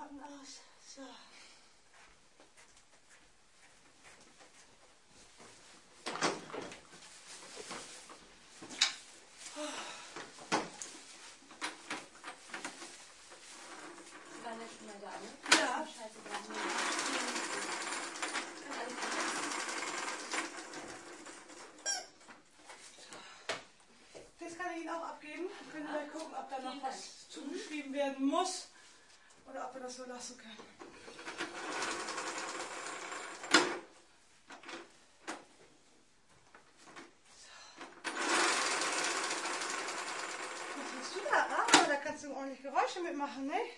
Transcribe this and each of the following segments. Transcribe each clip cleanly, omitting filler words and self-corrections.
Klamotten aus. So. War nicht mehr da, ne? Ja. Scheiße, Das kann ich Ihnen auch abgeben. Dann können wir gucken, ob da noch Vielen was zugeschrieben werden muss oder ob wir das so lassen können. Was hast du da? Ah, da kannst du ordentlich Geräusche mitmachen, ne?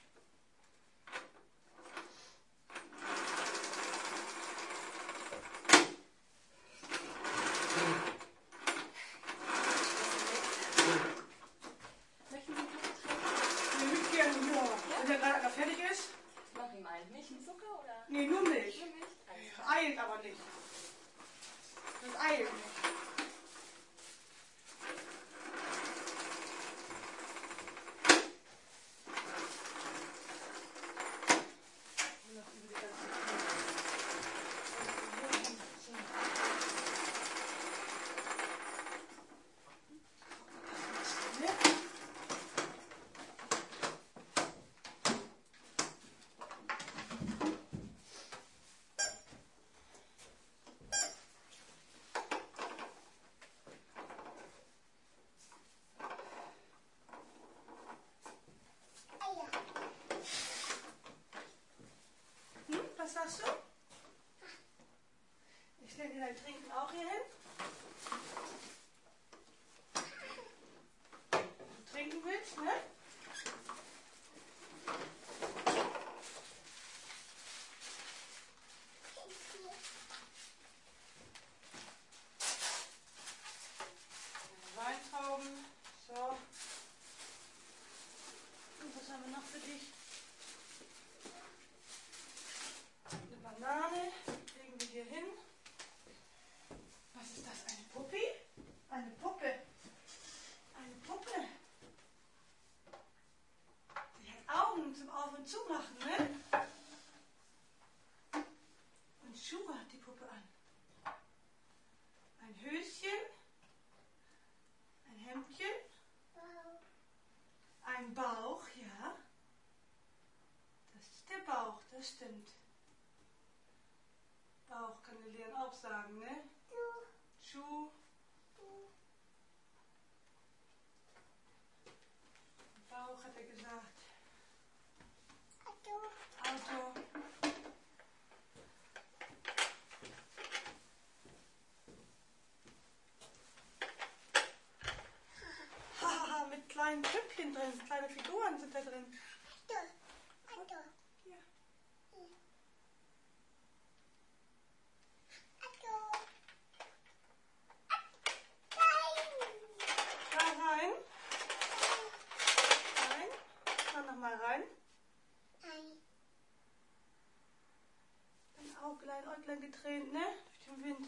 Möchten Sie einen Kaffee trinken? Nee, mit gerne, ja. Wenn der gerade fertig ist? Mach ihm einen. Milch und Zucker oder? Nee, nur Milch. Nur Milch? Alles klar. Eilt aber nicht. Das eilt nicht. Was sagst du? Ich stelle dir dein Trinken auch hier hin. Du trinken willst, ne? Weintrauben. So. Und was haben wir noch für dich? Eine Banane. Legen wir hier hin. Was ist das? Eine Puppi? Eine Puppe. Eine Puppe. Die hat Augen zum Auf- und Zumachen, ne? Und Schuhe hat die Puppe an. Ein Höschen. Ein Hemdchen. Ein Bauch, ja. Das ist der Bauch, das stimmt. Bauch kann der Leon auch sagen, ne? Schuh. Bauch hat er gesagt. Auto. Haha, mit kleinen Püppchen drin, kleine Figuren sind da drin. Hier. Da rein. Rein. Dann nochmal rein. Dein Äuglein getränt, ne? Durch den Wind.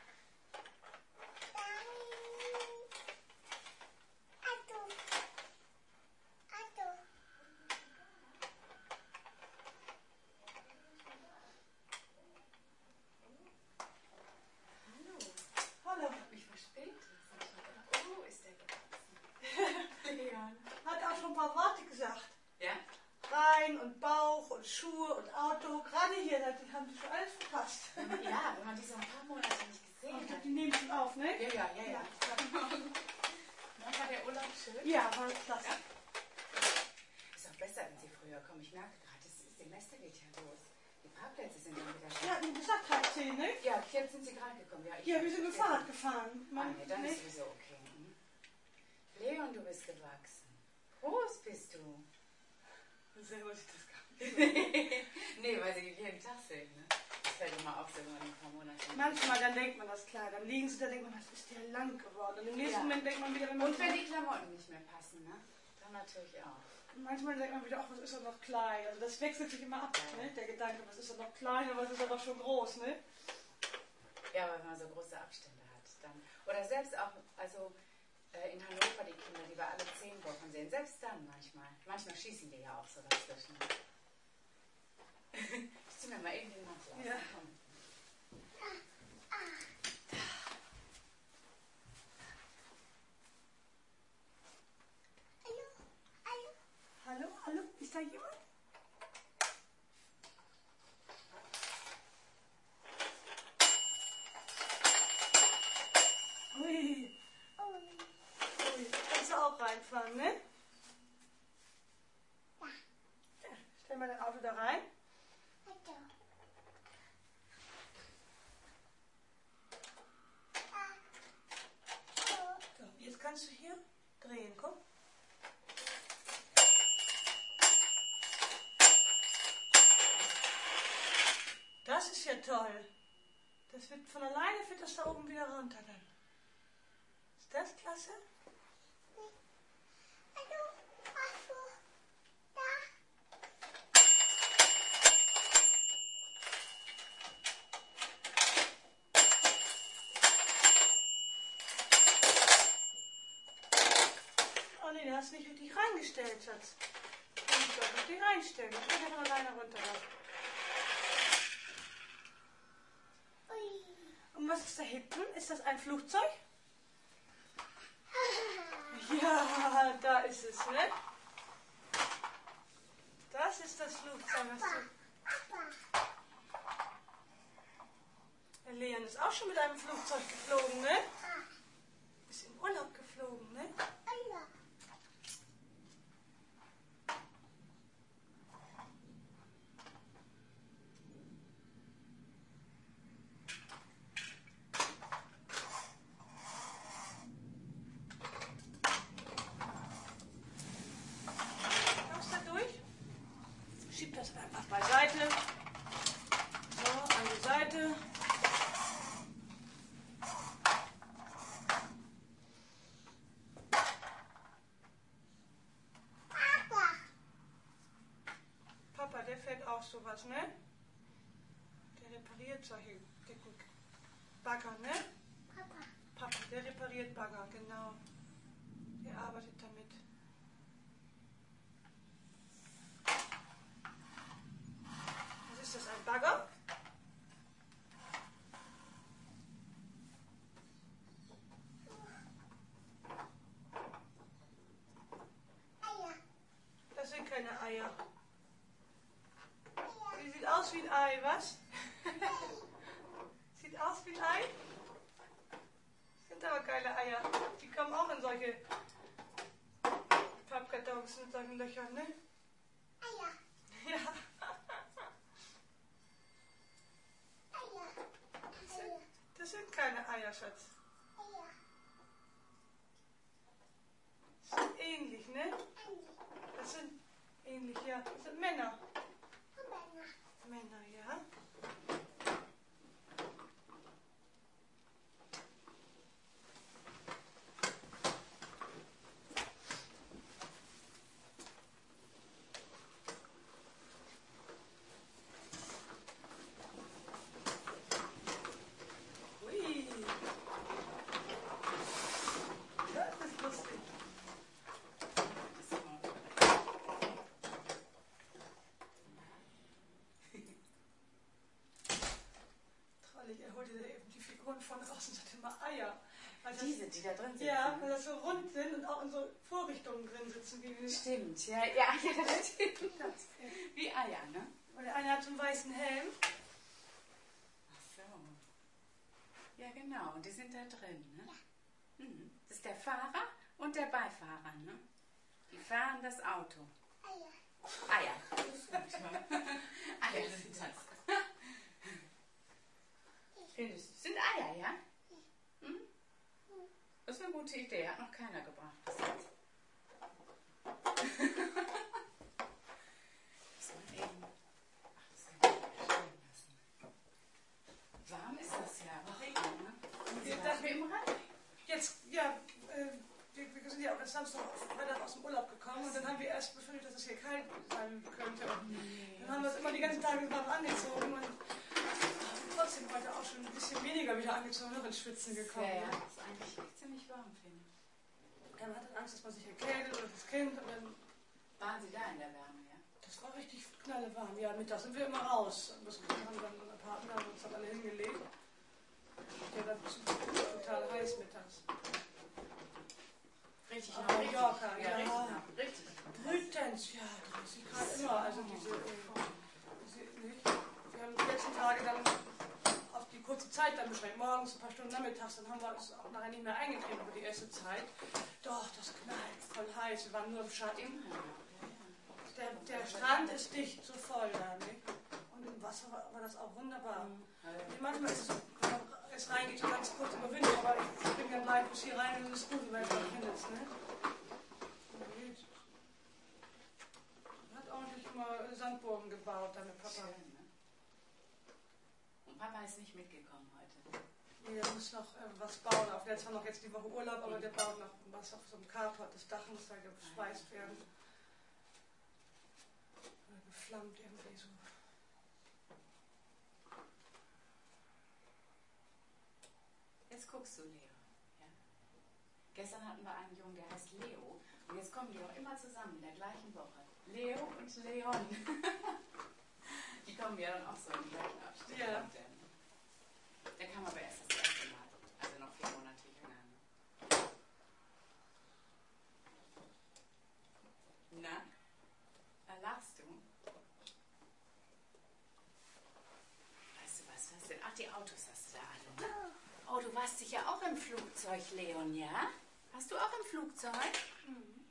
Hallo. Mich verspätet. Oh, ist der gewachsen. Leon. Hat auch schon ein paar Worte gesagt. Ja? Rein und Bauch und Schuhe und Auto. Gerade hier, die haben die schon alles verpasst. Ja, wenn man die so ein paar Monate nicht Ich gesehen glaube, hat. die nehmen schon auf, ne? Ja. War der Urlaub schön? Ja, war klasse. Ist auch besser, wenn Sie früher kommen. Ich merke gerade, das Semester geht ja los. Die Parkplätze sind dann wieder Wir hatten gesagt, halb 10, ne? Ja, jetzt sind Sie gerade gekommen. Ja, Ja, wir sind mit dem Fahrrad gefahren. Nee, dann ne? ist sowieso okay. Leon, du bist gewachsen. Groß bist du. Selber sieht das gar nicht. Nee, weil sie jeden Tag sehen, ne? Das fällt immer auf, so in ein paar Monaten. Manchmal, dann denkt man das klar. Dann liegen sie da, denkt man, was ist der lang geworden? Und im nächsten Moment denkt man wieder, wenn man... Und wenn die Klamotten nicht mehr passen, ne? Dann natürlich auch. Manchmal denkt man wieder, ach, was ist er noch klein? Also das wechselt sich immer ab, ne? Der Gedanke, was ist er noch klein und was ist er doch schon groß, ne? Ja, aber wenn man so große Abstände hat, dann... Oder selbst auch, also in Hannover, die Kinder, die wir alle 10 Wochen sehen, selbst dann manchmal. Manchmal schießen die ja auch so dazwischen. Ich zieh mir mal eben den Mantel aus. Ja. Komm. Hallo, hallo, ist da jemand? Ui. Ui. Kannst du auch reinfahren, ne? Ja. Stell mal dein Auto da rein. So, jetzt kannst du hier drehen, komm. Das ist ja toll. Das wird von alleine wird das da oben wieder runter dann. Ist das klasse? Oh nee, du hast nicht richtig reingestellt, Schatz. Du musst doch richtig reinstellen. Das geht ja von alleine runter. Und was ist da hinten? Ist das ein Flugzeug? Ja, da ist es, ne? Das ist das Flugzeug, was du... Der Leon ist auch schon mit einem Flugzeug geflogen, ne? Ist in Urlaub geflogen, ne? Kommst du da durch? Schieb das einfach beiseite. So, an die Seite. Papa, der fährt auch sowas, ne? Der repariert solche dicken Bagger, ne? Papa, der repariert Bagger, genau. Der arbeitet damit. Was ist das, ein Bagger? Das sind keine Eier. Die sieht aus wie ein Ei, was? Sieht aus wie ein Ei? Sind aber geile Eier. Die kommen auch in solche Pappkartons mit solchen Löchern, ne? Ja. Das sind keine Eier, Schatz. Das sind ähnlich, ne? Das sind ähnlich, ja. Das sind Männer. Männer, ja. Ui. Das ist lustig. Trollig, er holte eben die Figuren von raus und sagte immer Eier. Weil das, Diese, die da drin sitzen. ja, weil das so rund sind und auch in so Vorrichtungen drin sitzen. Wie Stimmt, ja, das stimmt. Wie Eier, ne? und der eine hat so einen weißen Helm. Ach so. Ja, genau, und die sind da drin, ne? Mhm. Das ist der Fahrer und der Beifahrer, ne? Die fahren das Auto. Eier. Eier sind das. Findest du? Sind Eier, ja? Hm? Das ist eine gute Idee, hat noch keiner gebracht. Das jetzt. Muss man eben. Ach, das kann ich nicht stehen lassen. Warm ist das ja, aber regnet, ne? Wir dachten im Rhein. Jetzt, ja, wir sind ja auch erst Samstag Freitag aus dem Urlaub gekommen und dann haben wir erst befürchtet, dass es hier kalt sein könnte. Dann haben wir es immer die ganzen Tage warm angezogen und trotzdem heute auch schon ein bisschen weniger wieder angezogen, noch ins Schwitzen gekommen. Ja, ja, Ne? das ist eigentlich echt ziemlich warm, finde ich. Ja, man hat dann Angst, dass man sich erkältet oder das Kind und dann. Waren Sie da in der Wärme, ja? Das das war richtig knallewarm. Ja, mittags sind wir immer raus. Wir haben dann einen Partner, haben uns dann alle hingelegt. Der war total heiß mittags. Richtig Aber Mallorca, ja. ja. Richtig. Brütens, ja, 30 Grad immer. Also nicht. Wir haben die letzten Tage dann auf die kurze Zeit dann beschränkt. Morgens ein paar Stunden nachmittags, dann haben wir uns auch nachher nicht mehr eingecremt über die erste Zeit. Doch, das knallt voll heiß. Wir waren nur im Schatten. Der Strand ist dicht, so voll da, nicht? Und im Wasser war das auch wunderbar. Manchmal ist es so, wenn man jetzt reingeht, so ganz kurz überwindet, aber ich bin dann gleich bis hier rein und es ist gut, wenn man einfach findet, ne? Hat ordentlich immer Sandburgen gebaut, da mit Papa. Schön, ne? Und Papa ist nicht mitgekommen heute. Nee, der muss noch was bauen. Der hat zwar noch jetzt die Woche Urlaub, aber der baut noch was auf so einem Carport. Das Dach muss da gespeist werden. Geflammt irgendwie so. Jetzt guckst du, Leo. Ja? Gestern hatten wir einen Jungen, der heißt Leo. Und jetzt kommen die auch immer zusammen in der gleichen Woche. Leo und Leon. Die kommen ja dann auch so im gleichen Abstand. Ja. Der kam aber erst das erste Mal. Also noch 4 Monate jünger. Ne? Na? Da lachst du. Weißt du was? Was denn? Ach, die Autos hast du da alle. Ne? Oh, du warst sicher auch im Flugzeug, Leon, ja? Hast du auch im Flugzeug? Mhm.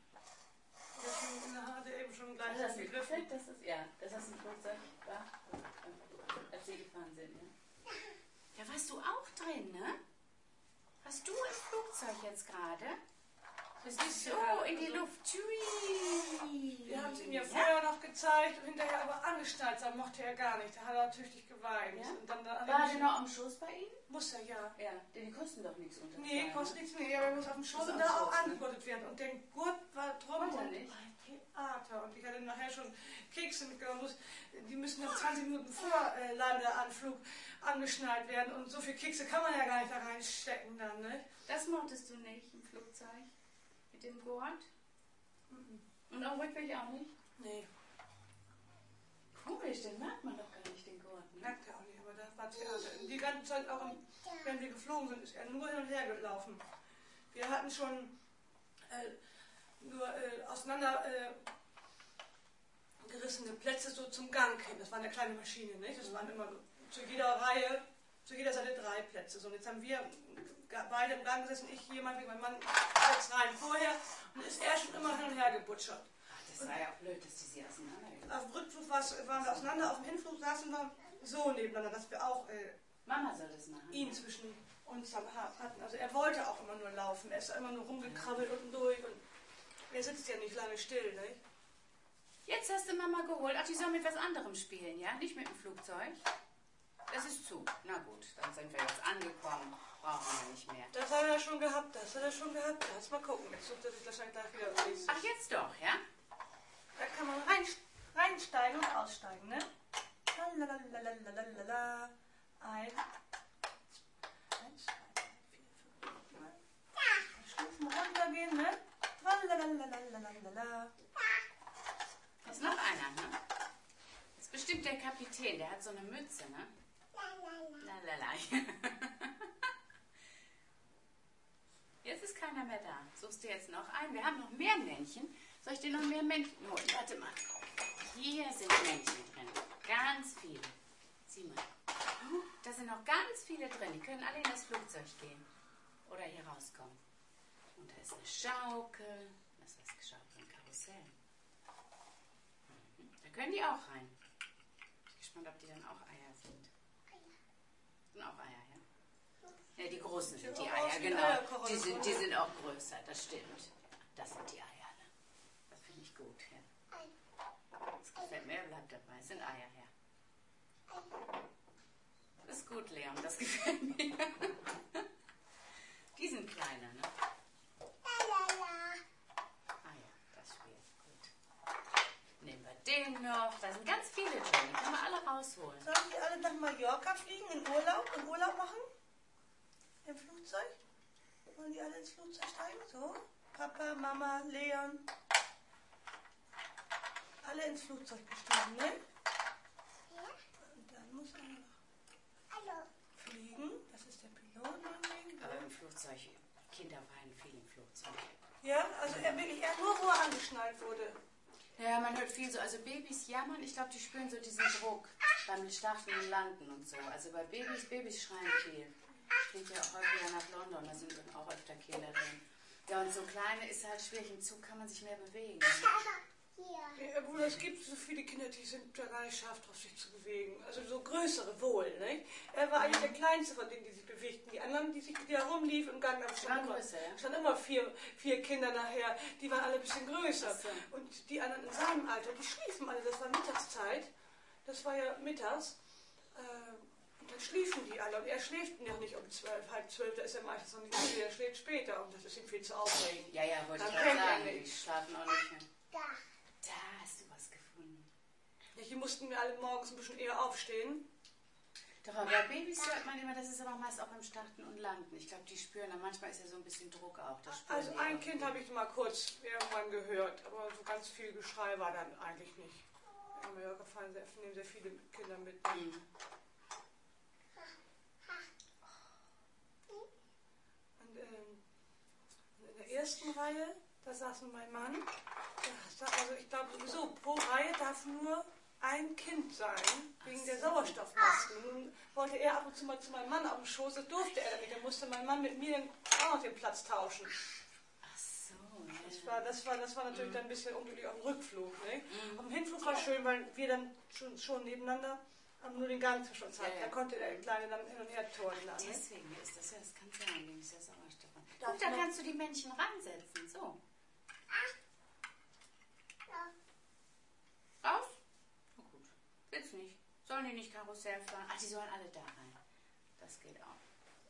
Der hatte eben schon gleich das gegriffen. Das ist, ja, das ist ein Flugzeug war, als sie gefahren sind, ja. Da warst du auch drin, ne? Hast du im Flugzeug jetzt gerade? Das ist so in die Luft. Tschui. Wir haben es ihm ja vorher noch gezeigt und hinterher aber angeschnallt. Das mochte er gar nicht. Da hat er tüchtig geweint. Ja? Und dann War der noch am Schoß bei Ihnen? Muss er, ja. Ja, denn die kosten doch nichts unter. Nee, kostet nichts mehr. Aber er muss auf dem Schoß und da auch angegurtet werden. Und der Gurt war drum und ein Theater. Und ich hatte nachher schon Kekse mitgenommen. Die müssen noch 20 Minuten vor Landeanflug angeschnallt werden. Und so viel Kekse kann man ja gar nicht da reinstecken dann, ne? Das mochtest du nicht im Flugzeug? Mit dem Gurt? Und auch rückwärts auch nicht? Nee. Komisch, den merkt man doch gar nicht, den Gurt. Ne? Merkt er auch nicht, aber das war Theater. Die ganze Zeit, auch wenn wir geflogen sind, ist er nur hin und her gelaufen. Wir hatten schon nur auseinander gerissene Plätze so zum Gang hin. Das war eine kleine Maschine, nicht? Das waren immer zu jeder Reihe, zu jeder Seite 3 Plätze. So, und jetzt haben wir beide im Gang gesessen, ich hier, mein Mann jetzt rein vorher und ist er schon immer hin und her gebutschert. Das war ja auch blöd, dass die sie auseinandergegangen. Auf dem Rückflug waren wir auseinander, auf dem Hinflug saßen wir so nebeneinander, dass wir auch Mama soll das machen. ihn zwischen uns hatten. Also er wollte auch immer nur laufen, er ist immer nur rumgekrabbelt unten durch und er sitzt ja nicht lange still, nicht? Jetzt hast du Mama geholt. Ach, die soll mit was anderem spielen, ja? Nicht mit dem Flugzeug? Das ist zu. Na gut, dann sind wir jetzt angekommen. Brauchen wir nicht mehr. Das hat er schon gehabt, Lass mal gucken, jetzt sucht er sich wahrscheinlich gleich wieder das nächste. Ach, jetzt doch, ja? Da kann man reinsteigen und aussteigen, ne? Lalalalalalala. 1, 2, 3, 4, 5. Stufen runtergehen, ne? Lalalalalalala. Da ist noch einer, ne? Das ist bestimmt der Kapitän, der hat so eine Mütze, ne? Lalala. Jetzt ist keiner mehr da. Suchst du jetzt noch einen? Wir haben noch mehr Männchen. Soll ich dir noch mehr Männchen holen? Warte mal. Hier sind Männchen drin. Ganz viele. Sieh mal. Da sind noch ganz viele drin. Die können alle in das Flugzeug gehen. Oder hier rauskommen. Und da ist eine Schaukel. Was heißt Geschaukel? Ein Karussell. Da können die auch rein. Ich bin gespannt, ob die dann auch Eier sind. Sind auch Eier, ja? Ja, die großen sind die Eier, genau. Die sind auch größer, das stimmt. Das sind die Eier, ne? Das finde ich gut, ja. Das gefällt mir, bleibt dabei. Das sind Eier, ja. Das ist gut, Leon, das gefällt mir. Die sind kleiner, ne? Ah ja, das Spiel, gut. Nehmen wir den noch. Da sind ganz viele drin, die können wir alle rausholen. Sollen die alle nach Mallorca fliegen, in Urlaub machen? Im Flugzeug? Wollen die alle ins Flugzeug steigen? So? Papa, Mama, Leon. alle ins Flugzeug gestiegen, ne? Ja. Und dann muss er noch fliegen. Das ist der Pilot. Aber im Flugzeug, Kinder weinen viel im Flugzeug. Ja, also er nur, wo er angeschnallt wurde. Ja, man hört viel so, also Babys jammern, ich glaube, die spüren so diesen Druck beim Starten und Landen und so. Also bei Babys schreien viel. Ich fliege ja auch häufiger nach London, da sind dann auch öfter Kinder drin. Ja, und so kleine ist halt schwierig, im Zug kann man sich mehr bewegen. Ja, Bruder, es gibt so viele Kinder, die sind da gar nicht scharf drauf, sich zu bewegen. Also so größere wohl, ne? Er war eigentlich der Kleinste von denen, die sich bewegten. Die anderen, die da rumliefen im Gang, da standen immer vier Kinder nachher, die waren alle ein bisschen größer. So. Und die anderen in seinem Alter, die schliefen alle, das war Mittagszeit. Das war ja mittags. Und dann schliefen die alle. Und er schläft noch nicht um 12, halb 12, da ist er meistens noch nicht müde, er schläft später. Und das ist ihm viel zu aufregend. Ja, wollte ich gerade sagen, die schlafen auch nicht mehr. Da hast du was gefunden. Ja, hier mussten wir alle morgens ein bisschen eher aufstehen. Doch, aber bei Babys hört man immer, das ist aber meist auch beim Starten und Landen. Ich glaube, die spüren, dann manchmal ist ja so ein bisschen Druck auch. Also ein Kind habe ich mal kurz irgendwann gehört, aber so ganz viel Geschrei war dann eigentlich nicht. In Mallorca nehmen sehr viele Kinder mit. Mhm. Und in der ersten Reihe, da saß mein Mann. Also ich glaube sowieso, pro Reihe darf nur ein Kind sein, wegen der Sauerstoffmasken. Nun wollte er ab und zu mal zu meinem Mann auf dem Schoß, das durfte er nicht. Dann musste mein Mann mit mir auch noch den Platz tauschen. Ach so, ja. Das war natürlich dann ein bisschen unglücklich auf dem Rückflug. Ne? Auf dem Hinflug war schön, weil wir dann schon nebeneinander nur den Gang zwischen uns hatten. Da konnte der Kleine dann hin und her turnen. Ne? Deswegen ist das ja, das kann sein, wegen der Sauerstoff. Guck, da kannst du die Männchen ransetzen, so. Raus? Na gut. Willst nicht. Sollen die nicht Karussell fahren? Ach, die sollen alle da rein. Das geht auch.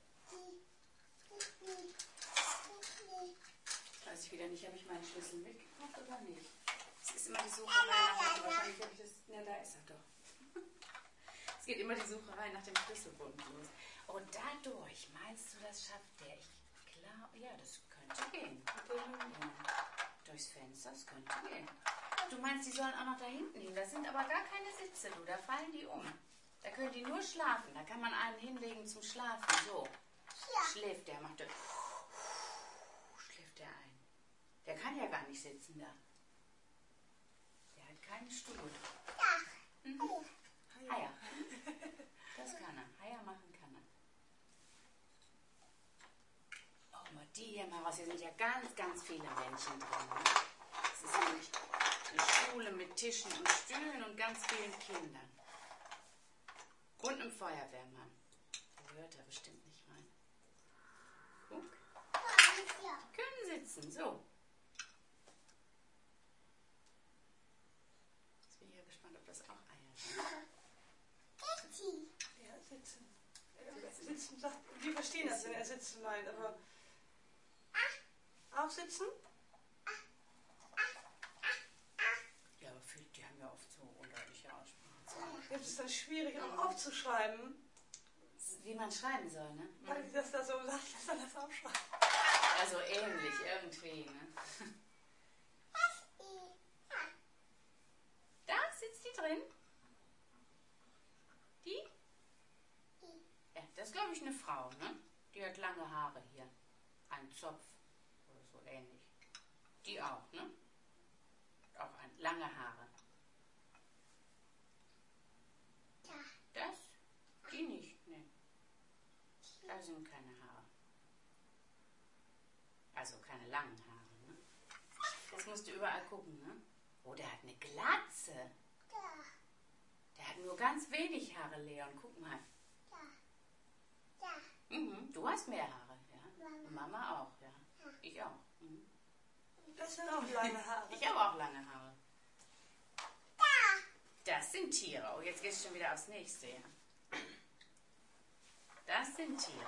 Weiß ich wieder nicht, habe ich meinen Schlüssel mitgebracht oder nicht? Es ist immer die Sucherei nach dem, wahrscheinlich habe ich das, ja, da ist er doch. Es geht immer die Sucherei nach dem Schlüsselbund los. Und dadurch, meinst du, das schafft der? Ich glaube, ja, das könnte gehen. Ja. Durchs Fenster, das könnte gehen. Du meinst, die sollen auch noch da hinten hin. Das sind aber gar keine Sitze, du. Da fallen die um. Da können die nur schlafen. Da kann man einen hinlegen zum Schlafen. So. Schläft der, macht der. Schläft der ein. Der kann ja gar nicht sitzen da. Der hat keinen Stuhl. Mhm. Eier. Das kann er. Eier machen kann er. Oh, mal die hier mal raus. Hier sind ja ganz, ganz viele Männchen drin. Ne? Das ist nämlich eine Schule mit Tischen und Stühlen und ganz vielen Kindern. Und einem Feuerwehrmann. Der gehört da bestimmt nicht rein. Guck. Die können sitzen, so. Jetzt bin ich ja gespannt, ob das auch Eier sind. Ja, sitzen. Sitzen sagt, wir verstehen das, wenn er sitzen meint, aber auch sitzen? Ja, aber die haben ja oft so undeutliche Aussprachen. Jetzt ist das schwierig, auch aufzuschreiben. Wie man schreiben soll, ne? Weil ich das da so sagt, dass er das aufschreibt. Also ähnlich irgendwie, ne? Da sitzt die drin. Die? Ja, das ist, glaube ich, eine Frau, ne? Die hat lange Haare hier. Ein Zopf oder so ähnlich. Die auch, ne? Auch lange Haare. Das? Die nicht, ne. Da sind keine Haare. Also keine langen Haare, ne? Jetzt musst du überall gucken, ne? Oh, der hat eine Glatze. Der hat nur ganz wenig Haare, Leon. Guck mal. Mhm. Du hast mehr Haare, ja. Und Mama auch, ja. Ich auch. Mhm. Das sind auch lange Haare. Ich habe auch lange Haare. Das sind Tiere. Oh, jetzt gehst du schon wieder aufs nächste, ja. Das sind Tiere.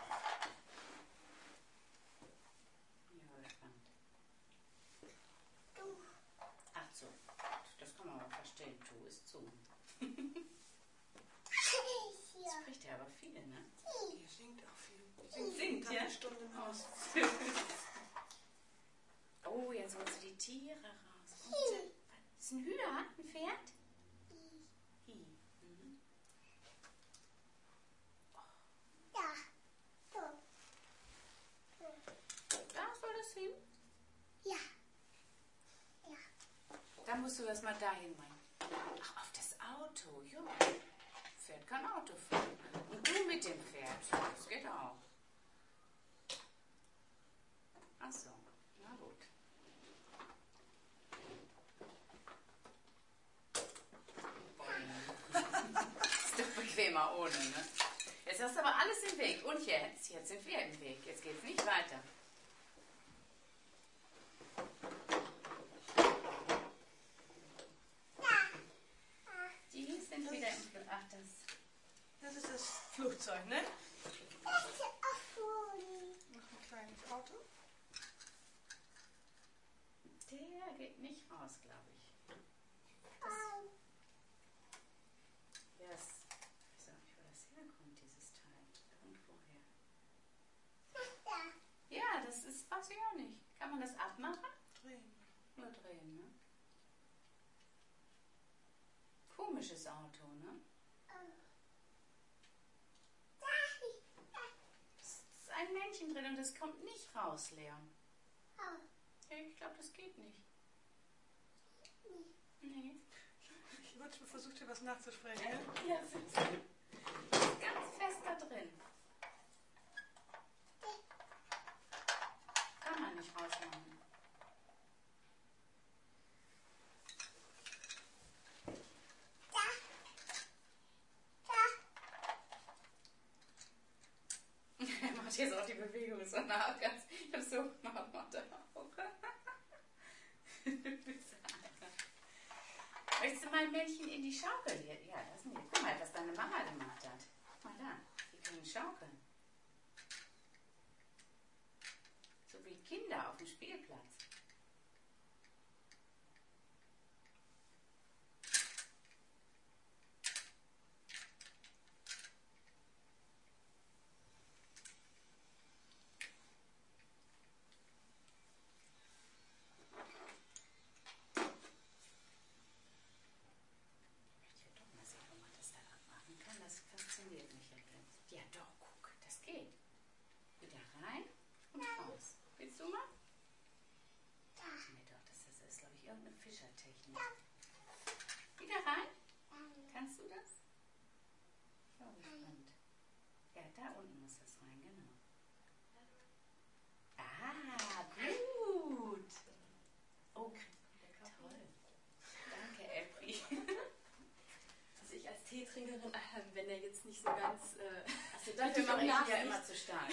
Ja, gespannt. Ach so, das kann man mal verstehen. Tu es zu. Jetzt spricht er aber viel, ne? Ihr singt auch viel. Singt, ja? Eine Stunde aus. Oh, jetzt holst du die Tiere raus. Das ist ein Hühner, ein Pferd? Hi. Mhm. Da soll das hin? Ja. Dann musst du das mal dahin bringen. Ach, auf das Auto, ja. Pferd kann Auto fahren. Und du mit dem Pferd, das geht auch. Ach so, na gut. Ist doch bequemer ohne, ne? Jetzt hast du aber alles im Weg. Und jetzt sind wir im Weg. Jetzt geht's nicht weiter. Die sind wieder im Flugzeug. Ach, Das ist das Flugzeug, ne? Das ist ein Vogel. Noch ein kleines Auto. der geht nicht raus, glaube ich. Das, ich weiß auch nicht, wo das herkommt, dieses Teil. Irgendwoher. Ja, das ist, weiß ich auch nicht. Kann man das abmachen? Drehen. Nur drehen, ne? Komisches Auto, ne? Es ist ein Männchen drin und das kommt nicht raus, Leon. Ich glaube, das geht nicht. Nee. Ich habe schon versucht, hier was nachzusprechen. Ja, Ja? das ist ganz fest da drin. Kann man nicht rausmachen. Er macht jetzt auch die Bewegung so nah. Ich habe so gemacht, macht er auch. Möchtest du mal ein Männchen in die Schaukel hier? Ja, das nicht. Guck mal, was deine Mama gemacht hat. Guck mal da. Die können schaukeln. So wie Kinder auf dem Spielplatz. Ich will doch mal sehen, ob man das da abmachen kann. Das fasziniert mich ja ganz. Ja doch, guck, das geht. Wieder rein und raus. Willst du mal? Nee, doch, das ist glaube ich, irgendeine Fischertechnik. Wieder rein? Kannst du das? Ja, gespannt. Ja, da unten muss das rein, genau. Ah, gut. Oh, toll. Danke, Effie. Also ich als Teetrinkerin, wenn der jetzt nicht so ganz... Also dafür mache ich ihn ja immer zu stark.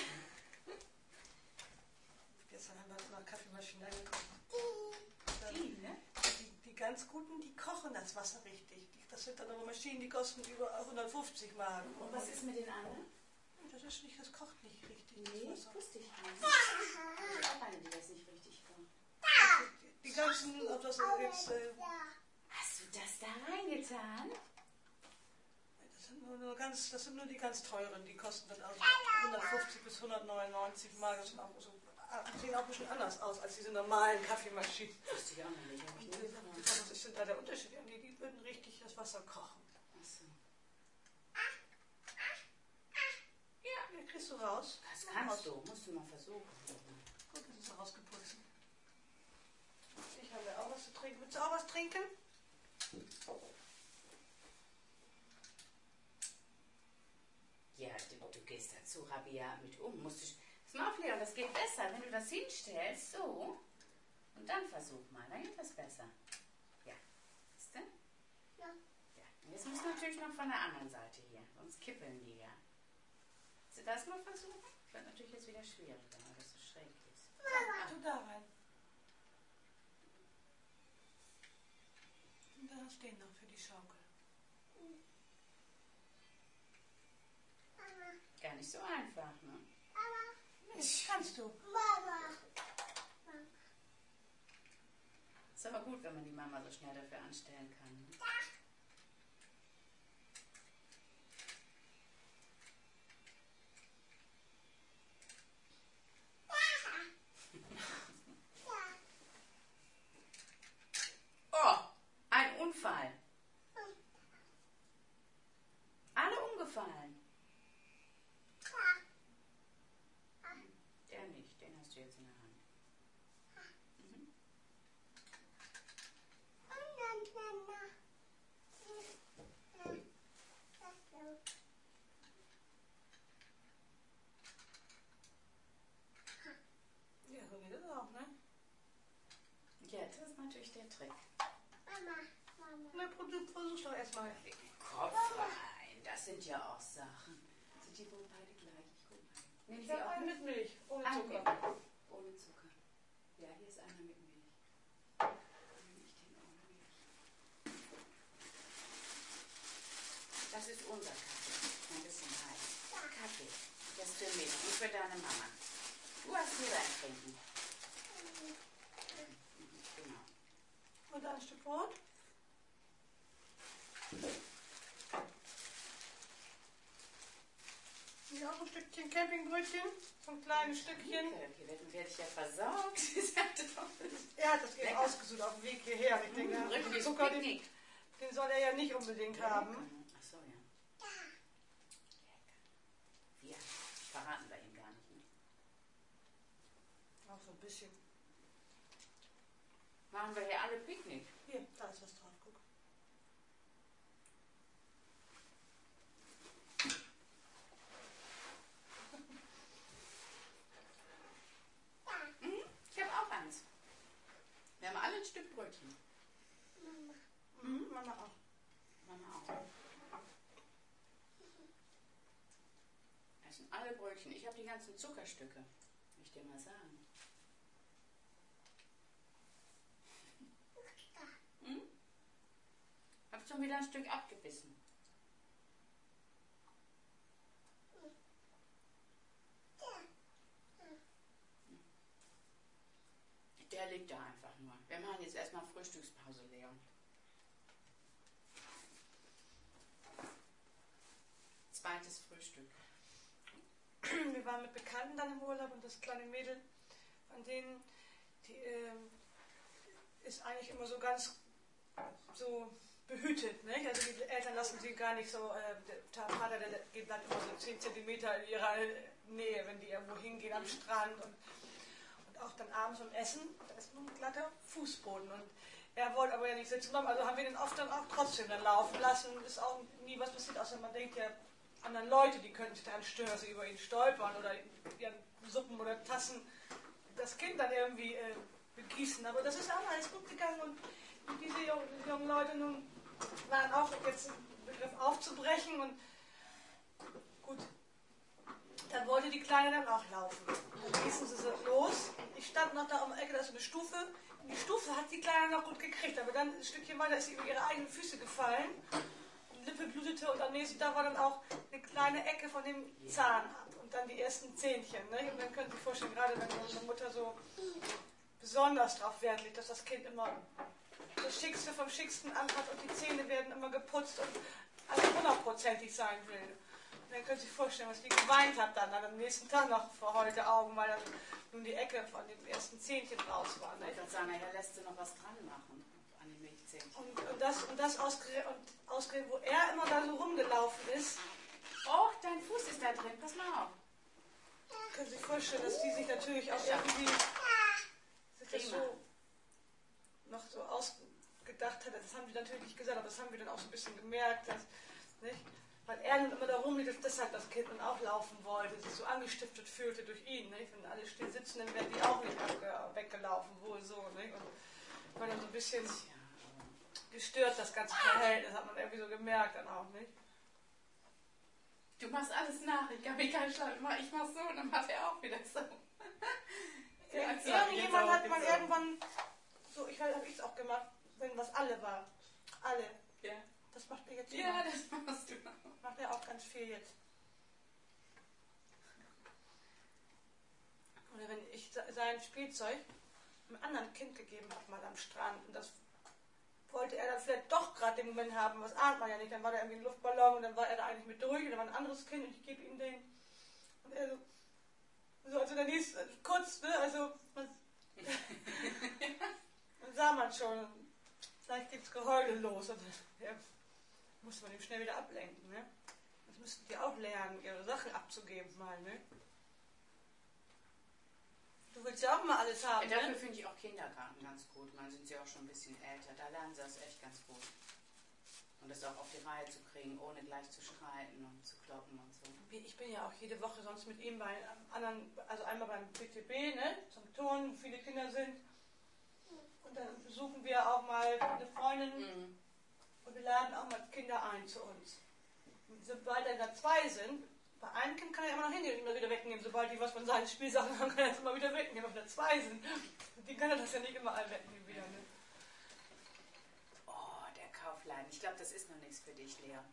Gestern haben wir mal Kaffeemaschinen angeguckt. Die, ne? Die ganz guten, die kochen das Wasser richtig. Das sind dann aber Maschinen, die kosten über 150 Mark. Und was ist mit den anderen? Das ist nicht, das kocht nicht richtig. Nee, Das Wasser. wusste ich nicht. Ich habe auch eine, die das nicht richtig kann. Die ganzen, ob das jetzt, Hast du das da reingetan? das sind nur die ganz teuren, die kosten dann also 150 bis 199 Mark. Das sind auch so, sehen auch ein bisschen anders aus als diese normalen Kaffeemaschinen. Wusste ich auch noch nicht. Hab ich nie gefragt. Was ist denn da der Unterschied? Die würden richtig das Wasser kochen. Ach so. Ja, den kriegst du raus. Das kannst du. Musst du mal versuchen. Gut, das ist rausgeputzt. Ich habe ja auch was zu trinken. Willst du auch was trinken? Ja, du gehst da zu rabiat mit um. Musst du, pass mal auf, Leon, das geht besser, wenn du das hinstellst, so. Und dann versuch mal, dann geht das besser. Ja. Siehst du? Ja. Ja. Und jetzt musst du natürlich noch von der anderen Seite hier, sonst kippeln die ja. Willst du das mal versuchen? Das wird natürlich jetzt wieder schwierig, wenn das so schräg ist. Tu da rein. Und da hast du den noch für die Schaukel. Gar nicht so einfach, ne? Nee, das kannst du. Ist aber gut, wenn man die Mama so schnell dafür anstellen kann. Ne? Oh, gefallen? Der nicht, den hast du jetzt in der Hand. Mhm. Ja, so geht das auch, ne? Ja, das ist natürlich der Trick. Na, versuch's doch erstmal. Kopf rein, das sind ja auch Sachen. Sind die wohl beide gleich? Ich guck mal. Nehmen Ich Sie habe auch einen mit Milch, ohne Einen Zucker. mit Milch. Ohne Zucker. Ja, hier ist einer mit Milch. Nehme ich den ohne Milch. Das ist unser Kaffee. Ein bisschen heiß. Kaffee. Das ist für mich und für deine Mama. Du hast hier dein Trinken. Genau. Und ein Stück Brot. Hier auch ein Stückchen Campingbrötchen. So ein kleines Stückchen. Okay, werde ich ja versorgt. Sie sagte doch. Er hat das eben Lecker. ausgesucht auf dem Weg hierher. Und ich denke, Richtiges Zucker, Picknick. den soll er ja nicht unbedingt haben. Ach so, ja. Wir verraten wir ihm gar nicht. Ne? Auch so ein bisschen. Machen wir hier alle Picknick. Hier, da ist was drauf. Guck. Ich habe auch eins. Wir haben alle ein Stück Brötchen. Mama auch. Mama auch. Das sind alle Brötchen. Ich habe die ganzen Zuckerstücke. Will ich dir mal sagen. Hab schon wieder ein Stück abgebissen. Der liegt da einfach nur. Wir machen jetzt erstmal Frühstückspause, Leon. Zweites Frühstück. Wir waren mit Bekannten dann im Urlaub und das kleine Mädel von denen, die ist eigentlich immer so ganz so behütet. Nicht? Also die Eltern lassen sie gar nicht so, der Vater der bleibt immer so 10 Zentimeter in ihrer Nähe, wenn die irgendwo hingehen am Strand und auch dann abends beim Essen, da ist nur ein glatter Fußboden und er wollte aber ja nicht sitzen bleiben, also haben wir den oft dann auch trotzdem dann laufen lassen, ist auch nie was passiert, außer man denkt ja, anderen Leute, die könnten sich daran stören, dass sie über ihn stolpern oder ihren Suppen oder Tassen das Kind dann irgendwie begießen, aber das ist auch alles gut gegangen und diese jungen Leute nun waren auch jetzt im Begriff aufzubrechen und gut, dann wollte die Kleine dann auch laufen. Dann ließen sie so los. Ich stand noch da um die Ecke, da ist so eine Stufe. Und die Stufe hat die Kleine noch gut gekriegt, aber dann ein Stückchen weiter ist sie über ihre eigenen Füße gefallen. Und Lippe blutete und am nächsten Tag war dann auch eine kleine Ecke von dem Zahn ab. Und dann die ersten Zähnchen. Ne? Und dann könnt ihr euch vorstellen, gerade wenn unsere Mutter so besonders darauf Wert legt, dass das Kind immer das Schickste vom Schicksten anhat und die Zähne werden immer geputzt und alles 100%ig sein will. Und dann könnt ihr euch vorstellen, was die geweint hat dann am nächsten Tag noch vor heute Augen, weil dann nun die Ecke von dem ersten Zähnchen raus war. Ne? Ich würde sagen, er lässt du noch was dran machen an den Milchzähnchen. Und das ausgerechnet, wo er immer da so rumgelaufen ist. Oh, dein Fuß ist da drin, pass mal auf. Können Sie sich vorstellen, dass die sich natürlich auch irgendwie sich das so noch so ausgedacht hat. Das haben die natürlich nicht gesagt, aber das haben wir dann auch so ein bisschen gemerkt, dass, nicht? Weil er nun immer da rumliegt, dass deshalb das Kind dann auch laufen wollte, sich so angestiftet fühlte durch ihn. Nicht? Wenn alle still sitzen, dann wären die auch nicht weggelaufen, wohl so. Nicht? Und war dann so ein bisschen gestört, das ganze Verhältnis, hat man irgendwie so gemerkt dann auch, nicht? Du machst alles nach, ich kann mich gar nicht schlafen. Ich mach so, dann macht er auch wieder so. Irgendjemand hat mal irgendwann, so, ich weiß, habe ich es auch gemacht, wenn was alle war. Alle. Ja. Das macht er jetzt Ja, immer. das machst du noch. Macht er auch ganz viel jetzt. Oder wenn ich sein Spielzeug einem anderen Kind gegeben habe, mal am Strand, und das wollte er dann vielleicht doch gerade den Moment haben, was ahnt man ja nicht, dann war da irgendwie ein Luftballon und dann war er da eigentlich mit durch und dann war ein anderes Kind und ich gebe ihm den und er so also dann hieß kurz, ne, also dann sah man schon, gleich geht's Geheule los und ja, musste man ihn schnell wieder ablenken, ne? Das müssten die auch lernen, ihre Sachen abzugeben mal, ne? Du willst ja auch mal alles haben, Ja, dafür ne? finde ich auch Kindergarten ganz gut. Man sind sie auch schon ein bisschen älter. Da lernen sie das echt ganz gut. Und das auch auf die Reihe zu kriegen, ohne gleich zu streiten und zu kloppen und so. Ich bin ja auch jede Woche sonst mit ihm bei anderen, also einmal beim BTB, ne? Zum Turnen, wo viele Kinder sind. Und dann besuchen wir auch mal eine Freundin und wir laden auch mal Kinder ein zu uns. Und sobald dann 2 sind, bei einem Kind kann er immer noch hingehen und immer wieder wegnehmen. Sobald die was von seinen Spielsachen haben, kann er es immer wieder wegnehmen. Aber wenn da 2 sind, die kann er das ja nicht immer all wegnehmen wieder, ne? Oh, der Kaufladen. Ich glaube, das ist noch nichts für dich, Lea.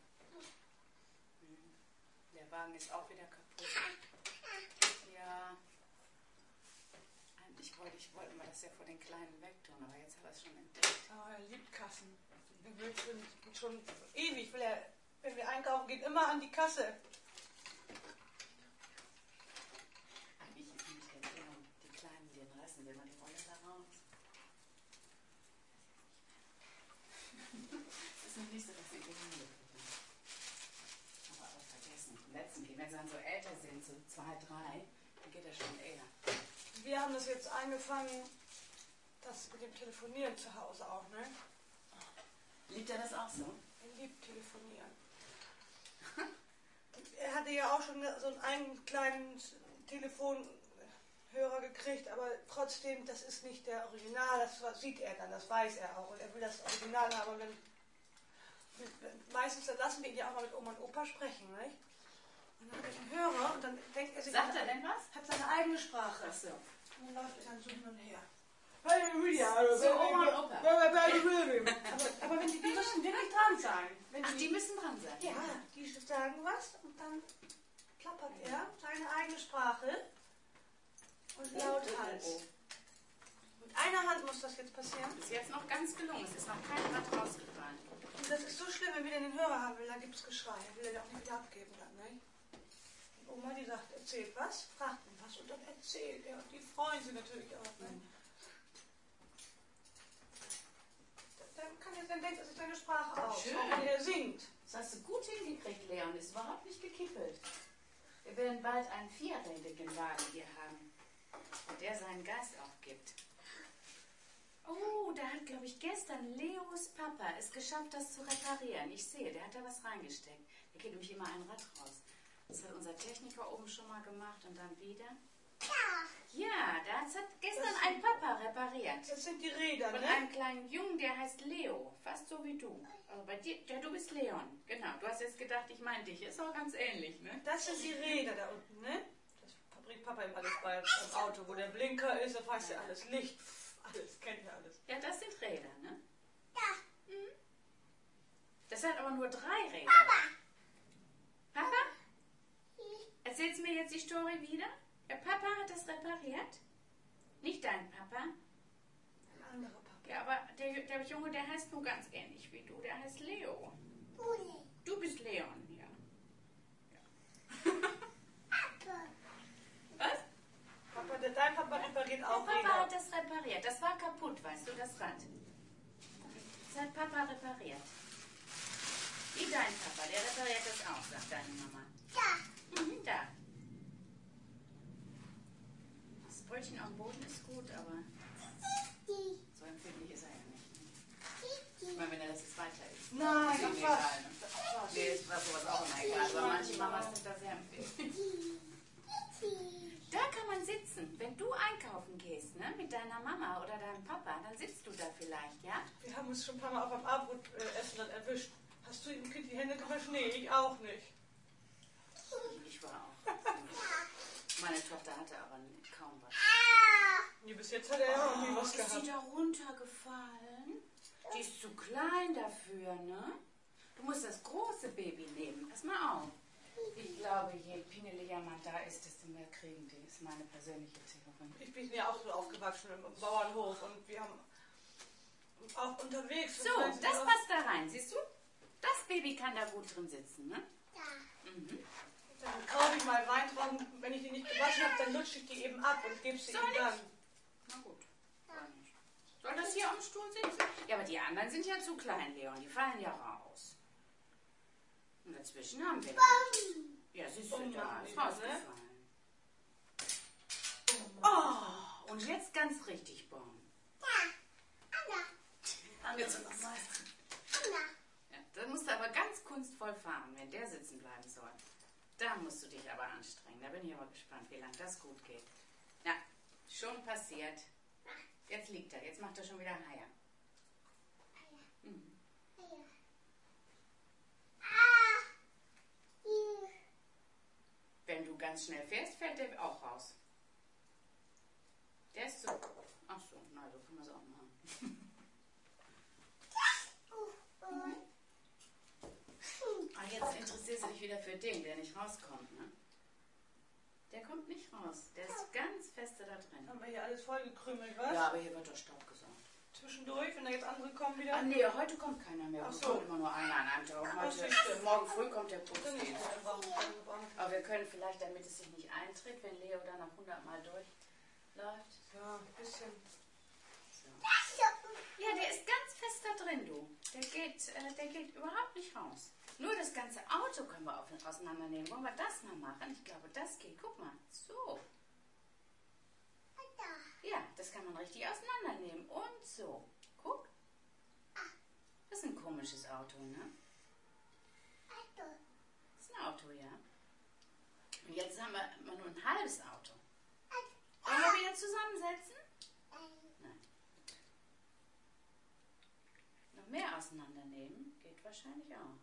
Der Wagen ist auch wieder kaputt. Ja. Eigentlich wollte man das ja vor den Kleinen wegtun, aber jetzt hat er es schon entdeckt. Oh, er liebt Kassen. Er will schon ewig, wenn wir einkaufen, geht immer an die Kasse. Eigentlich ist nicht der Leon. Die Kleinen, den reißen wir mal die Rolle da raus. Das ist nicht so, dass sie gehängt werden. Aber auch vergessen. Im letzten Kind, wenn sie dann so älter sind, so 2, 3, dann geht das schon eher. Wir haben das jetzt angefangen, das mit dem Telefonieren zu Hause auch, ne? Liebt er das auch so? Er liebt Telefonieren. Er hatte ja auch schon so einen kleinen Telefonhörer gekriegt, aber trotzdem, das ist nicht der Original, das sieht er dann, das weiß er auch. Und er will das Original haben. Und meistens lassen wir ihn ja auch mal mit Oma und Opa sprechen, nicht? Und dann habe ich einen Hörer und dann denkt er sich... Sagt er denn was? Hat seine eigene Sprache. Ach so. Und dann läuft er dann so hin und her. So, Oma und Opa. Aber wenn die müssen wirklich dran sein. Ach, die müssen dran sein. Ja, die sagen was und dann plappert er seine eigene Sprache und laut halt. Mit einer Hand muss das jetzt passieren. Bis jetzt noch ganz gelungen. Es ist noch kein Rad rausgefallen. Und das ist so schlimm, wenn wir den Hörer haben will, dann gibt es Geschrei. Er will ja auch nicht wieder abgeben dann, ne? Und Oma, die sagt, erzählt was, fragt ihn was und dann erzählt er. Und die freuen sich natürlich auch, ne? Dann denkt er sich seine Sprache aus, Schön. auch wenn er singt. Das hast du gut hingekriegt, Leon. Ist überhaupt nicht gekippelt. Wir werden bald einen 4-rädrigen Wagen hier haben. Und der seinen Geist aufgibt. Oh, da hat, glaube ich, gestern Leos Papa es geschafft, das zu reparieren. Ich sehe, der hat da was reingesteckt. Der geht nämlich immer ein Rad raus. Das hat unser Techniker oben schon mal gemacht und dann wieder. Ja, das hat gestern ein Papa repariert. Das sind die Räder, Von ne? einem kleinen Jungen, der heißt Leo. Fast so wie du. Also bei dir, ja, du bist Leon. Genau, du hast jetzt gedacht, ich meine dich. Ist auch ganz ähnlich, ne? Das sind die Räder da unten, ne? Das bringt Papa ihm alles bei beim Auto, wo der Blinker ist, da weiß er alles. Licht, alles, kennt er alles. Ja, das sind Räder, ne? Ja. Das sind aber nur 3 Räder. Papa? Erzählst du mir jetzt die Story wieder? Der Papa hat das repariert? Nicht dein Papa? Ein anderer Papa. Ja, aber der Junge, der heißt nur ganz ähnlich wie du. Der heißt Leo. Du bist Leon, ja. Was? Papa, dein Papa repariert Der auch Papa Räder. hat das repariert. Das war kaputt, weißt du, das Rad. Das hat Papa repariert. Wie dein Papa, der repariert das auch, sagt deine Mama. Da. Das Brötchen am Boden ist gut, aber so empfindlich ist er ja nicht. Ich meine, wenn er das jetzt weiter isst. Nein, ist ihm ach egal. was. Ne? Nee, ist sowas auch immer egal. Aber manche Mamas sind da sehr empfindlich. Da kann man sitzen. Wenn du einkaufen gehst, ne, mit deiner Mama oder deinem Papa, dann sitzt du da vielleicht, ja? Wir haben uns schon ein paar Mal auch beim Abendbrotessen dann erwischt. Hast du dem Kind die Hände gewaschen? Nee, ich auch nicht. Ich war auch. Meine Tochter hatte aber kaum was. Nee, bis jetzt hat er ja auch nie was Ist sie gehabt. da runtergefallen? Die ist zu klein dafür, ne? Du musst das große Baby nehmen. Pass mal auf. Ich glaube, je pineliger man da ist, desto mehr kriegen die. Ist meine persönliche Theorie. Ich bin ja auch so aufgewachsen im Bauernhof und wir haben auch unterwegs. So, das passt da rein, siehst du? Das Baby kann da gut drin sitzen, ne? Mhm. Dann kaufe ich mal Weintrauben, wenn ich die nicht gewaschen habe, dann lutsche ich die eben ab und gebe sie Soll ihm ich? dann. Na gut. Soll nicht. Soll das hier am Stuhl sitzen? Ja, aber die anderen sind ja zu klein, Leon. Die fallen ja raus. Und als dazwischen haben wir. Ja, siehst du, da ist rausgefallen. Oh, und jetzt ganz richtig bauen. Jetzt noch mal. Ja, da musst du aber ganz kunstvoll fahren, wenn der sitzen bleiben soll. Da musst du dich aber anstrengen. Da bin ich aber gespannt, wie lange das gut geht. Ja, schon passiert. Jetzt liegt er. Jetzt macht er schon wieder Haie. Mhm. Wenn du ganz schnell fährst, fällt der auch raus. Der ist so. Ach so, na, so kann man es auch machen. Jetzt interessierst du dich wieder für den, der nicht rauskommt, ne? Der kommt nicht raus. Der ist ganz feste da drin. Haben wir hier alles vollgekrümelt, was? Ja, aber hier wird doch Staub gesaugt. Zwischendurch, wenn da jetzt andere kommen wieder. Ah nee, heute kommt keiner mehr. Ach Es so. kommt immer nur einer an einem Tag. Ach so, Heute, stimmt. morgen früh kommt der Dann ist Putzdienst. es warm. Aber wir können vielleicht, damit es sich nicht eintritt, wenn Leo dann noch 100 Mal durchläuft. Ja, ein bisschen. So. Ja, der ist ganz fest da drin, du. Der geht überhaupt nicht raus. Nur das ganze Auto können wir auseinandernehmen. Wollen wir das mal machen? Ich glaube, das geht. Guck mal. So. Ja, das kann man richtig auseinandernehmen. Und so. Guck. Das ist ein komisches Auto, ne? Das ist ein Auto, ja. Und jetzt haben wir immer nur ein halbes Auto. Wollen wir wieder zusammensetzen? Nein. Noch mehr auseinandernehmen geht wahrscheinlich auch.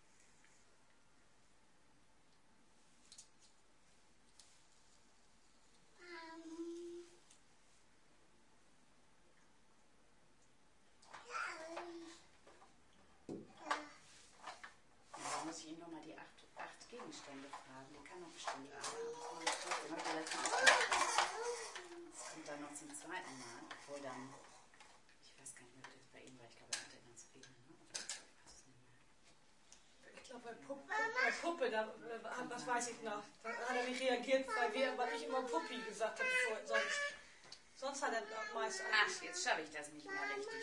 Da muss ich ihn nochmal die acht Gegenstände fragen. Die kann er bestimmt alle. Das kommt dann noch zum zweiten Mal. Obwohl dann, ich weiß gar nicht mehr, wie das bei ihm war. Ich glaube, er hatte ganz viele. Ne? Oder? Ich weiß es nicht mehr. Ich glaube, bei Puppe, was weiß ich noch. Da hat er nicht reagiert, weil ich immer Puppi gesagt habe. Sonst hat er meist alles. Ach, jetzt schaffe ich das nicht mehr richtig.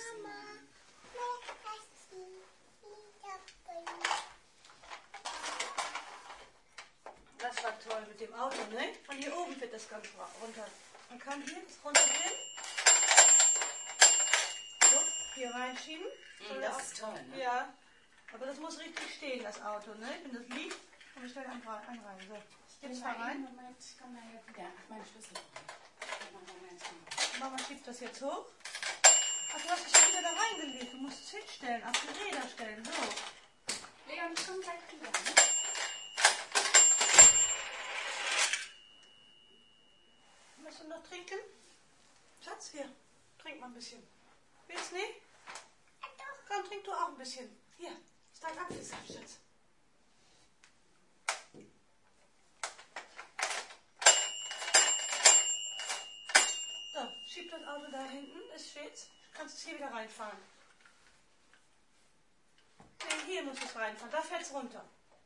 Das war toll mit dem Auto, ne? Von hier oben wird das ganz runter. Man kann hier das runterdrehen. So, hier reinschieben. Das ist toll, ne? Ja. Aber das muss richtig stehen, das Auto, ne? Wenn das liegt, dann stelle ich einen rein. So, jetzt mal rein. Moment, komm mal hier wieder. Ach, meine Schlüssel. Mama schiebt das jetzt hoch. Ach, du hast es schon wieder da reingelegt. Du musst es hinstellen, auf die Räder stellen. So. Leon, ich komme gleich wieder, ne? Möchtest du noch trinken? Schatz, hier. Trink mal ein bisschen. Willst du nicht? Komm, trink du auch ein bisschen. Hier, ist dein Apfelsaft, Schatz. So, schieb das Auto da hinten. Es steht. Kannst es hier wieder reinfahren. Nee, hier muss es reinfahren. Da fällt es runter.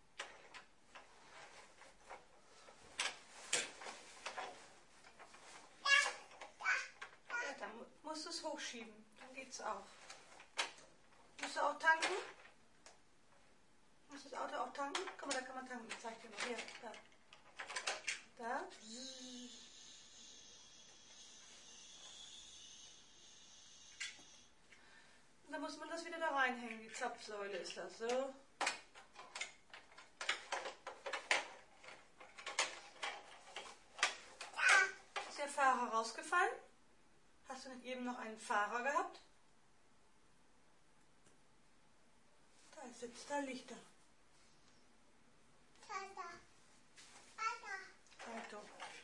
Ja, dann musst du es hochschieben. Dann geht's auch. Musst du auch tanken? Musst du das Auto auch tanken? Guck mal, da kann man tanken. Ich zeig dir mal. Hier, da. Da. Und dann muss man das wieder da reinhängen. Die Zapfsäule ist das so. Ist der Fahrer rausgefallen? Hast du nicht eben noch einen Fahrer gehabt? Da sitzt, da liegt er. Auto.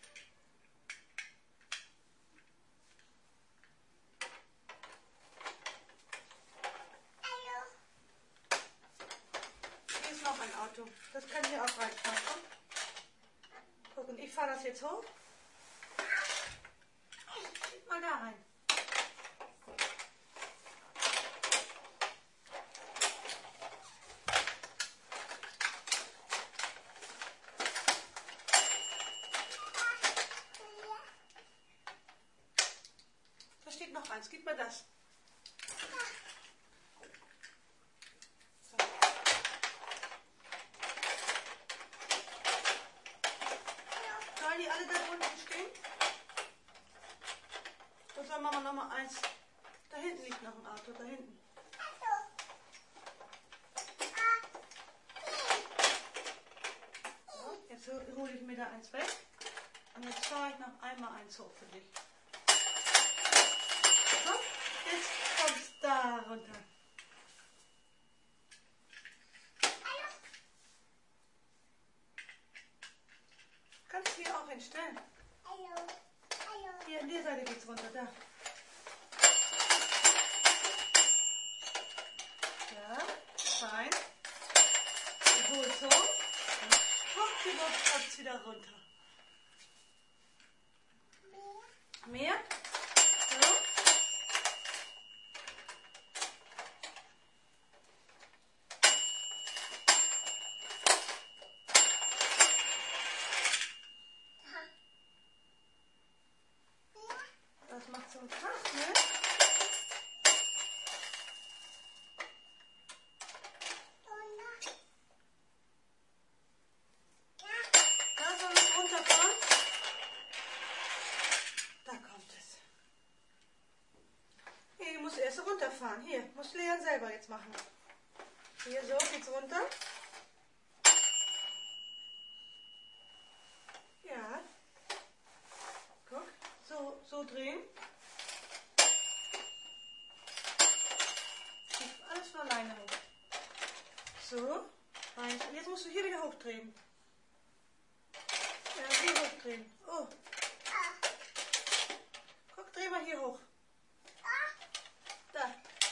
Hier ist noch ein Auto. Das kann hier auch reinfahren. Guck, und ich fahre das jetzt hoch. Schieb mal da rein. Da steht noch eins. Gib mir das. So. wieder eins weg. Und jetzt fahre ich noch einmal eins hoch für dich. Komm, jetzt kommst du da runter. Kannst du hier auch hinstellen. Hier an der Seite geht's runter, da. Ja, fein. Du holst hoch. Und schwuppdiwupp kommt's wieder runter. Mehr? So. Das macht so einen Krach, ne? Da soll es runterfahren. Da kommt es. Nee, du musst erst runterfahren. Hier, muss Leon selber jetzt machen. Hier, so geht's runter. Ja. Guck, so drehen. Alles von alleine hoch. So, rein. Und jetzt musst du hier wieder hochdrehen. Ja, hier hochdrehen. Oh. Guck, dreh mal hier hoch. Da.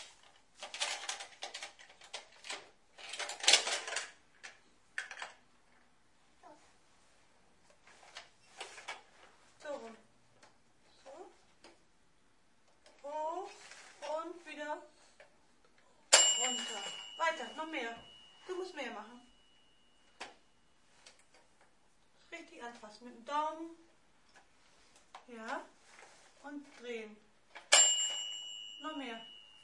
So rum. So. Hoch und wieder runter. Weiter, noch mehr. Du musst mehr machen. Richtig anfassen mit dem Daumen. Ja. Und drehen. Noch mehr.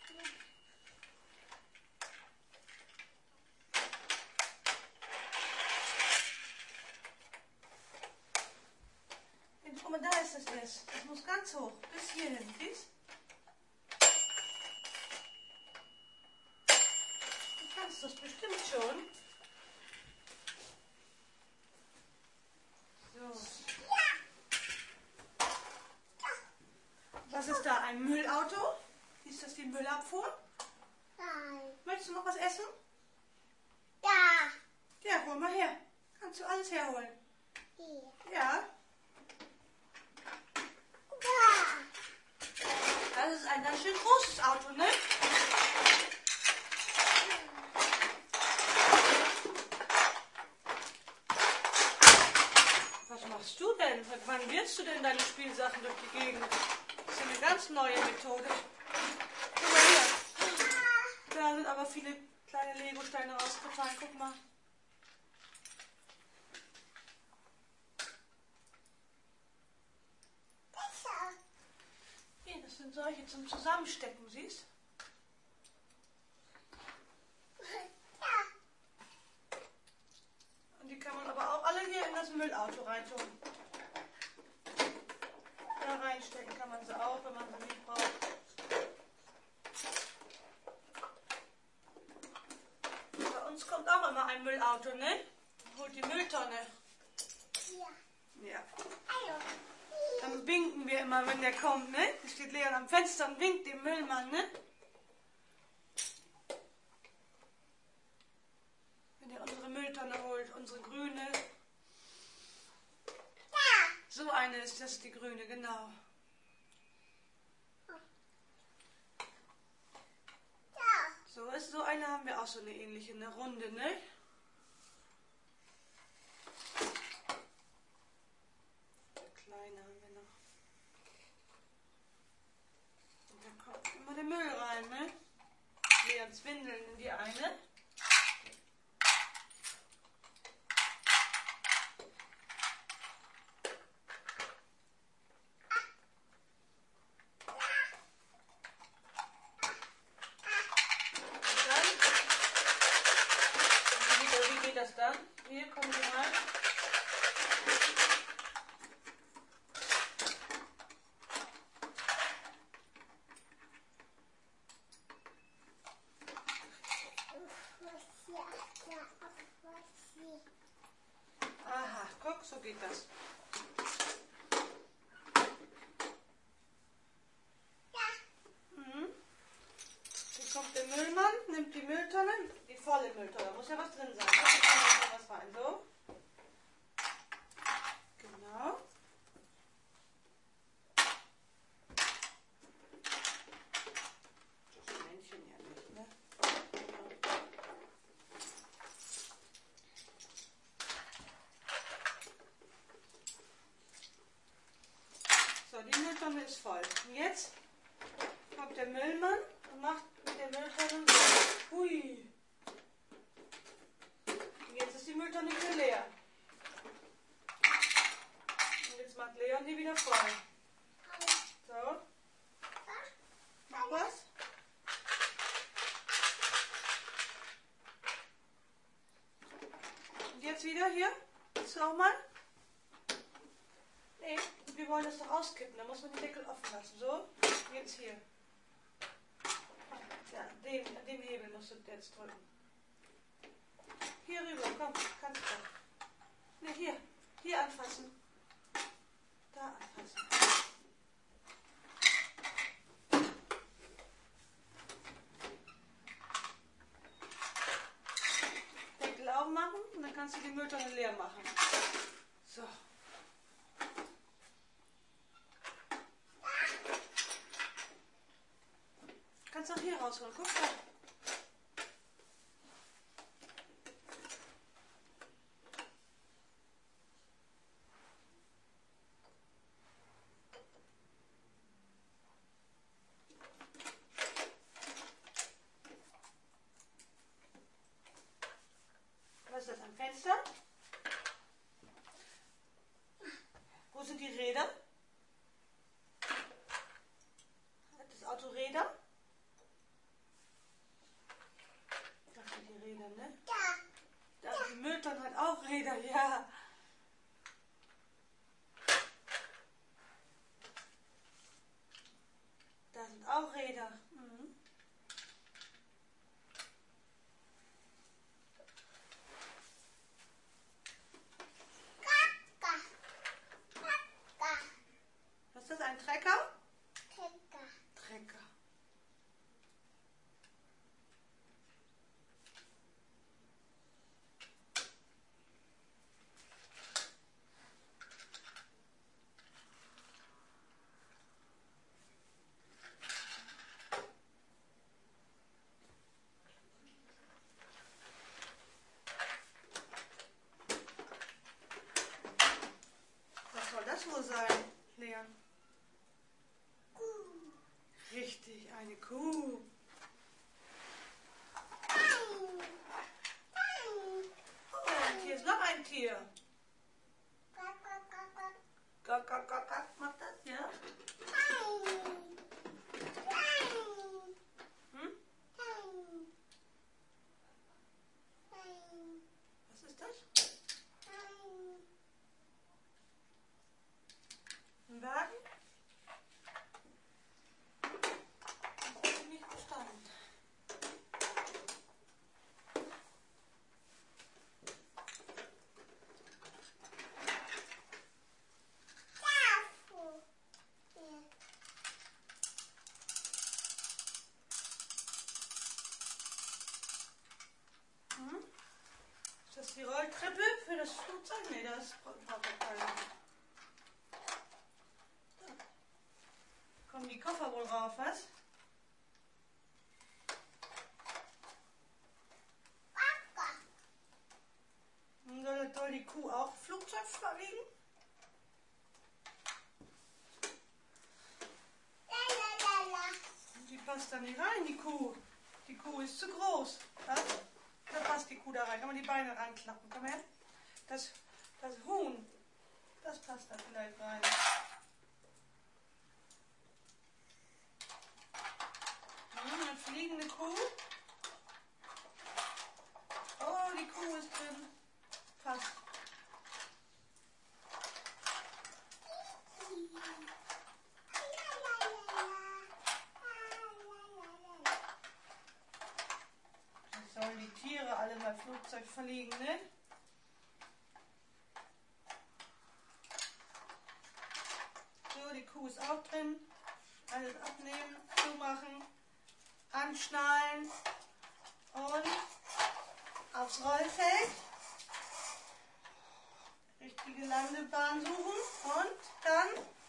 Guck mal, da ist es erst. Das muss ganz hoch. Bis hierhin. Siehst du? Kannst das bestimmt schon. So. Was ist da? Ein Müllauto? Ist das die Müllabfuhr? Nein. Möchtest du noch was essen? Da. Ja, hol mal her. Kannst du alles herholen? Hier. Ja. Da. Das ist ein ganz schön großes Auto, ne? Was machst du denn? Wann wirfst du denn deine Spielsachen durch die Gegend? Das ist eine ganz neue Methode. Guck mal hier. Da sind aber viele kleine Legosteine rausgefallen. Guck mal. Besser. Hier, das sind solche zum Zusammenstecken, siehst Da. und die kann man aber auch alle hier in das Müllauto reintun. Da reinstecken kann man sie auch, wenn man sie nicht braucht. Bei uns kommt auch immer ein Müllauto, ne? Holt die Mülltonne. Hier. Ja. Hallo. Dann winken wir immer, wenn der kommt, ne? Da steht Leon am Fenster und winkt dem Müllmann, ne? Wenn er unsere Mülltonne holt, unsere grüne. Da. So eine ist das, die grüne, genau. Da. So eine haben wir auch, so eine ähnliche, eine runde, ne? Eine kleine haben wir noch. Und da kommt immer der Müll rein, ne? Leons Windeln in die eine. Wie geht das dann? Hier, kommen Sie rein. Aha, guck. Guck, so geht das. Mhm. Jetzt kommt der Müllmann, nimmt die Mülltonne, die volle Mülltonne, da muss ja was drin sein. Da kommt was rein, so. Genau. Das Männchen ja nicht, ne? So, die Mülltonne ist voll. Und jetzt kommt der Müllmann und macht mit der Mülltonne so. Hui. Und jetzt ist die Mülltonne wieder leer. Und jetzt macht Leon die wieder voll. So. Noch was? Und jetzt wieder hier. Willst du auch mal? Nee, wir wollen das doch auskippen. Da muss man den Deckel offen lassen. So. Jetzt hier. Ja, an dem Hebel musst du jetzt drücken. Hier rüber, komm, kannst du. Ne, hier anfassen. Da anfassen. Deckel aufmachen und dann kannst du die Mülltonne leer machen. So. Kannst auch hier rausholen, guck mal. Was ist das, ein Fenster? Wo sind die Räder? Hat das Auto Räder? Das sind die Räder, ne? Da die Mülltonne hat auch Räder, ja. Da sind auch Räder. Mhm. Was ist das, ein Trecker? Trecker. Was soll das wohl sein, Leon? Richtig, eine Kuh. Und hier ist noch ein Tier. Gak, gak, gak, gak, macht das, ja? Hm? Was ist das? Ein Wagen? Das habe ich nicht verstanden. Hm? Ist das die Rolltreppe für das Flugzeug? Nee, das braucht keiner. Kommen die Koffer wohl rauf, was? Und soll die Kuh auch Flugzeug fliegen? Die passt da nicht rein, die Kuh. Die Kuh ist zu groß. Was? Da passt die Kuh da rein. Kann man die Beine ranklappen. Komm her. Das Huhn, das passt da vielleicht rein. Eine fliegende Kuh. Oh, die Kuh ist drin. Fast. Jetzt sollen die Tiere alle mal Flugzeug fliegen, ne? So, die Kuh ist auch drin. Alles abnehmen, zumachen, anschnallen und aufs Rollfeld. Richtige Landebahn suchen und dann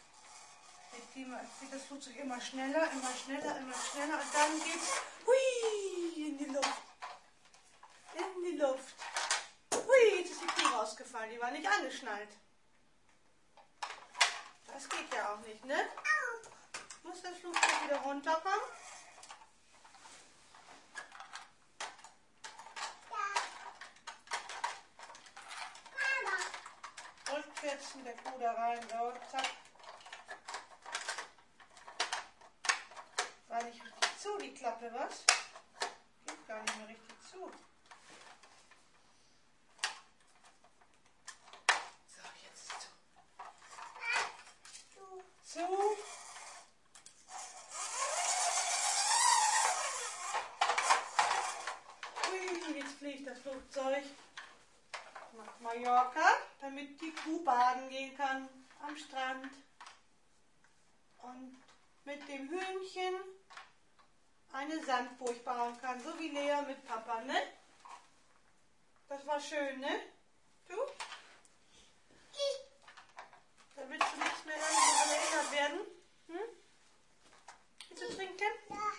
geht das Flugzeug immer schneller, immer schneller, immer schneller und dann geht's hui, in die Luft. In die Luft. Hui, jetzt ist die Kuh rausgefallen, die war nicht angeschnallt. Das geht ja auch nicht, ne? Muss das Flugzeug wieder runterkommen? Rückwärts mit der Kuh da rein, so, zack. War nicht richtig zu, die Klappe, was? Geht gar nicht mehr richtig zu. So, jetzt zu. Zu. Ui, jetzt fliegt das Flugzeug nach Mallorca, damit die Kuh baden gehen kann am Strand. Und mit dem Hühnchen eine Sandburg bauen kann, so wie Lea mit Papa, ne? Das war schön, ne? Du? Da willst du nicht mehr daran erinnert werden? Hm? Willst du trinken? Ja.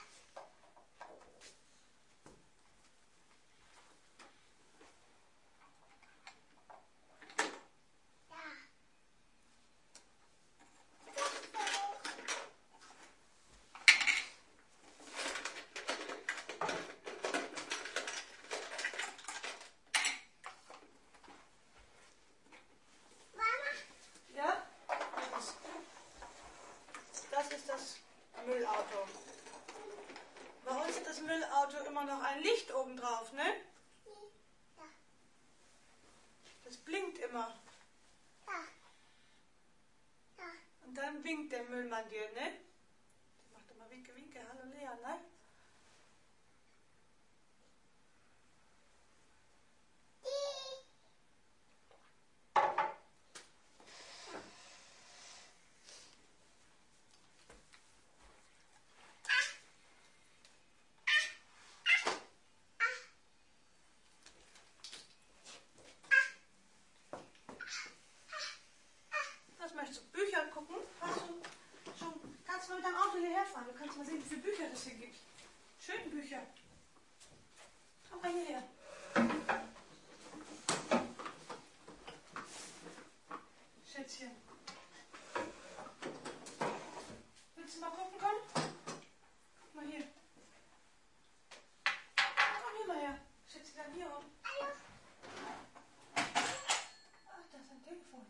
Das ist das Müllauto. Bei uns ist das Müllauto immer noch ein Licht oben drauf, ne? Das blinkt immer. Und dann winkt der Müllmann dir, ne? Der macht immer Winke, Winke, hallo Lea, ne? Möchtest du Bücher gucken? Kannst du mit deinem Auto hierher fahren? Du kannst mal sehen, wie viele Bücher das hier gibt. Schöne Bücher. Komm mal hierher. Schätzchen. Willst du mal gucken kommen? Guck mal hier. Komm hier mal her. Schätzchen, dann hier oben. Ach, da ist ein Telefon.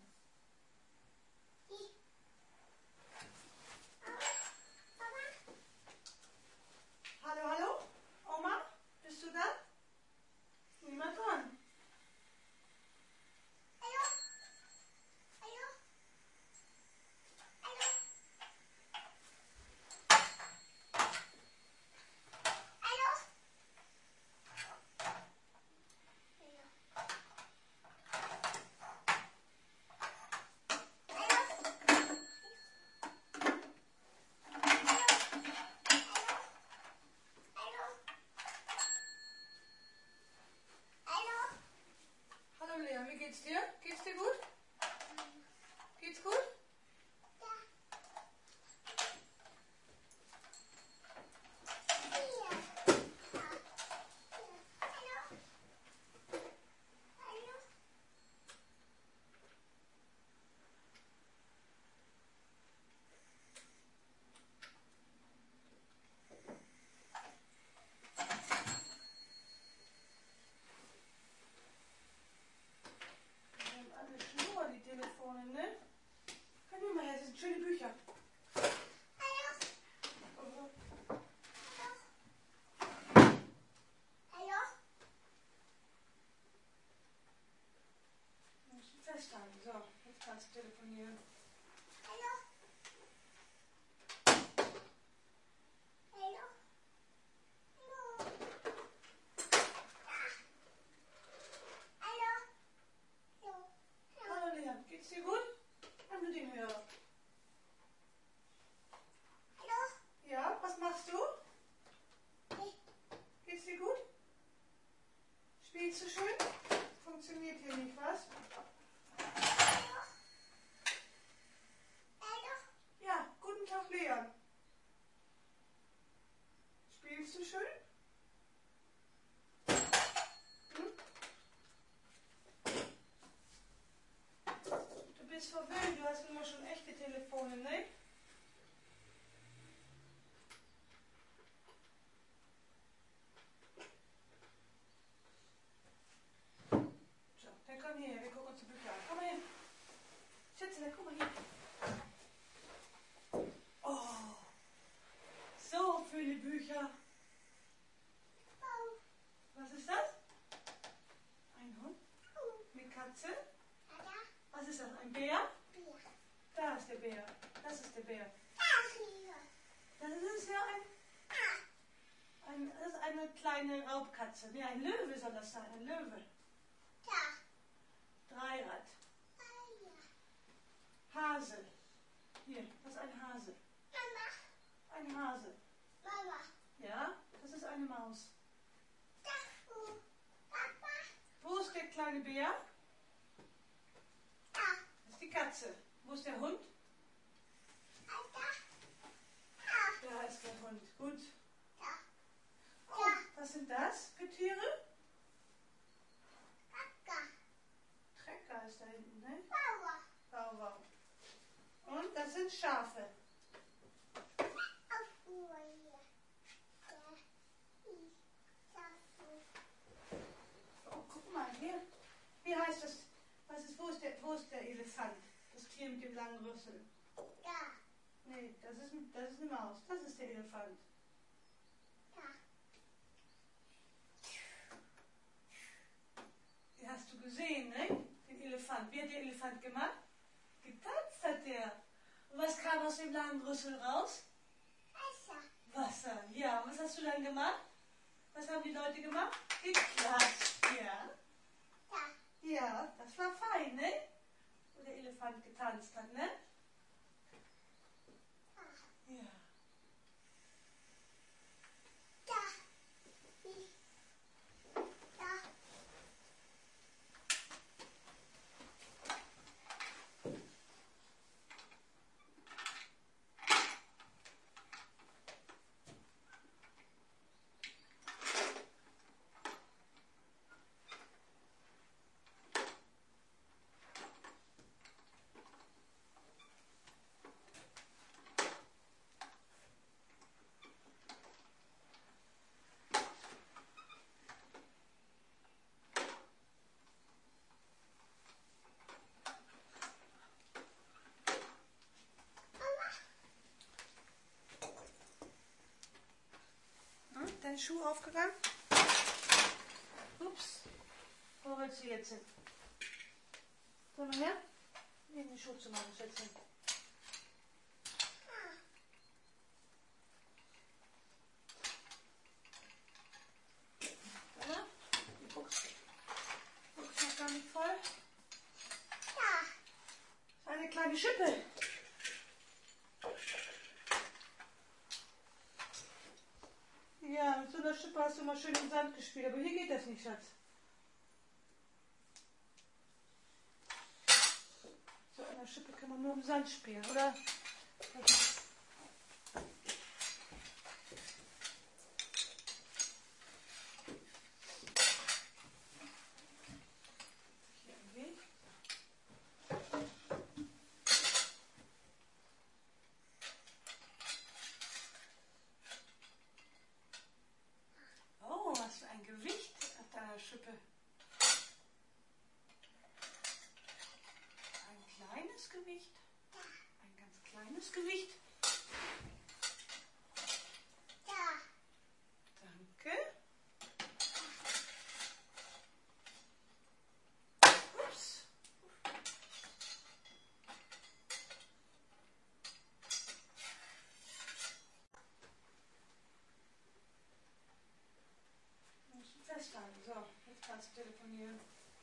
Hallo, hallo? Oma? Bist du da? Niemand dran. Hallo? Hallo? Hallo? Hallo? Wie geht's dir? Geht's dir gut? Geht's gut? Ne? Komm hier mal her, das sind schöne Bücher. Hallo. Hallo. Du musst ihn festhalten. So, jetzt kannst du telefonieren. Hallo. Hallo. Hallo. Hallo. Hallo Leon, geht's dir gut? Haben du den Hörer? Bär. Das ist der Bär. Das ist ja das ist eine kleine Raubkatze. Nee, ein Löwe soll das sein. Ein Löwe. Dreirad. Hase. Hier, das ist ein Hase. Ein Hase. Ja, das ist eine Maus. Wo ist der kleine Bär? Das ist die Katze. Wo ist der Hund? Da ist der Hund. Gut. Oh, was sind das für Tiere? Trecker ist da hinten, ne? Wow. Und das sind Schafe. Oh, guck mal, hier. Wie heißt das? Wo ist der Elefant? Das Tier mit dem langen Rüssel. Nee, das ist eine Maus. Das ist der Elefant. Den hast du gesehen, ne? Den Elefant. Wie hat der Elefant gemacht? Getanzt hat der. Und was kam aus dem langen Rüssel raus? Wasser. Ja, und was hast du dann gemacht? Was haben die Leute gemacht? Geklatscht. Ja. Ja, das war fein, ne? Wo der Elefant getanzt hat, ne? Ja. Dein Schuh aufgegangen? Ups. Wo willst du jetzt hin? Komm mal her. Nee, den Schuh zu machen, Schätzchen. Warte. Die Buchse ist noch gar nicht voll. Das ist eine kleine Schippe. Ja, mit so einer Schippe hast du mal schön im Sand gespielt, aber hier geht das nicht, Schatz. So einer Schippe kann man nur im Sand spielen, oder? Hier ein Weg. Oh, was für ein Gewicht auf deiner Schippe. Ein kleines Gewicht. Ein ganz kleines Gewicht. Danke. Ups. Festhalten. So, jetzt kannst du telefonieren.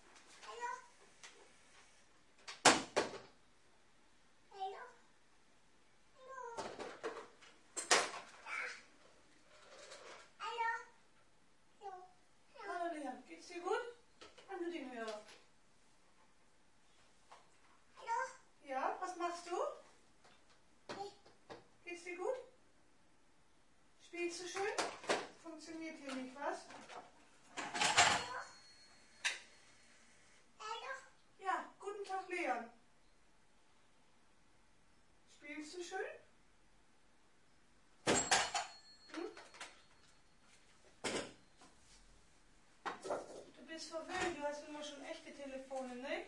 Hallo Leon, geht's dir gut? Kann du den hören? Ja, was machst du? Geht's dir gut? Spielst du schön? Funktioniert hier nicht, was? Ja, guten Tag, Leon. Spielst du schön? Hm? Du bist verwöhnt, du hast immer schon echte Telefone, ne?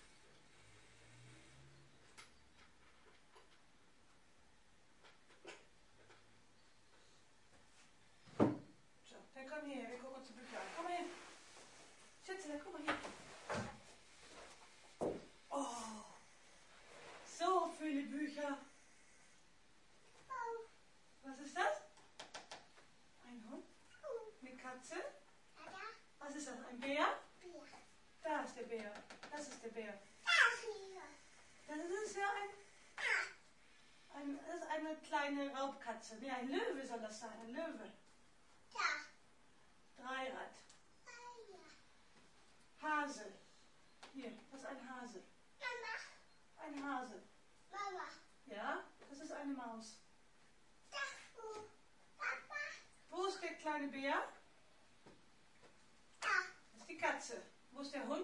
So, dann komm her, wir gucken uns die Bücher an. Komm mal her. Schätzchen, guck mal hier. Oh, so viele Bücher. Bär. Das ist der Bär. Hier. Das ist ja das ist eine kleine Raubkatze. Nee, ein Löwe soll das sein. Ein Löwe. Da. Dreirad. Hier. Hase. Hier, das ist ein Hase. Mama. Ein Hase. Mama. Ja, das ist eine Maus. Da. Papa. Wo ist der kleine Bär? Da. Das ist die Katze. Wo ist der Hund?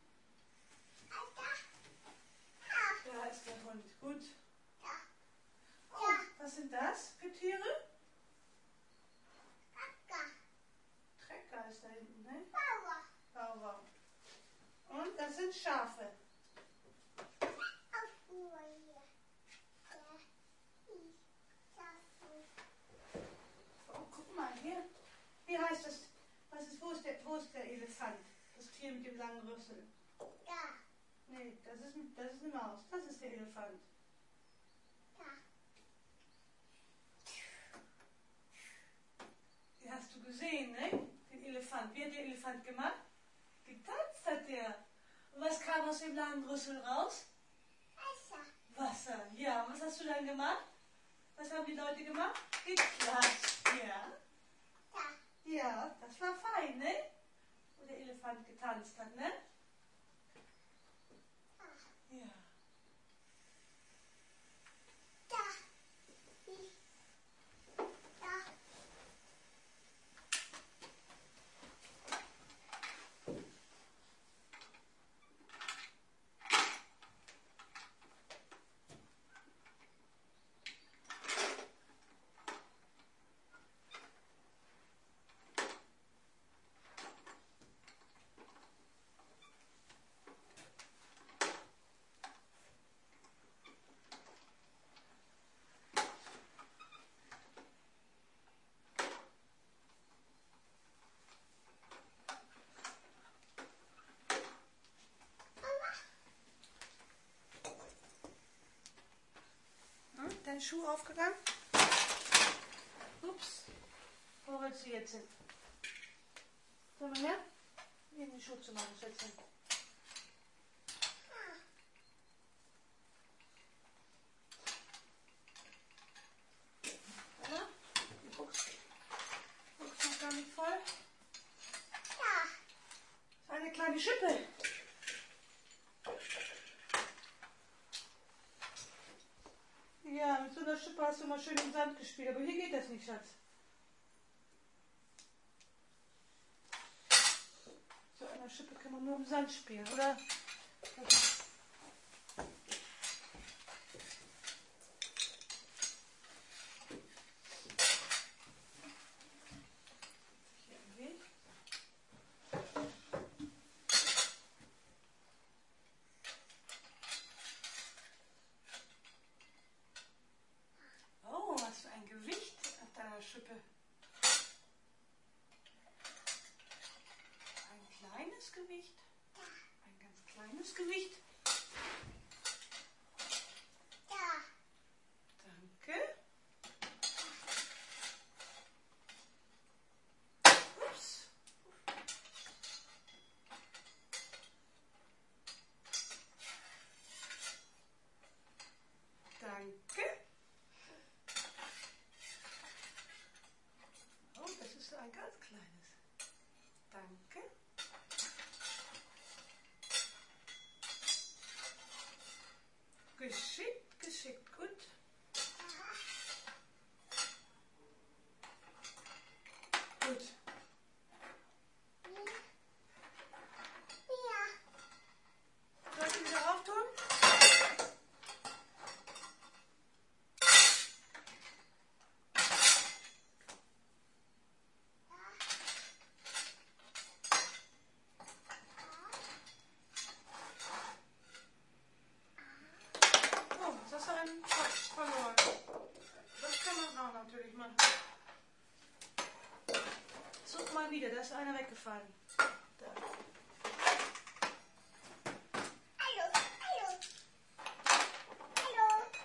Da. Da ist der Hund. Gut. Da. Oh, was sind das für Tiere? Papa. Trecker ist da hinten, ne? Mama. Wow. Und das sind Schafe. Auf Ruhe hier. Ja. Ich schaffe. Oh, guck mal hier. Wie heißt das? Wo ist der Elefant? Das Tier mit dem langen Rüssel. Da. Nee, das ist eine Maus. Das ist der Elefant. Da. Den hast du gesehen, ne? Den Elefant. Wie hat der Elefant gemacht? Getanzt hat der. Und was kam aus dem langen Rüssel raus? Wasser. Wasser. Ja, was hast du dann gemacht? Was haben die Leute gemacht? Geklatscht. Ja. Da. Ja, das war fein, ne? Wo der Elefant getanzt hat, ne? Ja. Da. Ich. Da. Dein Schuh aufgegangen? Ups. Wo willst du jetzt hin? Komm mal her. Hier in den Schuh zu machen, Schätzchen. Ja, die Buchse noch gar nicht voll. Da. Das ist eine kleine Schippe. Ja, mit so einer Schippe hast du mal schön im Sand gespielt, aber hier geht das nicht, Schatz. So einer Schippe kann man nur im Sand spielen, oder? Hier im Weg. Oh, was für ein Gewicht auf deiner Schippe. Ein kleines Gewicht. Ein ganz kleines Gewicht. Da. Danke. Ups. Danke. Oh, das ist so ein ganz kleines. Danke. Geschickt, geschickt, gut. Gut. Hier. Soll ich wieder auftun? Oh, jetzt hast du einen Topf verloren. Das kann man auch natürlich machen. Such mal wieder, da ist einer weggefallen. Da. Hallo. Hallo. Hallo.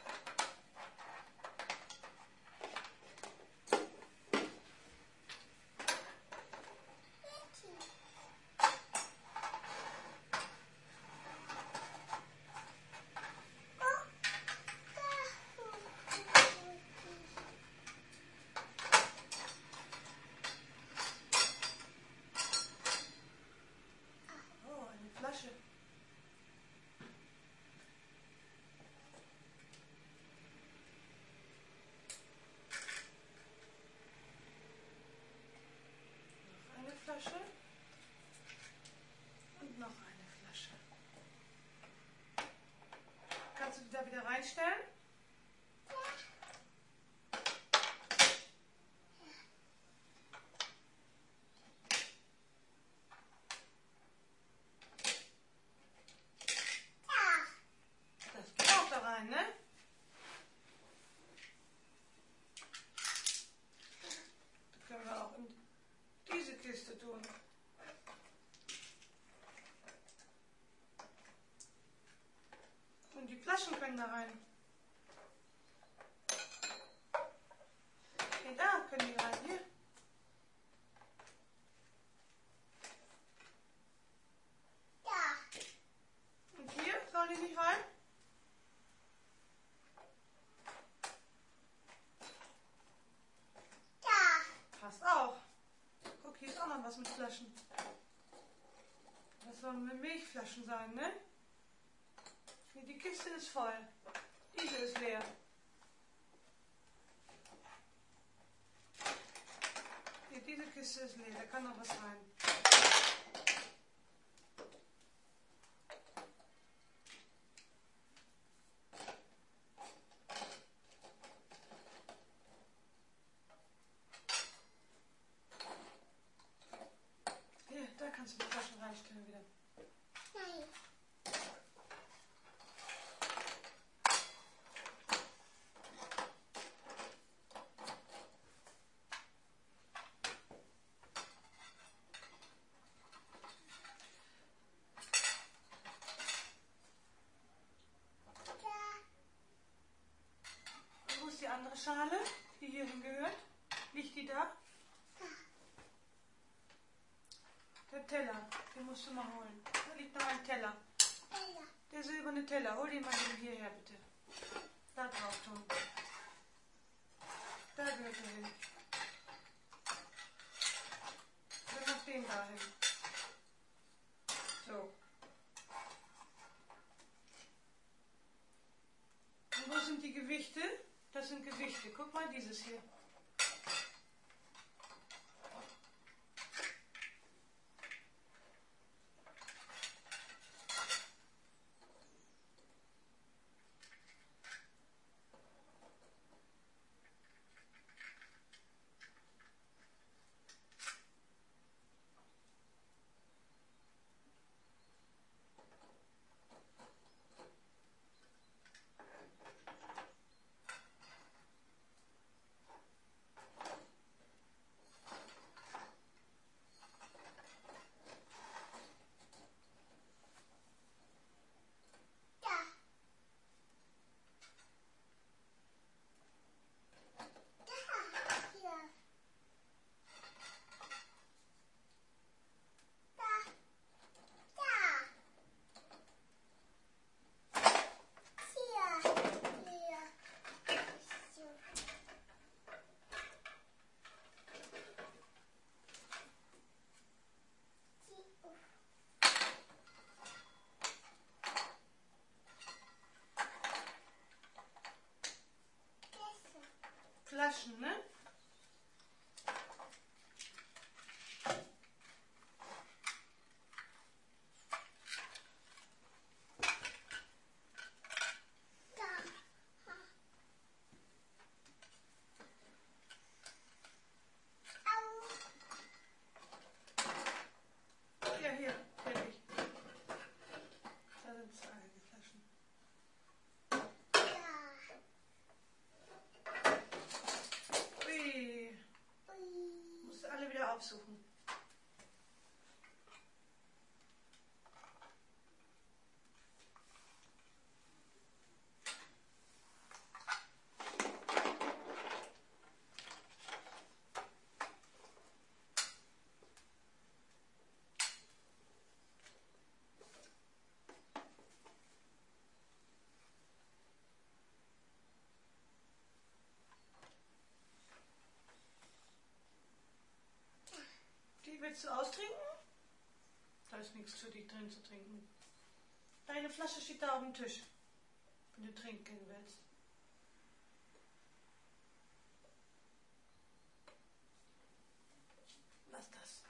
Mädchen. wieder reinstellen. Das geht auch da rein, ne? Das können wir auch in diese Kiste tun. Und die Flaschen können da rein. Okay, da können die rein. Hier. Und hier sollen die nicht rein? Passt auch. Guck, hier ist auch noch was mit Flaschen. Das sollen mit Milchflaschen sein, ne? Hier, die Kiste ist voll. Diese ist leer. Hier, diese Kiste ist leer. Da kann noch was rein. Hier, da kannst du die Flaschen reinstellen wieder. Und wo ist die andere Schale, die hier hingehört? Liegt die da? Der Teller, den musst du mal holen. Da liegt noch ein Teller. Der silberne Teller, hol den mal hierher bitte. Da drauf tun. Da gehört er hin. Dann noch den da hin. So. Und wo sind die Gewichte? Das sind Gewichte. Guck mal, dieses hier. Flaschen, ne? Ja, hier, fertig. Da sind zwei Flaschen. Ui, musst du alle wieder aufsuchen. Die willst du austrinken? Da ist nichts für dich drin zu trinken. Deine Flasche steht da auf dem Tisch, wenn du trinken willst. Lass das.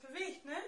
bewegt, ne?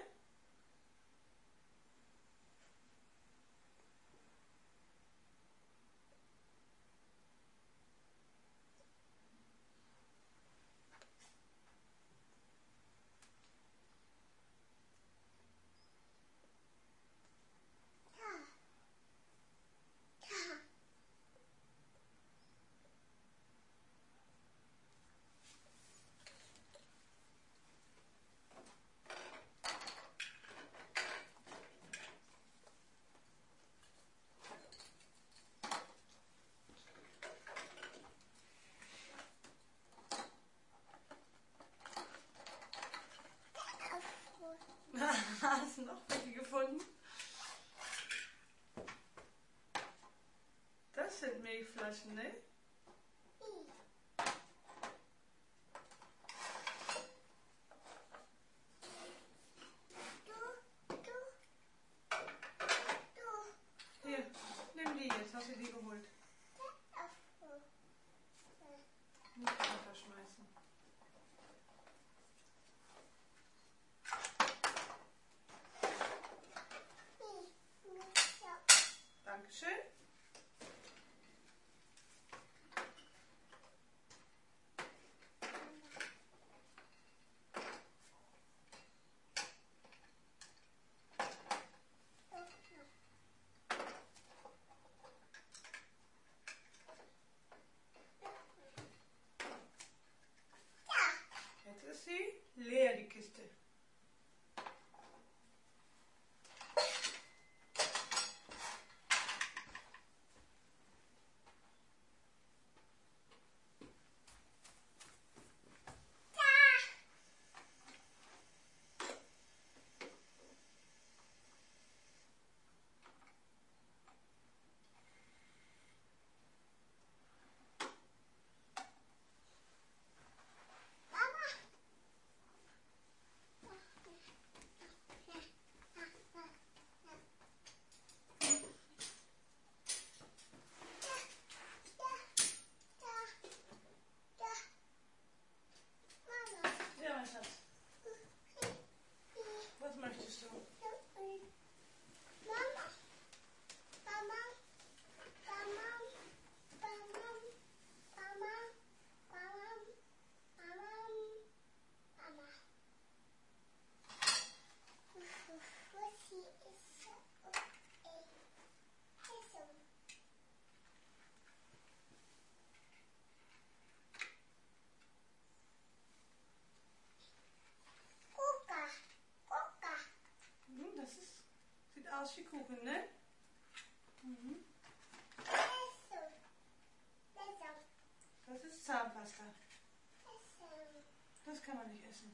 Hast du noch welche gefunden? Das sind Milchflaschen, ne? Hier, nimm die jetzt. Hast du die geholt? Nicht runterschmeißen. Dankeschön. Jetzt ist sie leer, die Kiste. Ja, mein Schatz. Was möchtest du? Das sieht aus wie Kuchen, ne? Mhm. Das ist Zahnpasta. Das kann man nicht essen.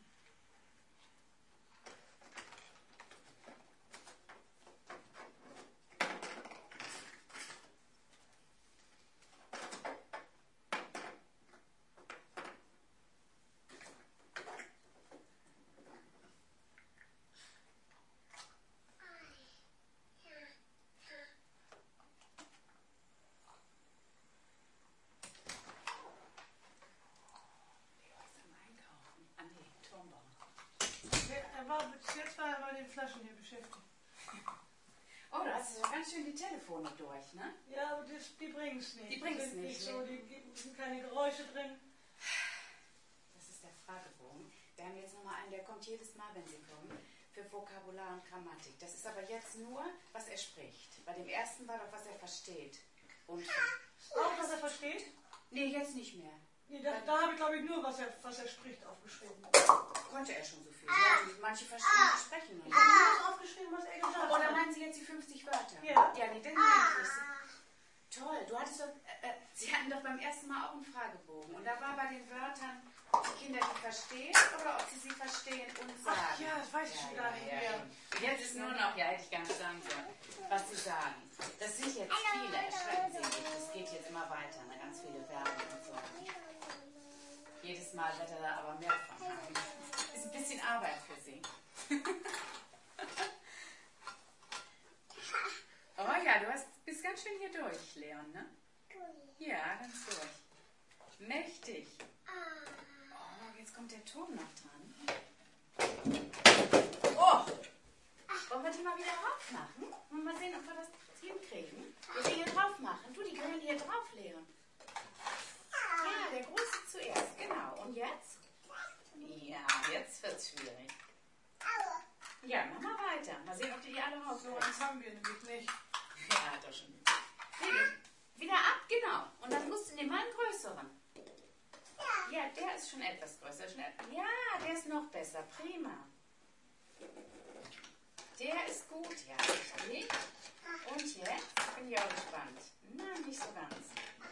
Jetzt war er mal den Flaschen hier beschäftigt. Oh, du hast ja ganz schön die Telefone durch, ne? Ja, aber die bringen es nicht. Die bringen's sind nicht, so, ne? die sind keine Geräusche drin. Das ist der Fragebogen. Wir haben jetzt nochmal einen, der kommt jedes Mal, wenn Sie kommen, für Vokabular und Grammatik. Das ist aber jetzt nur, was er spricht. Bei dem ersten war doch, was er versteht. Und Auch, was er versteht? nee, jetzt nicht mehr. Nee, da habe ich, glaube ich, nur, was er spricht, aufgeschrieben. Konnte er schon so viel. Ja, manche verstehen, die sprechen noch Ich nicht. habe nur das aufgeschrieben, was er gesagt hat. Oder meinen Sie jetzt die 50 Wörter? Ja. Ja, nee, dann meine ich. Toll, du hattest doch, Sie hatten doch beim ersten Mal auch einen Fragebogen. Und da war bei den Wörtern, ob die Kinder die verstehen oder ob sie verstehen und sagen. Ach ja, das weiß ich schon gar nicht mehr. Und jetzt ist nur noch, ja, hätte ich gar nicht sagen sollen, was Sie sagen. Das sind jetzt viele, erschrecken Sie nicht. Das geht jetzt immer weiter, ne? Ganz viele Verben und so. Jedes Mal wird er da aber mehr von haben. Ist ein bisschen Arbeit für Sie. Oh ja, du bist ganz schön hier durch, Leon, ne? Ja, ganz durch. Mächtig. Oh, jetzt kommt der Ton noch dran. wir die mal wieder drauf machen? Und mal sehen, ob wir das hinkriegen. Wir die hier drauf machen. Du, die können hier drauf leeren. Ja, der Große zuerst, genau. Und jetzt? Ja, jetzt wird's schwierig. Ja, mach mal weiter. Mal sehen, ob die alle So rausholen. eins haben wir nämlich nicht. Ja, doch schon. Wieder ab, genau. Und dann musst du nehmen mal einen größeren. Ja, der ist schon etwas größer. Ja, der ist noch besser. Prima. Der ist gut, ja. Richtig. Und jetzt bin ich auch gespannt. Na, nicht so ganz.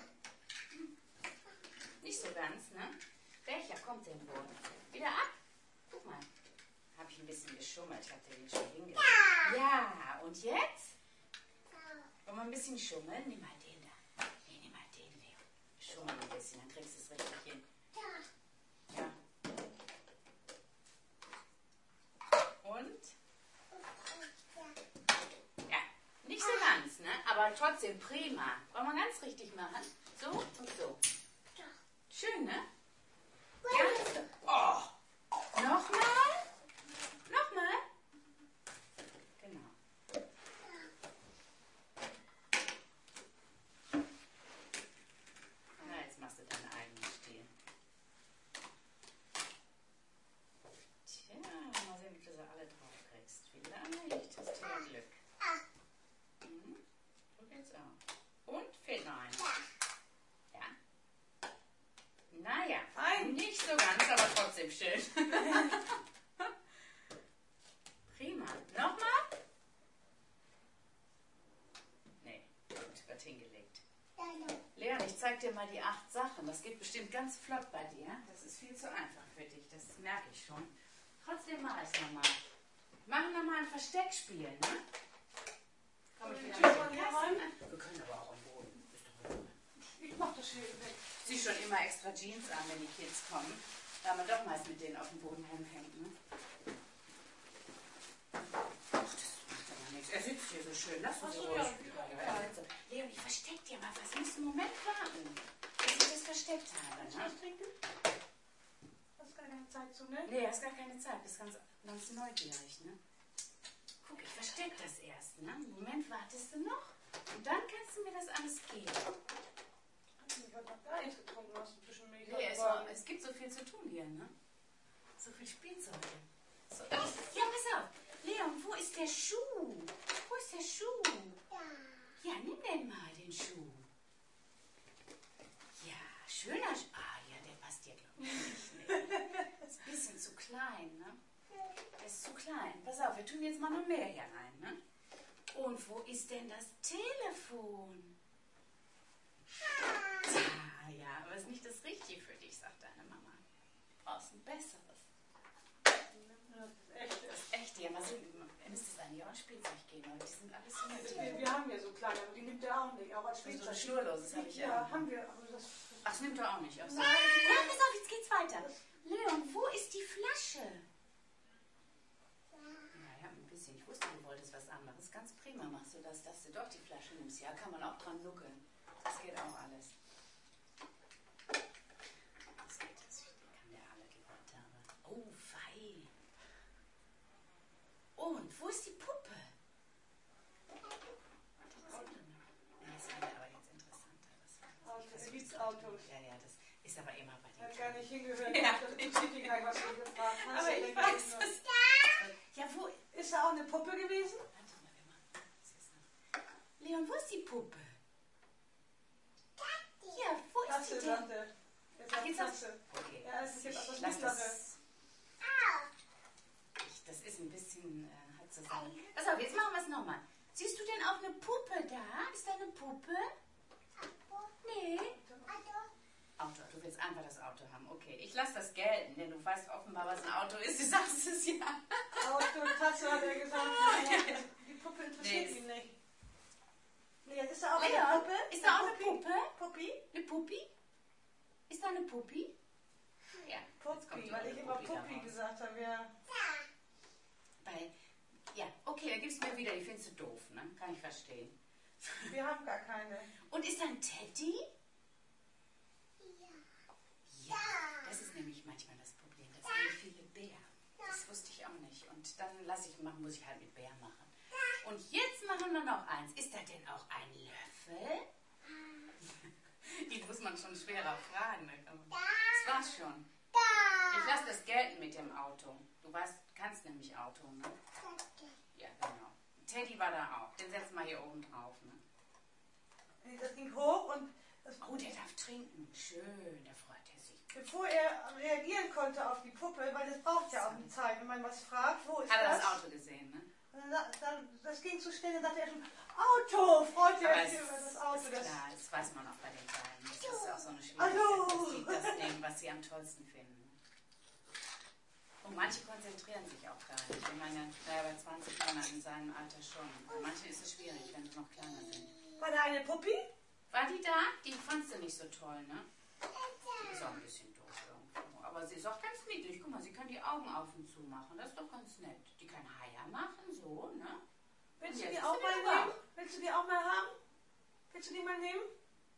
Nicht so ganz, ne? Welcher kommt denn wohl? Wieder ab? Guck mal. Habe ich ein bisschen geschummelt. Ich hatte den schon hingelegt. Ja, und jetzt? Wollen wir ein bisschen schummeln? Nimm mal den da. Nee, nimm mal den, Leo. Schummel ein bisschen, dann kriegst du es richtig hin. Ja. Und? Ja, nicht so ganz, ne? Aber trotzdem prima. Wollen wir ganz richtig machen? So und so. Schön, ne? Ja. Oh. Nochmal? Nochmal? Genau. Na, jetzt machst du deinen eigenen Stil. Tja, mal sehen, wie du sie alle drauf kriegst. Vielleicht hast du ja Glück. Du jetzt auch. Und fehlt noch ein. Ja. Naja, nicht so ganz, aber trotzdem schön. Prima. Nochmal? Nee, gut, wird hingelegt. Leon, ich zeig dir mal die 8 Sachen. Das geht bestimmt ganz flott bei dir. Das ist viel zu einfach für dich, das merke ich schon. Trotzdem mache ich es nochmal. Machen nochmal ein Versteckspiel, ne? Komm, ich wieder mit den Kasten. Wir können aber auch am Boden. Ist doch in Ordnung. Ich mach das hier weg. Zieh schon immer extra Jeans an, wenn die Kids kommen. Da man doch meist mit denen auf dem Boden rumhängt, ne? Ach, das macht aber nichts. Er sitzt hier so schön. Lass uns ruhig. Leon, ich versteck dir mal was. Du musst einen Moment warten, bis ich das versteckt habe. Willst du Ne? was trinken? Hast gar keine Zeit zu, ne? Nee, hast gar keine Zeit. Bist ganz neugierig, ne? Guck, ich versteck das erst, ne? Einen Moment wartest du noch. Und dann kannst du mir das alles geben. Ich habe noch gar nichts getrunken, du hast ein bisschen Milch. Nee, es gibt so viel zu tun hier, ne? So viel Spielzeug. So, ja, pass auf. Leon, wo ist der Schuh? Wo ist der Schuh? Ja, nimm den mal, den Schuh. Ja, schöner Schuh. Ah, ja, der passt dir, glaube ich, nicht. Nee. Ist ein bisschen zu klein, ne? Der ist zu klein. Pass auf, wir tun jetzt mal noch mehr hier rein, ne? Und wo ist denn das Telefon? Ah, ja, aber ist nicht das Richtige für dich, sagt deine Mama. Du brauchst ein besseres. Das ist echt, ja, mal sehen, ihr müsst es eigentlich auch als Spielzeug geben, aber die sind alles so mit Wir haben ja so kleine, aber die nimmt er auch nicht. Auch als so Spielzeug. ein schnurloses habe ich ja. Ja, haben wir. Aber das Ach, das nimmt er auch nicht aus. Nein. Ja, pass auf, jetzt geht's weiter. Leon, wo ist die Flasche? Naja, ein bisschen. Ich wusste, du wolltest was anderes. Ganz prima machst du das, dass du doch die Flasche nimmst. Ja, kann man auch dran nuckeln. Das geht auch alles. Das geht, das kann der alle die Worte. Oh, fei. Und, wo ist die Puppe? Das wäre aber jetzt interessanter. er liebt Autos. Ja, ja, das ist aber immer bei Er den hat gar nicht hingehört. Ja. Das interessiert ihn gar nicht, was du gefragt hast. Aber Er ich denkt weiß nur, es. Ja, wo? Ist da auch eine Puppe gewesen? Warte mal, wir machen das jetzt noch. Leon, wo ist die Puppe? Ja, wo ist Katze, die denn? sagt er. Er Ach, sagt jetzt Katze. Okay. Ja, es ist jetzt auch das Lass Mittlere. Das ist ein bisschen, hat zusammen. Pass auf, jetzt machen wir es nochmal. Siehst du denn auch eine Puppe da? Ist da eine Puppe? Nee. Auto, du willst einfach das Auto haben. Okay, ich lasse das gelten, denn du weißt offenbar, was ein Auto ist. Du sagst es ja. Auto, Katze, hat er gesagt. Ja, die Puppe interessiert ihn nicht. Nee, jetzt ist da auch eine Leon, Puppe. ist da auch eine Puppe? Puppi? Eine Puppi? Ist da eine Puppi? Ja, jetzt kommt Puppi, die weil ich immer Puppi Puppi daraus. gesagt habe, ja. Ja, okay, dann gibst du mir wieder. Die findest du doof, ne? Kann ich verstehen. Wir haben gar keine. Und ist da ein Teddy? Ja, das ist nämlich manchmal das Problem. Das sind viele Bären. Das wusste ich auch nicht. Und dann muss ich halt mit Bär machen. Und jetzt machen wir noch eins. Ist da denn auch ein Löffel? Die muss man schon schwerer fragen. Das war's schon. Ich lasse das gelten mit dem Auto. Du kannst nämlich Auto, ne? Ja, genau. Teddy war da auch. Den setzen wir hier oben drauf, ne? Das ging hoch und Oh, der darf trinken. Schön, da freut er sich. bevor er reagieren konnte auf die Puppe, weil das braucht ja auch eine Zeit, wenn man was fragt, wo ist Hat er das? das Auto gesehen, ne? Das ging zu schnell, dann dachte er schon, Auto, freut er Aber sich über das Auto. ist klar, das weiß man auch bei den Kleinen. Das ist auch so eine Hallo. Schwierigkeit, dass die das nehmen, was sie am tollsten finden. Und manche konzentrieren sich auch gar nicht. Ich meine, bei 20 Monaten in seinem Alter schon. Bei manchen ist es schwierig, wenn sie noch kleiner sind. War da eine Puppi? War die da? Die fandst du nicht so toll, ne? Die ist auch ein bisschen doof irgendwo. Aber sie ist auch ganz niedlich. Guck mal, sie kann die Augen auf und zu machen. Das ist doch ganz nett. Die kann Haie machen, so, ne? Willst du Jetzt die ist auch sie mal wieder nehmen? Willst du die auch mal haben? Willst du die mal nehmen?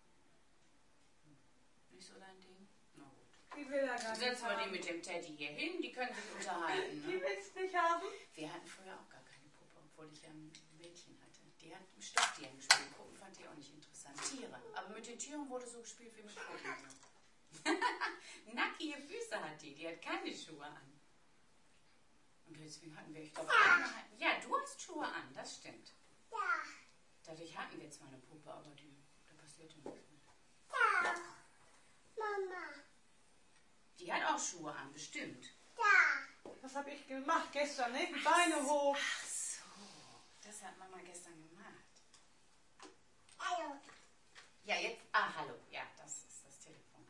Nicht so dein Ding? Na gut. Die will er gar Dann nicht setzen wir die haben. mit dem Teddy hier hin. Die können sich unterhalten, Die ne? willst du nicht haben? Wir hatten früher auch gar keine Puppe, obwohl ich ja ein Mädchen hatte. Die hat mit Stofftieren gespielt. Puppen fand ich auch nicht interessant. Tiere. Aber mit den Tieren wurde so gespielt wie mit Puppen. Nackige Füße hat die. Die hat keine Schuhe an. Und deswegen hatten wir, ich glaube, ja, du hast Schuhe an, das stimmt. Dadurch hatten wir zwar eine Puppe, aber da passierte nichts mehr. Mama. Die hat auch Schuhe an, bestimmt. Das habe ich gemacht gestern, ne? Die Beine hoch. Ach so, das hat Mama gestern gemacht. Hallo. Ja, jetzt, hallo, ja, das ist das Telefon.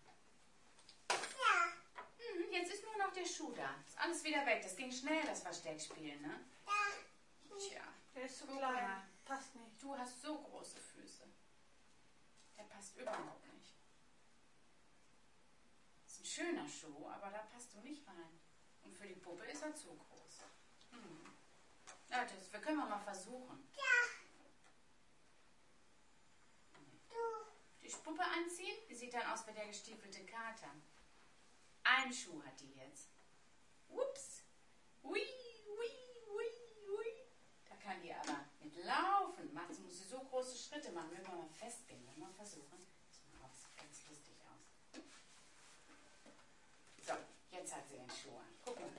Jetzt ist nur noch der Schuh da. Ist alles wieder weg. Das ging schnell, das Versteckspielen, ne? Tja, Der ist zu Guck klein. mal. Passt nicht. du hast so große Füße. Der passt überhaupt nicht. Ist ein schöner Schuh, aber da passt du nicht rein. Und für die Puppe ist er zu groß. Ja, wir können mal versuchen. Die Puppe anziehen, die sieht dann aus wie der gestiefelte Kater. Ein Schuh hat die jetzt. Ups. Ui, ui, ui, ui. Da kann die aber mit laufen. Muss sie so große Schritte machen. Wenn wir mal festgehen, wenn wir mal versuchen. Das sieht ganz lustig aus. So, jetzt hat sie den Schuh an. Guck mal.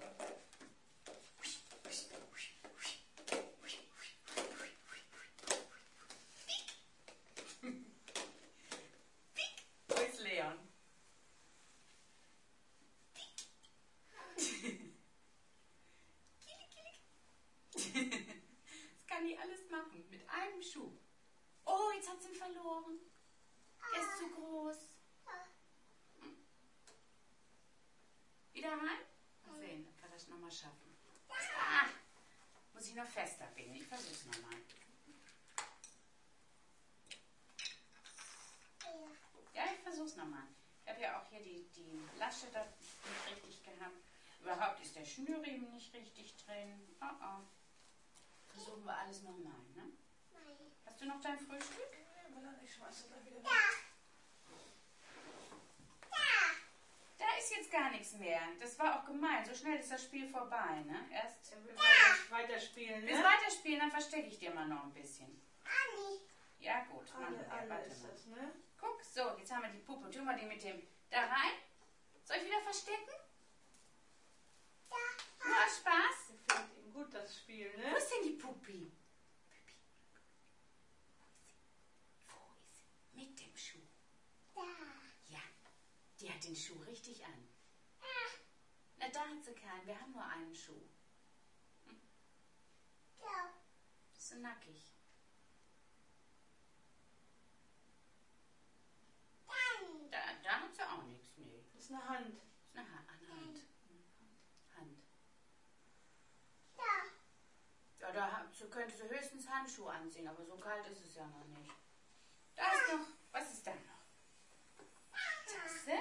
Wo ist Leon? Das kann die alles machen, mit einem Schuh. Oh, jetzt hat sie ihn verloren. Er ist zu groß. Wieder rein? Mal sehen, ob wir das nochmal schaffen. Muss ich noch fester biegen. Ich versuch's nochmal. Ja, ich versuch's nochmal. Ich habe ja auch hier die Lasche da nicht richtig gehabt. Überhaupt ist der Schnürriemen nicht richtig drin. Oh. Versuchen wir alles nochmal, ne? Hast du noch dein Frühstück? Ich schmeiße gleich wieder weg. Da ist jetzt gar nichts mehr. Das war auch gemein. So schnell ist das Spiel vorbei, ne? Erst Dann will weiterspielen, willst ne? du weiterspielen, dann verstecke ich dir mal noch ein bisschen. Ja gut, machen wir. Alle Warte ist mal. das, ne? Guck, so, jetzt haben wir die Puppe. Tun wir die mit dem da rein. Soll ich wieder verstecken? Nur aus Spaß? Gefällt ihm gut das Spiel, Wo ne? ist denn die Puppi? Wo ist sie? Mit dem Schuh. Ja, die hat den Schuh richtig an. Na, da hat sie keinen. Wir haben nur einen Schuh. Das ist so nackig. Da hat sie auch nichts. Nee. Das ist eine Hand. Das ist eine Hand. Hand. Ja, könnte sie höchstens Handschuhe anziehen, aber so kalt ist es ja noch nicht. Da ist noch. Was ist da noch? Tasse?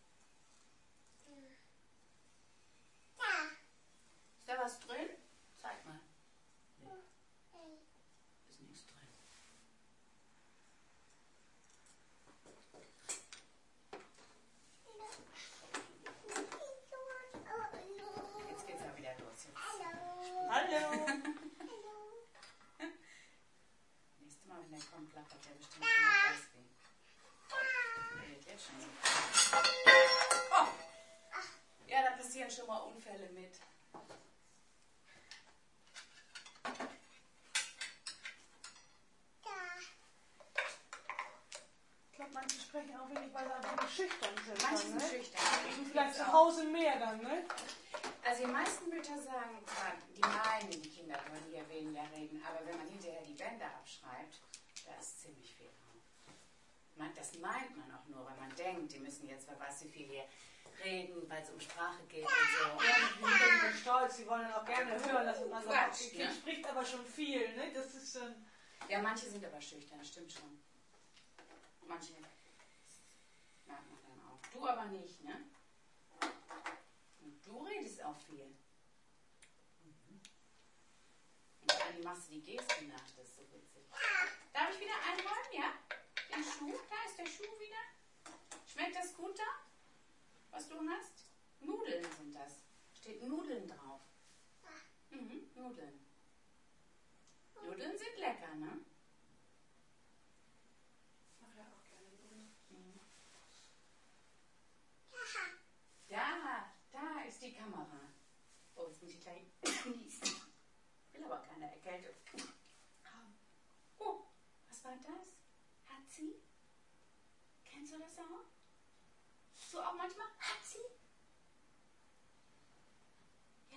Ist da was drin? Zeig mal. Nee, ist nichts drin. Jetzt geht's ja wieder los. Hallo. schon mal Unfälle mit. Ich glaube, manche sprechen auch wenig, weil sie einfach schüchtern sind. Manche dann, sind ne? schüchtern. Und vielleicht zu Hause mehr dann, ne? Also die meisten Mütter sagen, zwar, die meinen, die Kinder wollen hier weniger reden, aber wenn man hinterher die Bänder abschreibt, da ist ziemlich viel drauf. Das meint man auch nur, weil man denkt, die müssen jetzt, wer weiß wie viel hier reden, weil es um Sprache geht und so. Ja, die sind stolz, die wollen dann auch gerne hören, dass man sagt, Quatsch, das Kind ne? spricht aber schon viel, ne? Das ist Ja, manche sind aber schüchtern, das stimmt schon. Manche merkt man dann auch. Du aber nicht, ne? Und du redest auch viel. Und vor allem machst du die Gesten nach, das ist so witzig. Darf ich wieder einräumen, ja? Den Schuh, da ist der Schuh wieder. Schmeckt das gut da? Was du hast? Nudeln sind das. Steht Nudeln drauf. Mhm, Nudeln. Nudeln sind lecker, ne? Ich mache ja auch gerne Nudeln. Da ist die Kamera. Oh, jetzt muss ich gleich niesen. Will aber keine Erkältung. Oh, was war das? Hatzi? Kennst du das auch? So auch manchmal? Hatzi? Ja?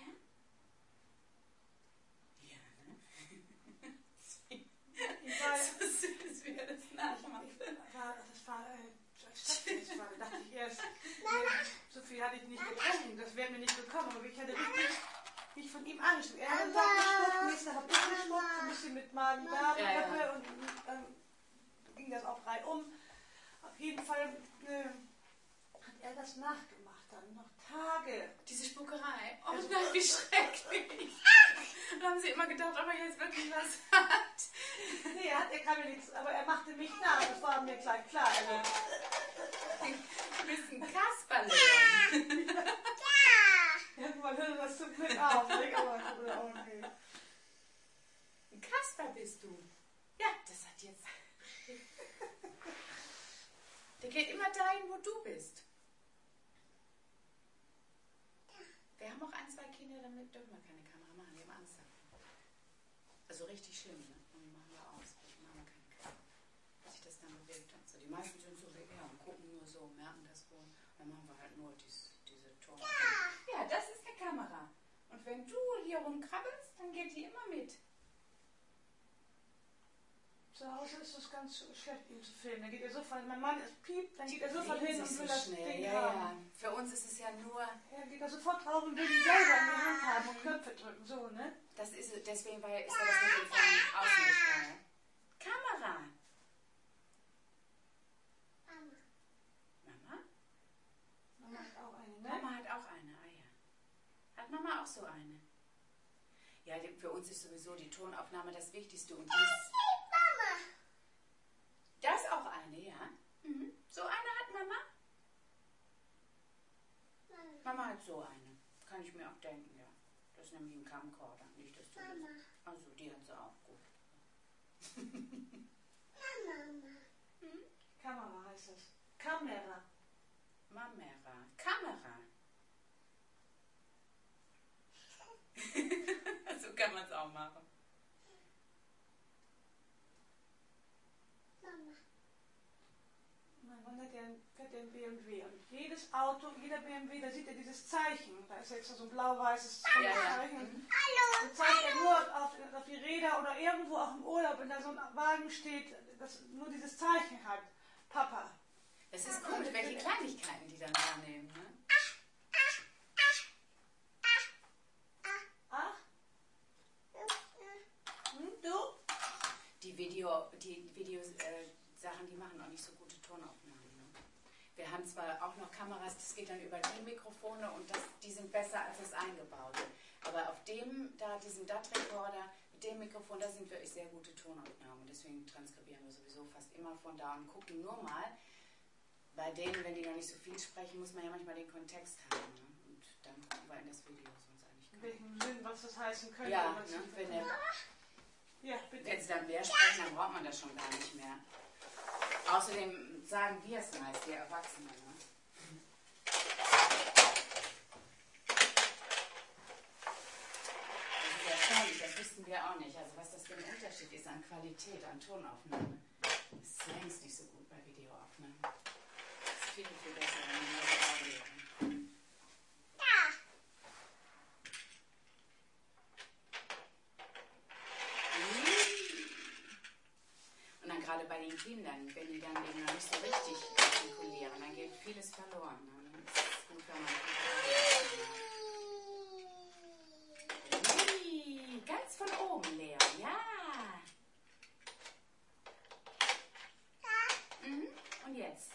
Ja, ne? Ich war, So süß, wie er das nachmacht. da dachte ich erst, so viel hatte ich nicht getrunken, das wäre mir nicht gekommen, aber ich hatte richtig nicht von ihm Angst. Er hat geschluckt, nächstes habe ich geschluckt, ein bisschen mit Magen-Darm-Grippe und dann ging das auch reihum. Auf jeden Fall hat er das nachgemacht, dann noch Tage. Diese Spuckerei. Oh nein, wie schrecklich. Da haben sie immer gedacht, ob er jetzt wirklich was hat. Nee, er kam mir nichts, aber er machte mich nach, das war mir gleich klar. Also, Du bist ein Kasperle. irgendwann hört das zum Glück auf, ne? Aber okay. Ein Kasper bist du. Ja, das hat jetzt... Der geht immer dahin, wo du bist. Wir haben auch 1, 2 Kinder, damit dürfen wir keine Kamera machen, die haben Angst davor. Also richtig schlimm, ne? Und die machen wir aus, die machen wir keine Kamera. Bis sich das dann bewegt hat. So, die meisten sind so wie er und gucken nur so, merken das wohl. Dann machen wir halt nur diese Ton. Ja, das ist eine Kamera. Und wenn du hier rumkrabbelst, dann geht die immer mit. Zu Hause ist es ganz schlecht, ihn zu filmen. Da geht er sofort, mein Mann ist piept, dann geht er sofort hin und will das Ding haben. Ja. Für uns ist es ja nur... Er geht da sofort drauf und will ihn selber in die Hand haben und Knöpfe drücken, so, ne? Das ist, deswegen ist ja das mit dem Fahren Außenlicht. Kamera. Mama? Mama hat auch eine, ne? Mama hat auch eine, ah ja. Hat Mama auch so eine? Ja, für uns ist sowieso die Tonaufnahme das Wichtigste. Und das ist auch eine, ja. Mhm. So eine hat Mama? Mama hat so eine. Kann ich mir auch denken, ja. Das ist nämlich ein Camcorder, nicht das du das. Also die hat sie auch gut. Kamera heißt es. Kamera. Kamera. So kann man es auch machen. Mein Mann fährt ja einen BMW und jedes Auto, jeder BMW, da sieht er dieses Zeichen. Da ist jetzt so ein blau-weißes Zeichen. Das zeigt er nur auf die Räder oder irgendwo auch im Urlaub, wenn da so ein Wagen steht, das nur dieses Zeichen hat. Papa. Es ist komisch, welche Kleinigkeiten die dann wahrnehmen, ne? Ach? Du? Die Videos, Sachen, die machen auch nicht so gute Tonaufnahmen. Ne? Wir haben zwar auch noch Kameras, das geht dann über die Mikrofone und die sind besser als das eingebaute. Aber auf diesem DAT-Rekorder, mit dem Mikrofon, da sind wirklich sehr gute Tonaufnahmen. Deswegen transkribieren wir sowieso fast immer von da und gucken nur mal. Bei denen, wenn die noch nicht so viel sprechen, muss man ja manchmal den Kontext haben. Ne? Und dann gucken wir in das Video, sonst eigentlich In welchem Sinn, was das heißen könnte. Ja, ne? Ja, bitte. Wenn sie dann mehr sprechen, dann braucht man das schon gar nicht mehr. Außerdem sagen wir es meist, wir Erwachsene. Ne? wüssten wir auch nicht. Also was das für ein Unterschied ist an Qualität, an Tonaufnahme. Das ist längst nicht so gut bei Videoaufnahmen. Das ist viel, viel besser, wenn man das Audio hat. Und dann gerade bei den Kindern, wenn die dann eben noch nicht so richtig artikulieren, dann geht vieles verloren. Dann ist es gut, wenn man ganz von oben, Leon, ja. Mhm. Und jetzt.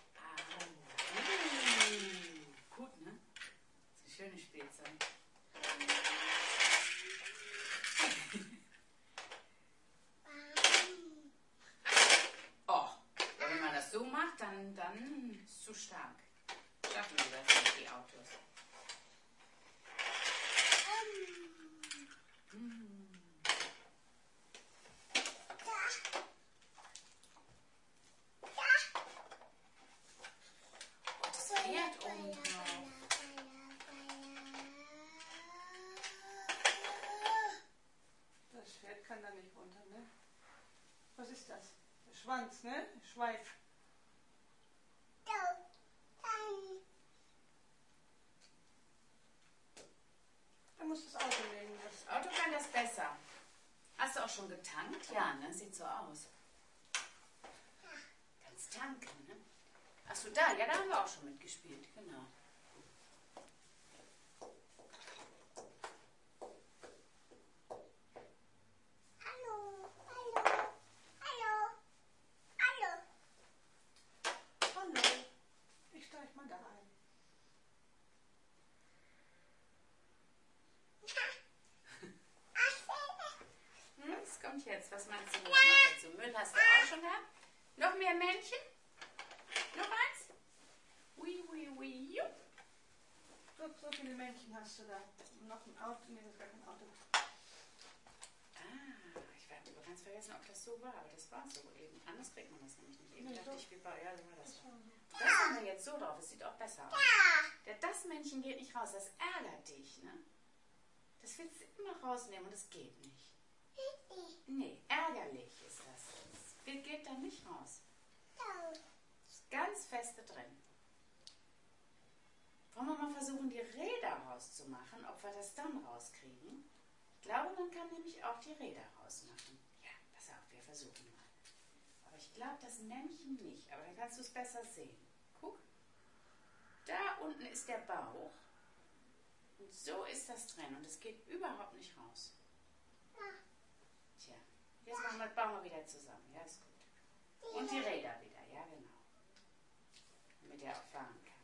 Gut, ne? Das ist ein schönes Spielzeug. Oh, wenn man das so macht, dann ist es zu stark. Schaffen wir das nicht, die Autos. Das Pferd kann da nicht runter, ne? Was ist das? Der Schwanz, ne? Der Schweif. Da muss das Auto nehmen. Das Auto kann das besser. Hast du auch schon getankt? Ja, ne? Sieht so aus. Kannst tanken, ne? Achso, da. Ja, da haben wir auch schon mitgespielt. Genau. Ich steig mal da ein. Was kommt jetzt? Was meinst du, was macht dazu? Müll hast du auch schon da? Noch mehr Männchen? Noch eins? Ui, ui, ui, jupp. So viele Männchen hast du da. Noch ein Auto? Nee, das ist gar kein Auto. Ich habe ganz vergessen, ob das so war, aber das war so eben. Anders kriegt man das nämlich nicht. Eben Nee, dachte so. ich, wie war, ja, so war das. Das war so. Das haben wir jetzt so drauf, es sieht auch besser aus. Das Männchen geht nicht raus, das ärgert dich, ne? Das willst du immer rausnehmen und das geht nicht. Nee, ärgerlich ist das. Das geht dann nicht raus. Das ist ganz feste drin. Wollen wir mal versuchen, die Räder rauszumachen, ob wir das dann rauskriegen? Ich glaube, man kann nämlich auch die Räder rausmachen. Ja, pass auf, wir versuchen mal. Aber ich glaube, das Männchen nicht. Aber dann kannst du es besser sehen. Guck. Da unten ist der Bauch. Und so ist das drin. Und es geht überhaupt nicht raus. Tja, jetzt bauen wir wieder zusammen. Ja, ist gut. Und die Räder wieder. Ja, genau. Damit er auch fahren kann.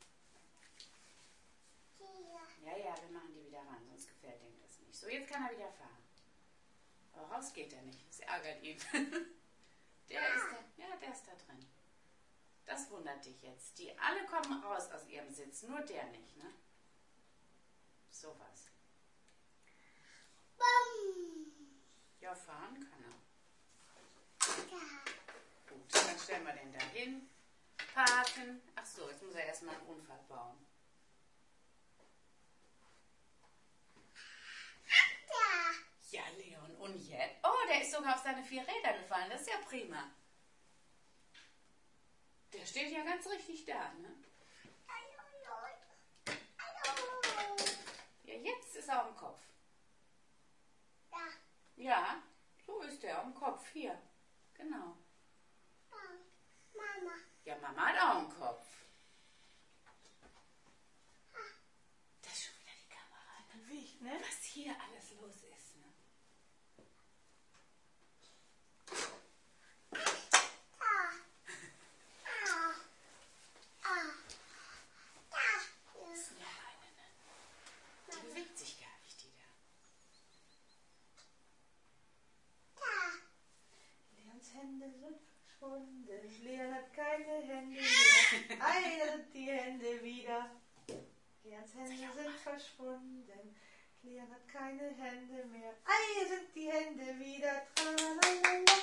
Ja, ja, wir machen die wieder ran. Sonst gefällt ihm das nicht. So, jetzt kann er wieder fahren. Aber raus geht er nicht. Das ärgert ihn. Der ist da drin. Das wundert dich jetzt. Die alle kommen raus aus ihrem Sitz, nur der nicht, ne? Sowas. Ja, fahren kann er. Gut, dann stellen wir den da hin. Parken. Ach so, jetzt muss er erstmal einen Unfall bauen. Ja, Leon, und jetzt? Oh, der ist sogar auf seine 4 Räder gefallen. Das ist ja prima. Der steht ja ganz richtig da, ne? Ja, jetzt ist er auf dem Kopf. Ja, so ist er auf dem Kopf. Hier. Genau. Mama. Ja, Mama hat auch einen Kopf. Das ist schon wieder die Kamera, ne? Wiegt, ne? Was hier alles los ist, ne? Das ist nur eine, ne? Die bewegt sich gar nicht, die da. Leons Hände sind verschwunden. Leon hat keine Hände mehr. Ei, sind die Hände wieder. Leons Hände sind verschwunden. Leon hat keine Hände mehr. Ei, sind die Hände wieder. Tralalala.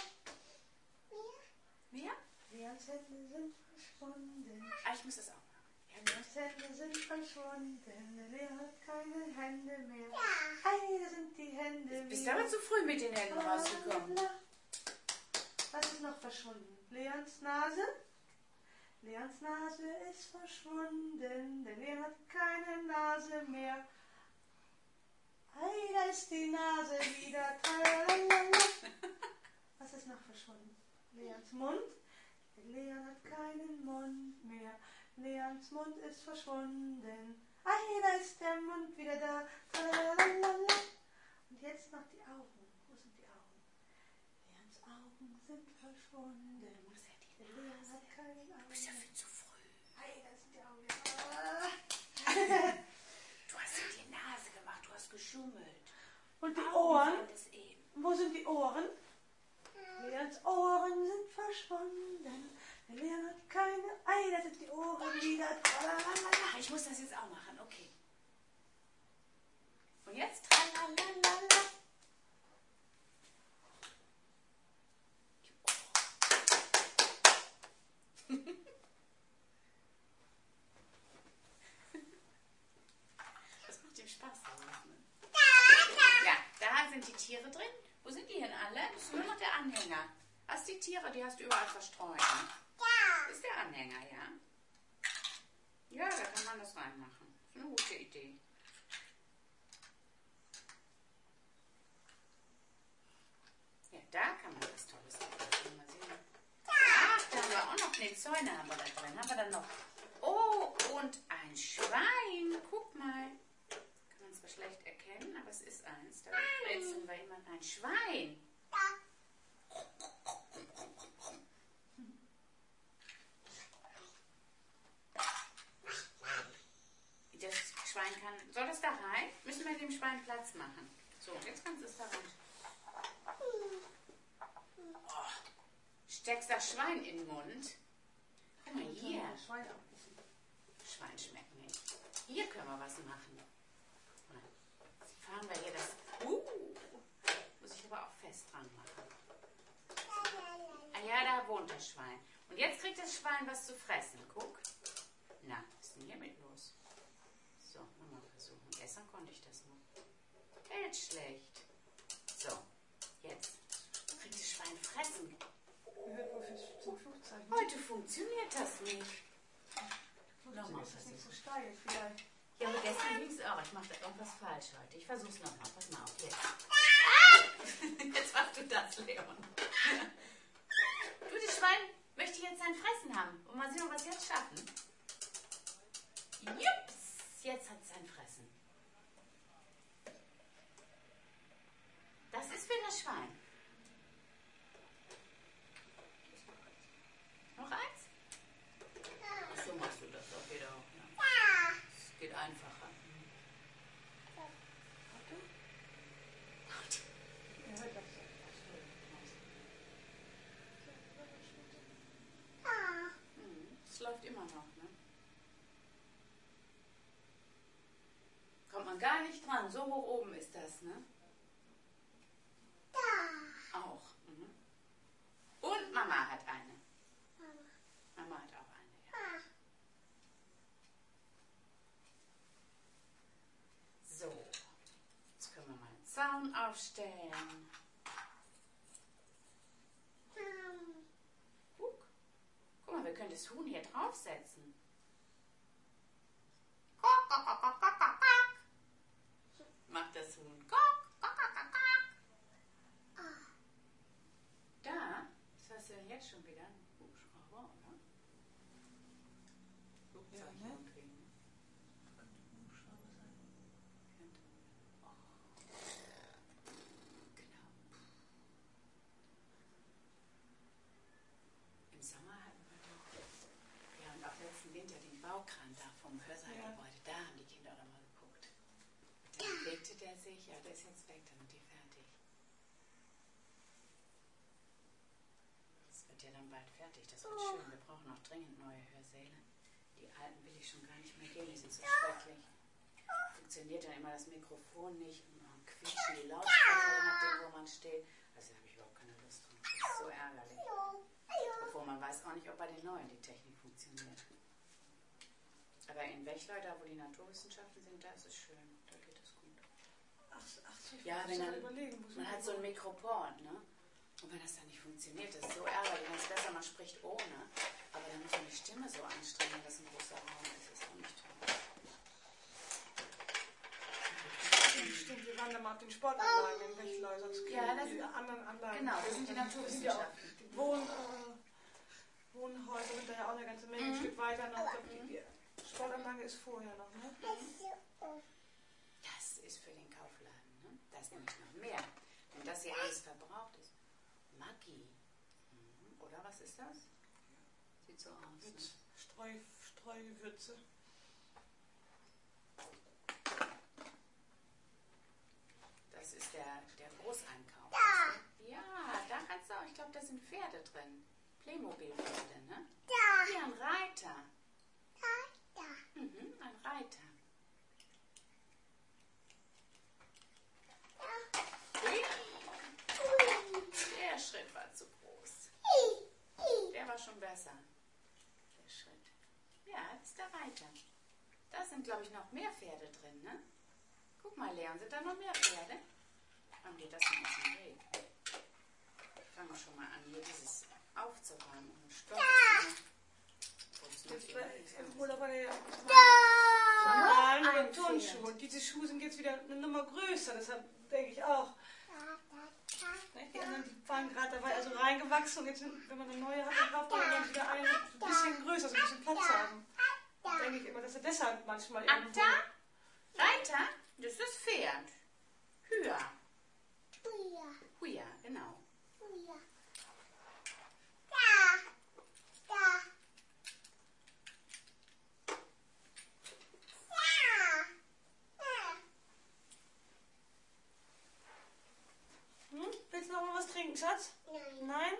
Mehr? Leons Hände sind verschwunden. Ah, ich muss das auch machen. Leons Hände sind verschwunden, der Lehrer hat keine Hände mehr. Ei, da sind die Hände Bist wieder. aber zu früh mit den Händen rausgekommen. Was ist noch verschwunden? Leons Nase? Leons Nase ist verschwunden, der Leon hat keine Nase mehr. Ei, da ist die Nase wieder. Tralalala. Was ist noch verschwunden? Leons Mund? Der Leon hat keinen Mund mehr. Leons Mund ist verschwunden. Ei, da ist der Mund wieder da. Tralalala. Und jetzt noch die Augen. Wo sind die Augen? Leons Augen sind verschwunden. Der Leon hat keine Augen. Du bist ja viel zu früh. Ei, da sind die Augen. Du hast dir die Nase gemacht, du hast geschummelt. Und die Ohren? Das eben. Wo sind die Ohren? Leons Ohren sind verschwunden. Der Leon hat keine. Ei, da sind die Ohren wieder. Ach, ich muss das jetzt auch machen, okay. Und jetzt? Tralalala. Das macht ihm Spaß. Ja, da sind die Tiere drin. Wo sind die denn alle? Das ist nur noch der Anhänger. Hast die Tiere, die hast du überall verstreut. Ne? Das ist der Anhänger, ja? Ja, da kann man das reinmachen. Das ist eine gute Idee. Ja, da kann man was Tolles machen. Mal sehen. Ach, da haben wir auch noch eine Zäune haben wir da drin. Haben wir dann noch. Oh, und ein Schwein. Guck mal. Kann man zwar schlecht erkennen, aber es ist eins. Da rätseln wir jemand ein Schwein. Das Schwein kann. Soll das da rein? Müssen wir dem Schwein Platz machen. So, jetzt kannst du es da rein. Oh, steckst das Schwein in den Mund. Guck mal hier. Schwein schmeckt nicht. Hier können wir was machen. Jetzt fahren wir hier das. Muss ich aber auch fest dran machen. Ah ja, da wohnt das Schwein. Und jetzt kriegt das Schwein was zu fressen. Guck. Na, was ist denn hiermit los? So, nochmal versuchen. Gestern konnte ich das noch. Hält schlecht. So, jetzt. Kriegt das Schwein fressen. Heute funktioniert das nicht. Nochmal Ist das nicht so versuchen. steil vielleicht? Ja, aber gestern ging es auch. Ich mache da irgendwas falsch heute. Ich versuch's nochmal. Pass mal auf. Jetzt. Jetzt machst du das, Leon. Du, das Schwein möchte jetzt sein Fressen haben. Und mal sehen, ob wir es jetzt schaffen. Jups, jetzt hat es sein Fressen. Das ist für das Schwein. Noch eins? Ach, so machst du das doch wieder auch. Ja. Es geht einfacher. Es läuft immer noch, ne? Kommt man gar nicht dran. So hoch oben ist das, ne? Auch. Mhm. Und Mama hat eine. Mama hat auch eine, ja. So. Jetzt können wir mal einen Zaun aufstellen. Guck mal, wir können das Huhn hier draufsetzen. Macht das Huhn. Da, das hast du ja jetzt schon wieder einen Hubschrauber, oder? Ja, ne? Okay. Könnte. Genau. Im Sommer hatten wir doch, ja, und auch letzten Winter den Baukran da vom Hörsaalgebäude, da haben die Kinder auch noch mal geguckt. Dann bewegte der sich, ja, der ist jetzt weg, dann sind die fertig. Das wird ja dann bald fertig, das wird schön. Wir brauchen noch dringend neue Hörsäle. Die alten will ich schon gar nicht mehr gehen, die sind so schrecklich. Funktioniert dann immer das Mikrofon nicht und dann quietschen die Lautsprecher, je nachdem, wo man steht. Also da habe ich überhaupt keine Lust drauf. Das ist so ärgerlich. Obwohl man weiß auch nicht, ob bei den neuen die Technik funktioniert. Aber in Wechleu, da wo die Naturwissenschaften sind, da ist es schön. Da geht es gut. Ach, so, ich Ja, muss wenn mal dann, überlegen. man hat so ein Mikroport, ne? Und wenn das dann nicht funktioniert, ist es so ärgerlich. Dann ist es besser, man spricht ohne. Aber dann muss man die Stimme so anstrengen, wenn das ein großer Raum ist. Das ist auch nicht toll. Stimmt, wir waren da mal auf den Sportanlagen in Wechleu, sonst Ja, das die sind anderen Anlagen. genau, das sind die Naturwissenschaften. Die Wohnhäuser sind da ja auch eine ganze Menge, ein Stück weiter noch. Ich glaub, die Sportanlage ist vorher noch, ne? Das ist für den Kaufladen, ne? Da ist nämlich noch mehr. Wenn das hier alles verbraucht ist. Maggi. Oder was ist das? Sieht so aus. Ne? Streugewürze. Das ist der Großeinkauf. Ja, da kannst du auch, ich glaube, da sind Pferde drin. Playmobil-Pferde, ne? Hier ein Reiter. Ein Reiter. Der Schritt war zu groß. Der war schon besser. Der Schritt. Ja, das ist der Reiter. Da sind, glaube ich, noch mehr Pferde drin, ne? Guck mal, Leon, sind da noch mehr Pferde? Dann geht das mal aus dem Weg. Ich fange schon mal an, hier dieses aufzuräumen. Und Stoff Im Urlaub war der ja ein Turnschuhe. Und diese Schuhe sind jetzt wieder eine Nummer größer, deshalb denke ich auch. Die anderen, die waren gerade dabei, also reingewachsen und jetzt, wenn man eine neue hat, dann braucht man wieder eine ein bisschen größer, so ein bisschen Platz haben. Da denke ich immer, dass er deshalb manchmal irgendwo... Akta? Reiter? Das ist Pferd. Hüa. Huja, genau. Willst du noch mal was trinken, Schatz? Nein?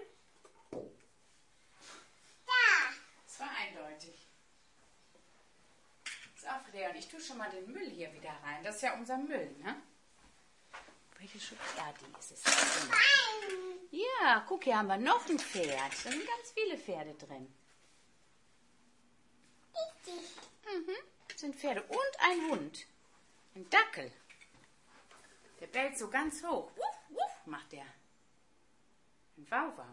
Das war eindeutig. Ist auch Leon. Ich tue schon mal den Müll hier wieder rein. Das ist ja unser Müll, ne? Welche Schublade? Ja, die ist es. Ja, guck, hier haben wir noch ein Pferd. Da sind ganz viele Pferde drin. Das sind Pferde und ein Hund. Ein Dackel. Der bellt so ganz hoch. Wuff, wuff, macht der. Ein Wauwau.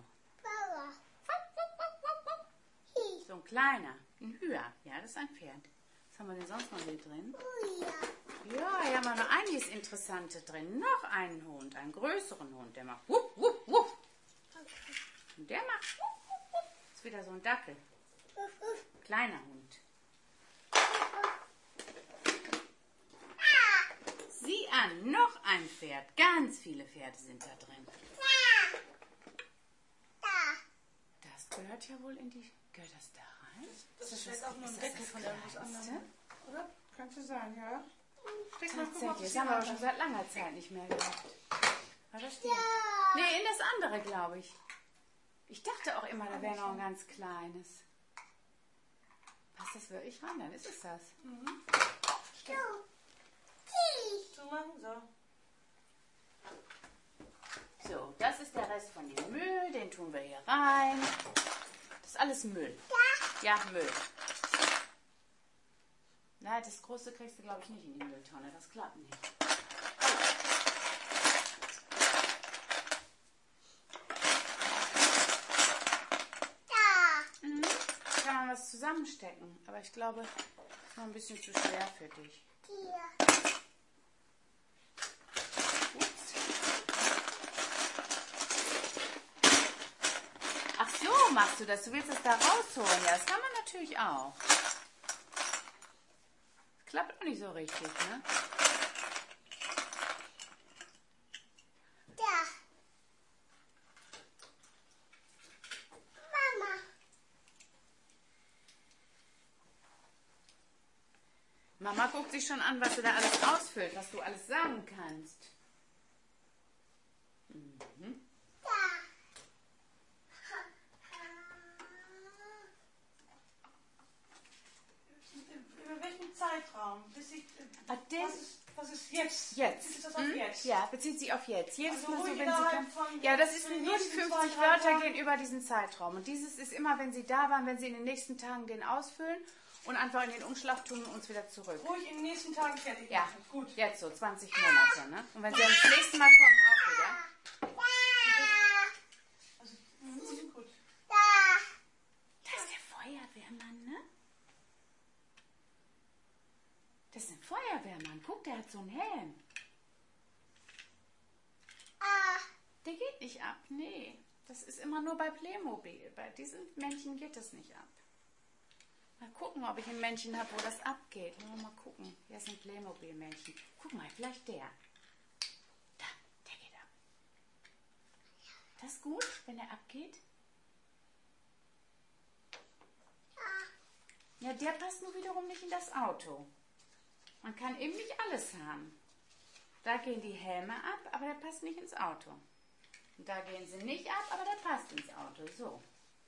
So ein kleiner. Ein Hüa. Ja, das ist ein Pferd. Was haben wir denn sonst noch hier drin? Ja, hier haben wir noch einiges Interessante drin. Noch einen Hund, einen größeren Hund. Der macht wuff, wuff, wuff. Und der macht wuff, wuff, wuff. Das ist wieder so ein Dackel. Kleiner Hund. Sieh an, noch ein Pferd. Ganz viele Pferde sind da drin. Das gehört ja wohl in die... Gehört das da rein? Das ist vielleicht auch nur ein Deckel von irgendwas anderem. Oder? Könnte sein, ja. Tatsächlich, Das haben wir aber schon seit langer Zeit nicht mehr gehabt. War das hier? Nee, in das andere, glaube ich. Ich dachte auch immer, da wäre noch ein ganz kleines. Passt das wirklich rein? Dann ist es das. So, das ist der Rest von dem Müll. Den tun wir hier rein. Das ist alles Müll. Ja, Müll. Na, das große kriegst du, glaube ich, nicht in die Mülltonne. Das klappt nicht. Kann man was zusammenstecken. Aber ich glaube, das ist noch ein bisschen zu schwer für dich. Ups. Ach so, machst du das? Du willst es da rausholen? Ja, das kann man natürlich auch. Klappt auch nicht so richtig, ne? Mama guckt sich schon an, was du da alles ausfüllt, was du alles sagen kannst. Über welchen Zeitraum? Bis ich, Ah, was ist Jetzt. Jetzt. Ist das auf jetzt? Ja, bezieht sich auf jetzt. Jedes Also Mal so, ruhig wenn Sie innerhalb kann. von Ja, das ist den nur die nächsten 50 2, 3 Wörter Tagen. gehen über diesen Zeitraum. Und dieses ist immer, wenn Sie da waren, wenn Sie in den nächsten Tagen den ausfüllen und einfach in den Umschlag tun und uns wieder zurück. Ruhig in den nächsten Tagen fertig Ja, machen. Gut. jetzt so, 20 Monate. Ne? Und wenn Sie das nächste Mal kommen, auch wieder. Also, gut. Das ist der Feuerwehrmann, ne? Das ist ein Feuerwehrmann. Guck, der hat so einen Helm. Der geht nicht ab, nee. Das ist immer nur bei Playmobil. Bei diesen Männchen geht das nicht ab. Mal gucken, ob ich ein Männchen habe, wo das abgeht. Mal gucken. Hier ist ein Playmobil-Männchen. Guck mal, vielleicht der. Da, der geht ab. Das ist gut, wenn er abgeht. Ja, der passt nur wiederum nicht in das Auto. Man kann eben nicht alles haben. Da gehen die Helme ab, aber der passt nicht ins Auto. Und da gehen sie nicht ab, aber der passt ins Auto. So.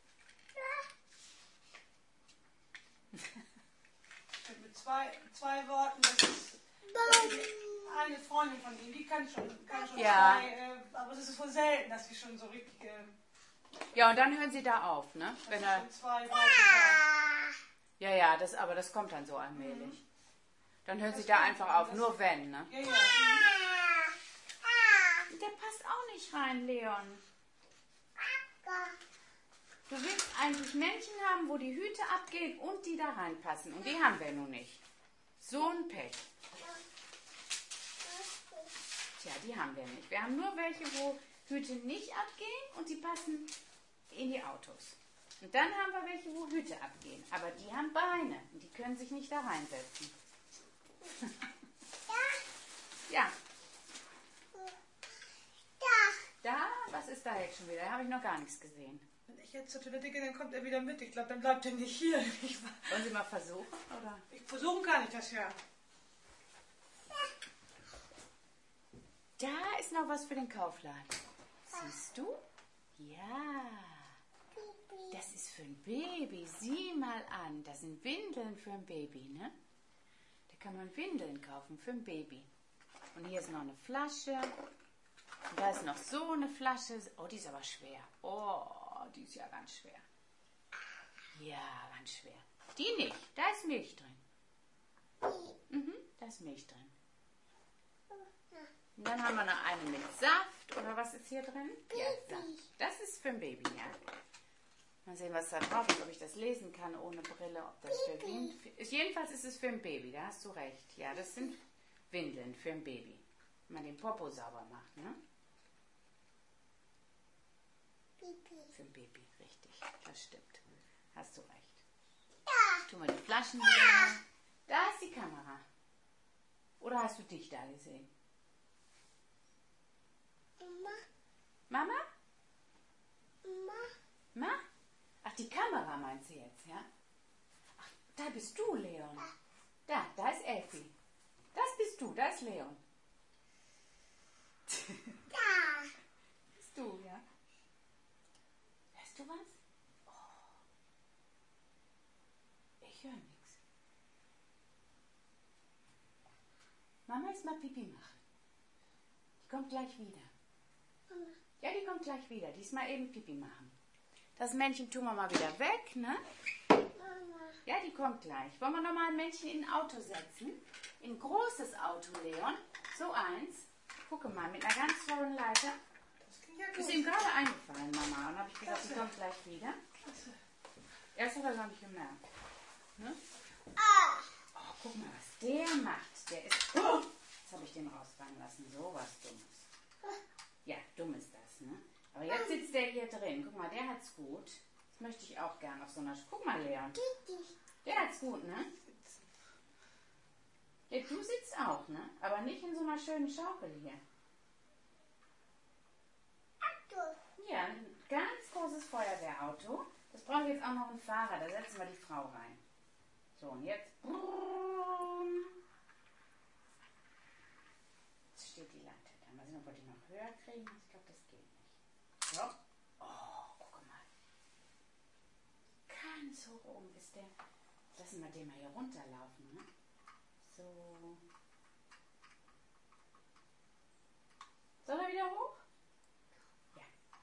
Mit zwei Worten, das ist eine Freundin von ihm, die kann schon Ja. aber es ist wohl selten, dass sie schon so richtig Ja, und dann hören sie da auf, ne? Wenn er, schon 2 Worte hat. ja, aber das kommt dann so allmählich. Dann hören sie da einfach auf, nur wenn, ne? Ja. Der passt auch nicht rein, Leon. Du willst eigentlich Männchen haben, wo die Hüte abgehen und die da reinpassen. Und die haben wir nun nicht. So ein Pech. Tja, die haben wir nicht. Wir haben nur welche, wo Hüte nicht abgehen und die passen in die Autos. Und dann haben wir welche, wo Hüte abgehen. Aber die haben Beine und die können sich nicht da reinsetzen. Ja. Da? Was ist da jetzt schon wieder? Da habe ich noch gar nichts gesehen. Wenn ich jetzt zur Toilette gehe, dann kommt er wieder mit. Ich glaube, dann bleibt er nicht hier. Wollen Sie mal versuchen? Oder? Versuchen kann ich das ja. Da ist noch was für den Kaufladen. Siehst du? Ja. Das ist für ein Baby. Sieh mal an. Das sind Windeln für ein Baby, ne? Da kann man Windeln kaufen für ein Baby. Und hier ist noch eine Flasche. Und da ist noch so eine Flasche. Oh, die ist aber schwer. Oh, die ist ja ganz schwer. Ja, ganz schwer. Die nicht. Da ist Milch drin. Da ist Milch drin. Und dann haben wir noch eine mit Saft. Oder was ist hier drin? Ja, Saft. Das ist für ein Baby, ja. Mal sehen, was da drauf ist, ob ich das lesen kann ohne Brille. Ob das für jedenfalls ist es für ein Baby, da hast du recht. Ja, das sind Windeln für ein Baby. Wenn man den Popo sauber macht, ne? Für ein Baby, richtig. Das stimmt. Hast du recht. Tu mal die Flaschen wieder rein. Da ist die Kamera. Oder hast du dich da gesehen? Mama? Ma? Ach, die Kamera meinst du jetzt, ja? Ach, da bist du, Leon. Da ist Elfi. Das bist du, da ist Leon. Bist du, ja? Hörst du was? Oh. Ich höre nichts. Mama ist mal Pipi machen. Die kommt gleich wieder. Ja, die kommt gleich wieder. Diesmal eben Pipi machen. Das Männchen tun wir mal wieder weg, ne? Ja, die kommt gleich. Wollen wir noch mal ein Männchen in ein Auto setzen? In ein großes Auto, Leon. So eins. Gucke mal, mit einer ganz tollen Leiter. Das ging ja Ist gut. ihm gerade eingefallen, Mama. Und dann habe ich gesagt, die kommt gleich wieder. Erst hat er gar nicht gemerkt. Ne? Oh, guck mal, was der macht. Der ist... Oh, jetzt habe ich den rausfallen lassen. So was Dummes. Ja, dumm ist das, ne? Aber jetzt sitzt der hier drin. Guck mal, der hat's gut. Das möchte ich auch gern auf so einer... Guck mal, Leon. Der hat's gut, ne? Ja, du sitzt auch, ne? Aber nicht in so einer schönen Schaukel hier. Ja, ein ganz großes Feuerwehrauto. Das braucht jetzt auch noch einen Fahrer. Da setzen wir die Frau rein. So, und jetzt... Jetzt steht die Leiter da. Mal sehen, ob wir die noch höher kriegen. Ich glaube, das geht nicht. So. Oh, guck mal. Ganz hoch oben ist der... Lassen wir den mal hier runterlaufen, ne? So. Soll er wieder hoch? Ja.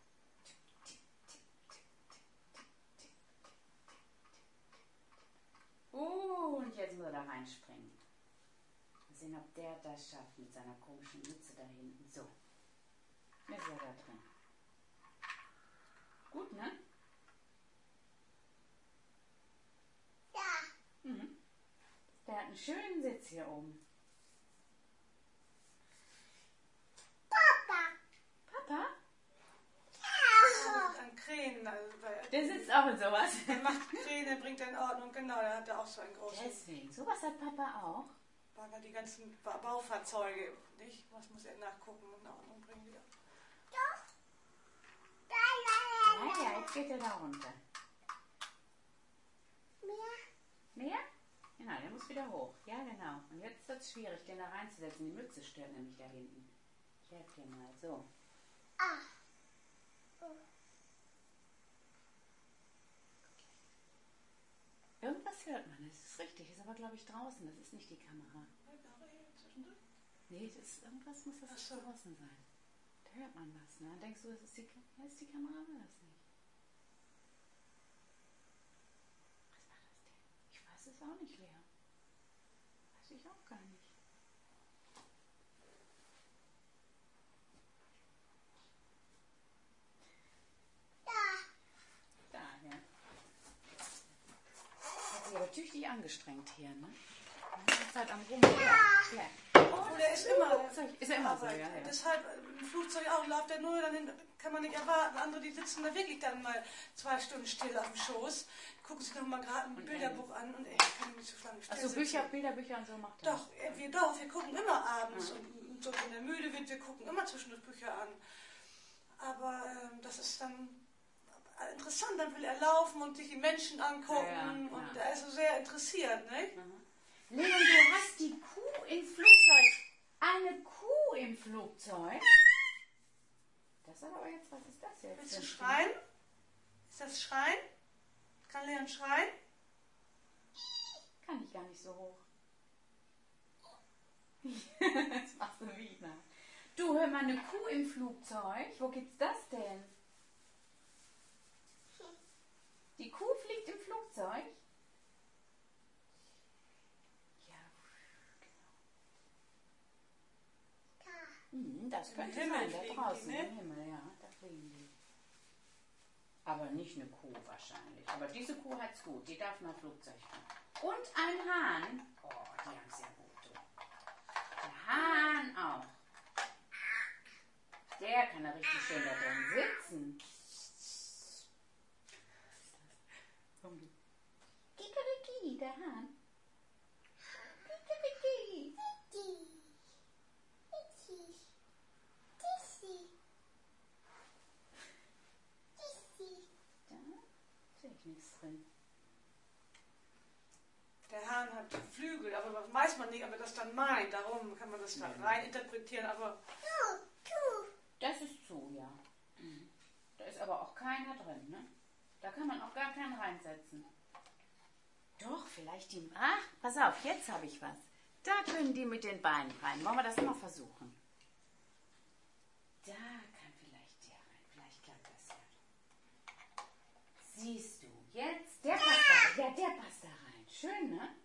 Und jetzt muss er da reinspringen. Mal sehen, ob der das schafft mit seiner komischen Mütze da hinten. So. Jetzt ist er da drin. Gut, ne? Ja. Mhm. Der hat einen schönen Sitz hier oben. Papa. Papa? Ja. An Krähen, also Der sitzt auch in sowas. der macht Krähen, der bringt er in Ordnung, genau, der hat auch so einen großen. Deswegen, sowas hat Papa auch. Aber die ganzen Baufahrzeuge, nicht? Was muss er nachgucken und in Ordnung bringen wieder? Doch. Ja, jetzt geht er da runter. Mehr. Mehr? Genau, der muss wieder hoch. Ja, genau. Und jetzt wird es schwierig, den da reinzusetzen. Die Mütze stört nämlich da hinten. Ich helfe dir mal. So. Ah. Irgendwas hört man. Das ist richtig. Ist aber, glaube ich, draußen. Das ist nicht die Kamera. Nee, irgendwas muss das Ach so. draußen sein. Da hört man was. Ne? Denkst du, das ist die Kamera? War das nicht? Was war das denn? Ich weiß es auch nicht, Lea. Weiß ich auch gar nicht. Da, ja. Hat sich aber tüchtig angestrengt hier, ne? Die ist halt am Rum. Ja. Oh, der ist immer. Ist ja immer so, Arbeit. ja. Deshalb im Flugzeug auch läuft der nur, dann kann man nicht erwarten. Andere, die sitzen da wirklich dann mal 2 Stunden still auf dem Schoß, gucken sich noch mal gerade ein Bilderbuch an und ich kann nicht so lange still Also sitzen. Bilderbücher und so macht er. Doch, wir gucken immer abends und so, wenn er müde wird, wir gucken immer zwischendurch Bücher an. Aber das ist dann interessant, dann will er laufen und sich die Menschen angucken und er ist so sehr interessiert, ne? Leon, du hast die Kuh im Flugzeug. Eine Kuh im Flugzeug? Das ist aber jetzt, was ist das jetzt? Willst du schreien? Ist das Schreien? Kann Leon schreien? Kann ich gar nicht so hoch. Das machst du wieder. Du, hör mal, eine Kuh im Flugzeug. Wo gibt's das denn? Die Kuh fliegt im Flugzeug? Ja, genau. Das könnte Himmel sein, da fliegen draußen die, ne? im Himmel, ja, da fliegen die. Aber nicht eine Kuh wahrscheinlich. Aber diese Kuh hat's gut, die darf mal Flugzeug fahren. Und ein Hahn. Oh, die haben es ja gut. Du. Der Hahn auch. Der kann da richtig schön da drin sitzen. Kikeriki, der Hahn. Kikeriki. Da sehe ich nichts drin. Der Hahn hat Flügel, aber das weiß man nicht, ob er das dann meint. Darum kann man das da rein interpretieren, aber Das ist zu, ja. Da ist aber auch keiner drin, ne? Da kann man auch gar keinen reinsetzen. Doch, vielleicht die... Ach, pass auf, jetzt habe ich was. Da können die mit den Beinen rein. Wollen wir das mal versuchen? Da kann vielleicht der rein. Vielleicht klappt das ja. Siehst du, jetzt... Der passt da rein. Ja, der passt da rein. Schön, ne?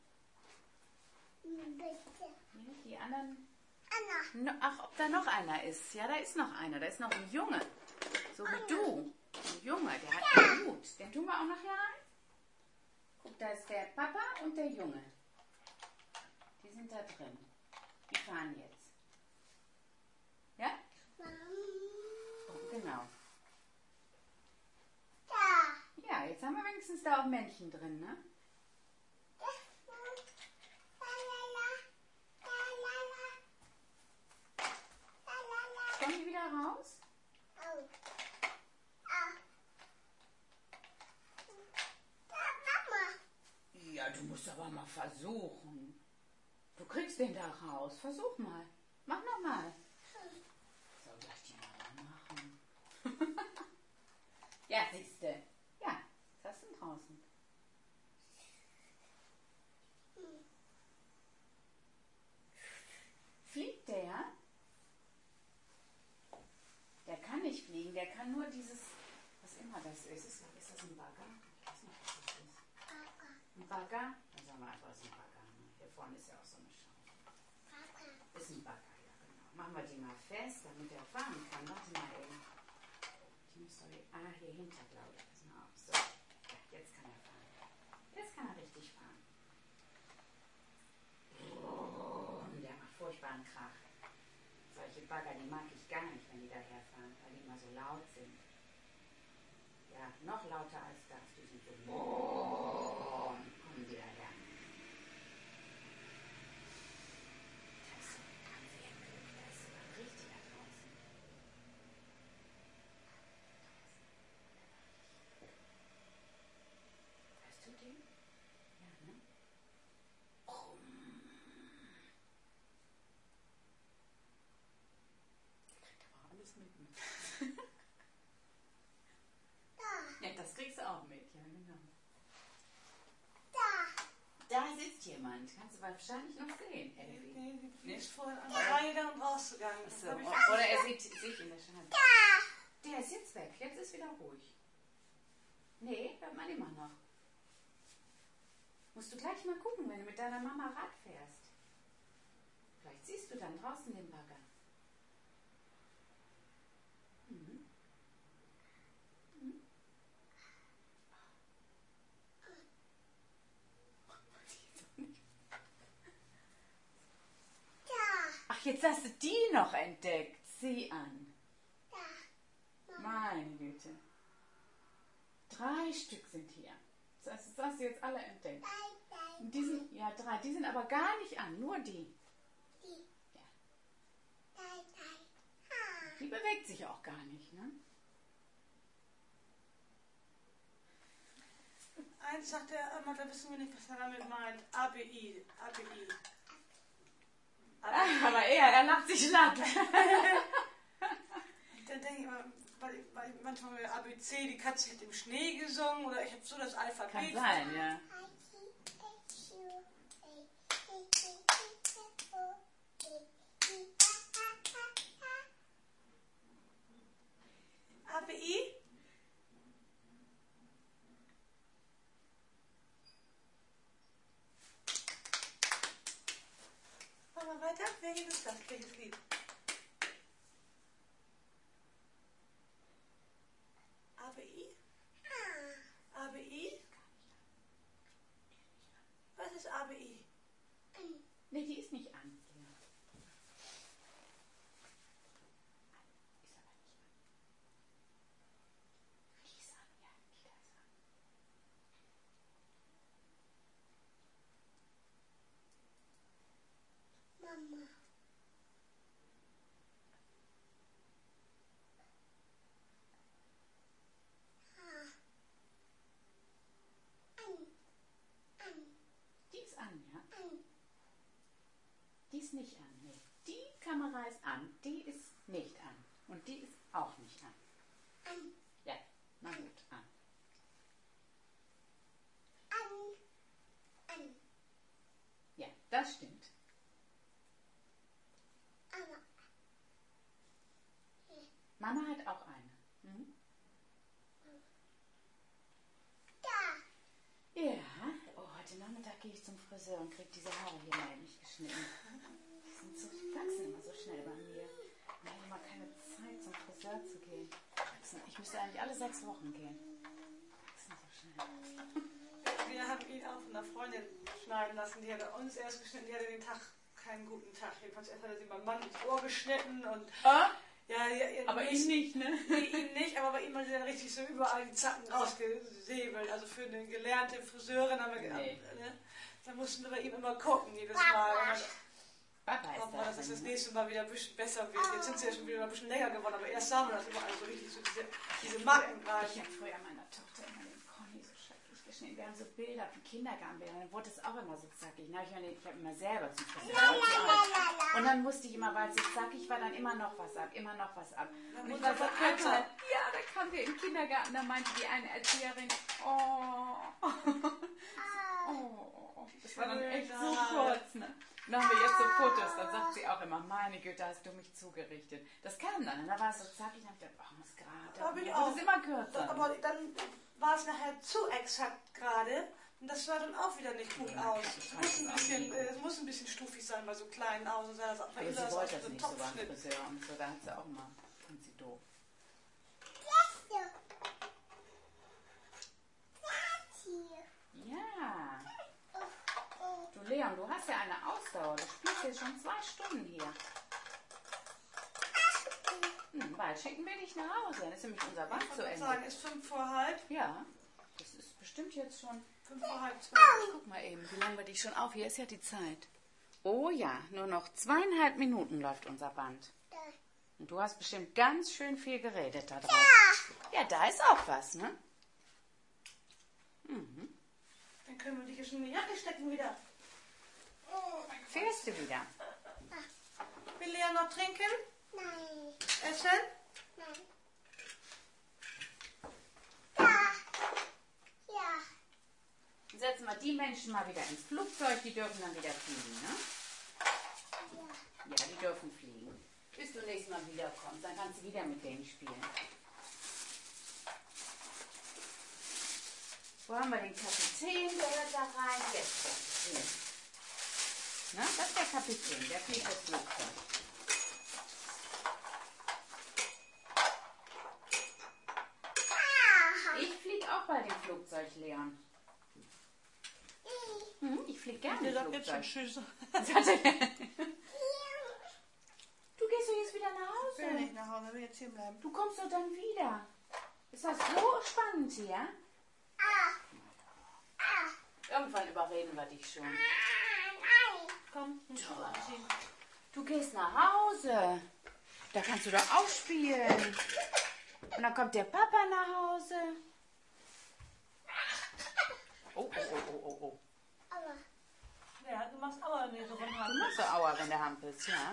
Ja, die anderen... Ach, ob da noch einer ist. Ja, da ist noch einer. Da ist noch ein Junge. So wie du. Ein Junge, der hat einen Hut. Den tun wir auch noch hier rein. Guck, da ist der Papa und der Junge. Die sind da drin. Die fahren jetzt. Ja? Oh, genau. Ja, jetzt haben wir wenigstens da auch Männchen drin, ne? Kommen die wieder raus? Ja, du musst aber mal versuchen. Du kriegst den da raus. Versuch mal. Mach noch mal. Soll ich die mal machen? Ja, siehste. Ja, was hast du denn draußen? Fliegt der? machen wir einfach so einen Bagger. Ne? Hier vorne ist ja auch so eine Schaufel. Ist ein Bagger, ja genau. Machen wir die mal fest, damit er fahren kann. Warte mal eben. Die muss doch hier hinter, glaube ich. Genau. So, ja, jetzt kann er fahren. Jetzt kann er richtig fahren. Oh, der macht furchtbaren Krach. Solche Bagger, die mag ich gar nicht, wenn die daherfahren, weil die immer so laut sind. Ja, noch lauter als das. Die sind so, kommen die daher. Das ist so, haben Sie ja Glück, da ist sogar richtig da draußen. Hörst du den? Ja, ne? Alles mit. Ja, das kriegst du auch mit, ja genau. Da sitzt jemand, kannst du wahrscheinlich noch sehen, Elvi. Die ist vorhin an der Reihe da und rausgegangen. So, oder er sieht sich in der Scheibe. Der ist jetzt weg, jetzt ist wieder ruhig. Nee, hört man immer noch. Musst du gleich mal gucken, wenn du mit deiner Mama Rad fährst. Vielleicht siehst du dann draußen den Bagger. Ach, jetzt hast du die noch entdeckt. Sieh an. Meine Güte. 3 Stück sind hier. Das hast du jetzt alle entdeckt. Und die sind, ja 3, die sind aber gar nicht an, nur die. Ja. Die bewegt sich auch gar nicht, ne? Eins sagt er immer, da wissen wir nicht, was er damit meint. ABI. Aber er lacht sich schlapp. Dann denke ich immer, weil manchmal mit ABC, die Katze hat im Schnee gesungen oder ich habe so das Alphabet. Kann sein, ja. ABI? Machen wir weiter? Welches Lied? ABI? ABI? Was ist ABI? Nee, die ist nicht an. Mama. Die ist an, ja? Die ist nicht an, nee. Die Kamera ist an, die ist nicht an. Und die ist auch nicht an. Ja, na gut, an. Ja, das stimmt. Mama hat auch eine. Mhm. Ja, oh, heute Nachmittag gehe ich zum Friseur und kriege diese Haare hier mal nicht geschnitten. Die wachsen immer so schnell bei mir. Ich habe immer keine Zeit, zum Friseur zu gehen. Ich müsste eigentlich alle 6 Wochen gehen. Wachsen so schnell. Wir haben ihn auch von einer Freundin schneiden lassen, die hat bei uns erst geschnitten, die hatte den Tag keinen guten Tag. Jedenfalls erst hat er sie beim Mann ins Ohr geschnitten und ja, aber ihn nicht, ne? Nee, ihn nicht, aber bei ihm haben sie dann richtig so überall die Zacken rausgesäbelt. Also für eine gelernte Friseurin haben wir da mussten wir bei ihm immer gucken, jedes Mal. Papa Hoffen wir, dass es das nächste Mal wieder ein bisschen besser wird. Jetzt sind sie ja schon wieder ein bisschen länger geworden, aber erst sahen wir das überall so richtig, so diese Macken rein. Ich habe früher meiner Tochter immer den Pony so schrecklich geschnitten. Wir haben so Bilder von Kindergartenbildern, dann wurde es auch immer so zackig. Ich habe immer selber zum Friseur. Und dann musste ich immer, weil es so zackig war, dann immer noch was ab. Und ich war so einmal, ja, da kamen wir im Kindergarten, da meinte die eine Erzieherin, das war dann echt so kurz, ne? Dann haben wir jetzt so Fotos, dann sagt sie auch immer, meine Güte, hast du mich zugerichtet. Das kam dann, und da war es so zackig, und dann dachte ich, muss gerade. Da bin ich auch. auch. Das ist immer kürzer. Aber dann war es nachher zu exakt gerade, Und das sah dann auch wieder nicht gut aus. Es muss ein bisschen stufig sein bei so kleinen Augen. Aber sie wollte das nicht so beim Friseur und so, da hat sie auch mal. Und sie doof. Ja. Du Leon, du hast ja eine Ausdauer. Du spielst jetzt schon 2 Stunden hier. Bald schicken wir dich nach Hause. Dann ist nämlich unser Band zu Ende. Sagen, ist 5 vor halb. Ja, das ist bestimmt jetzt schon 5 vor halb 12. Guck mal eben, wie lange wir dich schon auf. Hier ist ja die Zeit. Oh ja, nur noch 2,5 Minuten läuft unser Band. Und du hast bestimmt ganz schön viel geredet da drauf. Ja, da ist auch was, ne? Mhm. Dann können wir dich hier schon in die Jacke stecken wieder. Oh mein Gott. Fährst du wieder? Will Lea noch trinken? Nein. Essen? Nein. Ja. Ja. Setzen wir die Menschen mal wieder ins Flugzeug, die dürfen dann wieder fliegen, ne? Ja, die dürfen fliegen. Bis du nächstes Mal wiederkommst, dann kannst du wieder mit denen spielen. Wo haben wir den Kapitän? Der hört da rein. Jetzt der Kapitän. Na, das ist der Kapitän, der fliegt das Flugzeug. Ich fliege auch bei dem Flugzeug, Leon. Ich fliege gerne im Flugzeug. Tschüss. Du gehst doch jetzt wieder nach Hause. Ich will nicht nach Hause, ich will jetzt hier bleiben. Du kommst doch dann wieder. Ist das so spannend hier? Irgendwann überreden wir dich schon. Komm, Du gehst nach Hause. Da kannst du doch auch spielen. Und dann kommt der Papa nach Hause. Oh. Aber Ja, du machst Aua nicht so Du machst so Aua, wenn der hampelst, ja.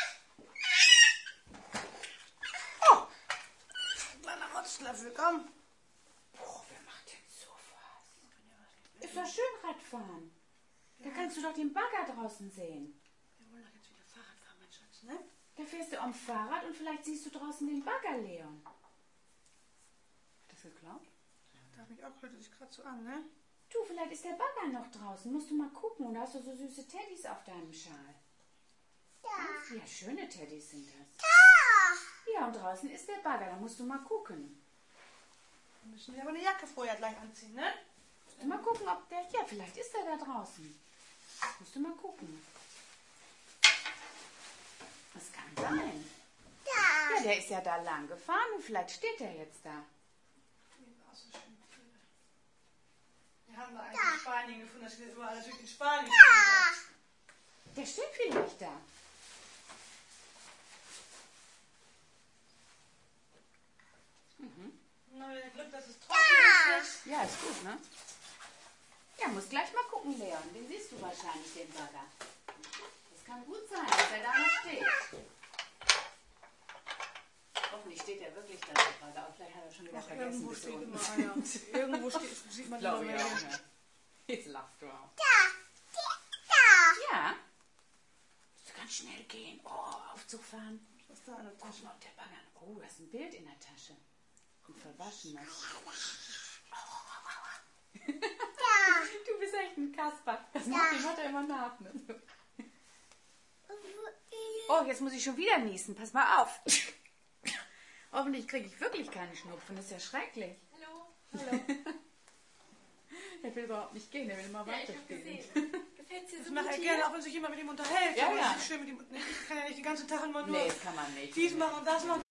Oh! Kleiner Rotzlöffel, komm. Wer macht denn sowas? Ist doch schön Radfahren. Da kannst du doch den Bagger draußen sehen. Wir wollen doch jetzt wieder Fahrrad fahren, mein Schatz, ne? Da fährst du am Fahrrad und vielleicht siehst du draußen den Bagger, Leon. Hat das geklappt? Da habe ich auch heute sich gerade so an, ne? Du, vielleicht ist der Bagger noch draußen. Musst du mal gucken. Und da hast du so süße Teddys auf deinem Schal. Ja, schöne Teddys sind das. Ja, und draußen ist der Bagger. Da musst du mal gucken. Wir müssen wir aber eine Jacke vorher gleich anziehen, ne? Musst du mal gucken, ob der... Ja, vielleicht ist der da draußen. Musst du mal gucken. Das kann sein. Ja, der ist ja da lang gefahren und vielleicht steht der jetzt da. Wir haben da eigentlich in Spanien gefunden, das steht überall natürlich in Spanien. Der steht vielleicht da. Na, wir haben Glück, dass es trocken ist. Ja, ist gut, ne? Ja, muss gleich mal gucken, Leon. Den siehst du wahrscheinlich, den Bagger. Das kann gut sein, dass er da noch steht. Hoffentlich steht er wirklich da, der Bagger. Aber vielleicht hat er schon wieder vergessen. Irgendwo bis steht unten. immer einer. Irgendwo sieht man immer Glaube ich mehr. auch, ne? Jetzt lachst du auch. da. Ja. Das kann schnell gehen. Oh, Aufzug fahren. Was ist da in der Guck Tasche? mal, ob der Bagger... Oh, da ist ein Bild in der Tasche. Und verwaschen das. Du bist echt ein Kasper. Das macht die Mutter immer nach. Ne? Oh, jetzt muss ich schon wieder niesen. Pass mal auf. Hoffentlich kriege ich wirklich keinen Schnupfen. Das ist ja schrecklich. Hallo. Er will überhaupt nicht gehen. Er will immer Ja, ich hab weiterspielen. gesehen. Gefällt dir Das so mache gut ich hier? gerne, auch wenn sich jemand mit ihm unterhält. Ja, Aber ja. es ist schön mit ihm. Ich kann ja nicht den ganzen Tag immer nur Nee, das kann man nicht. dies machen und das machen.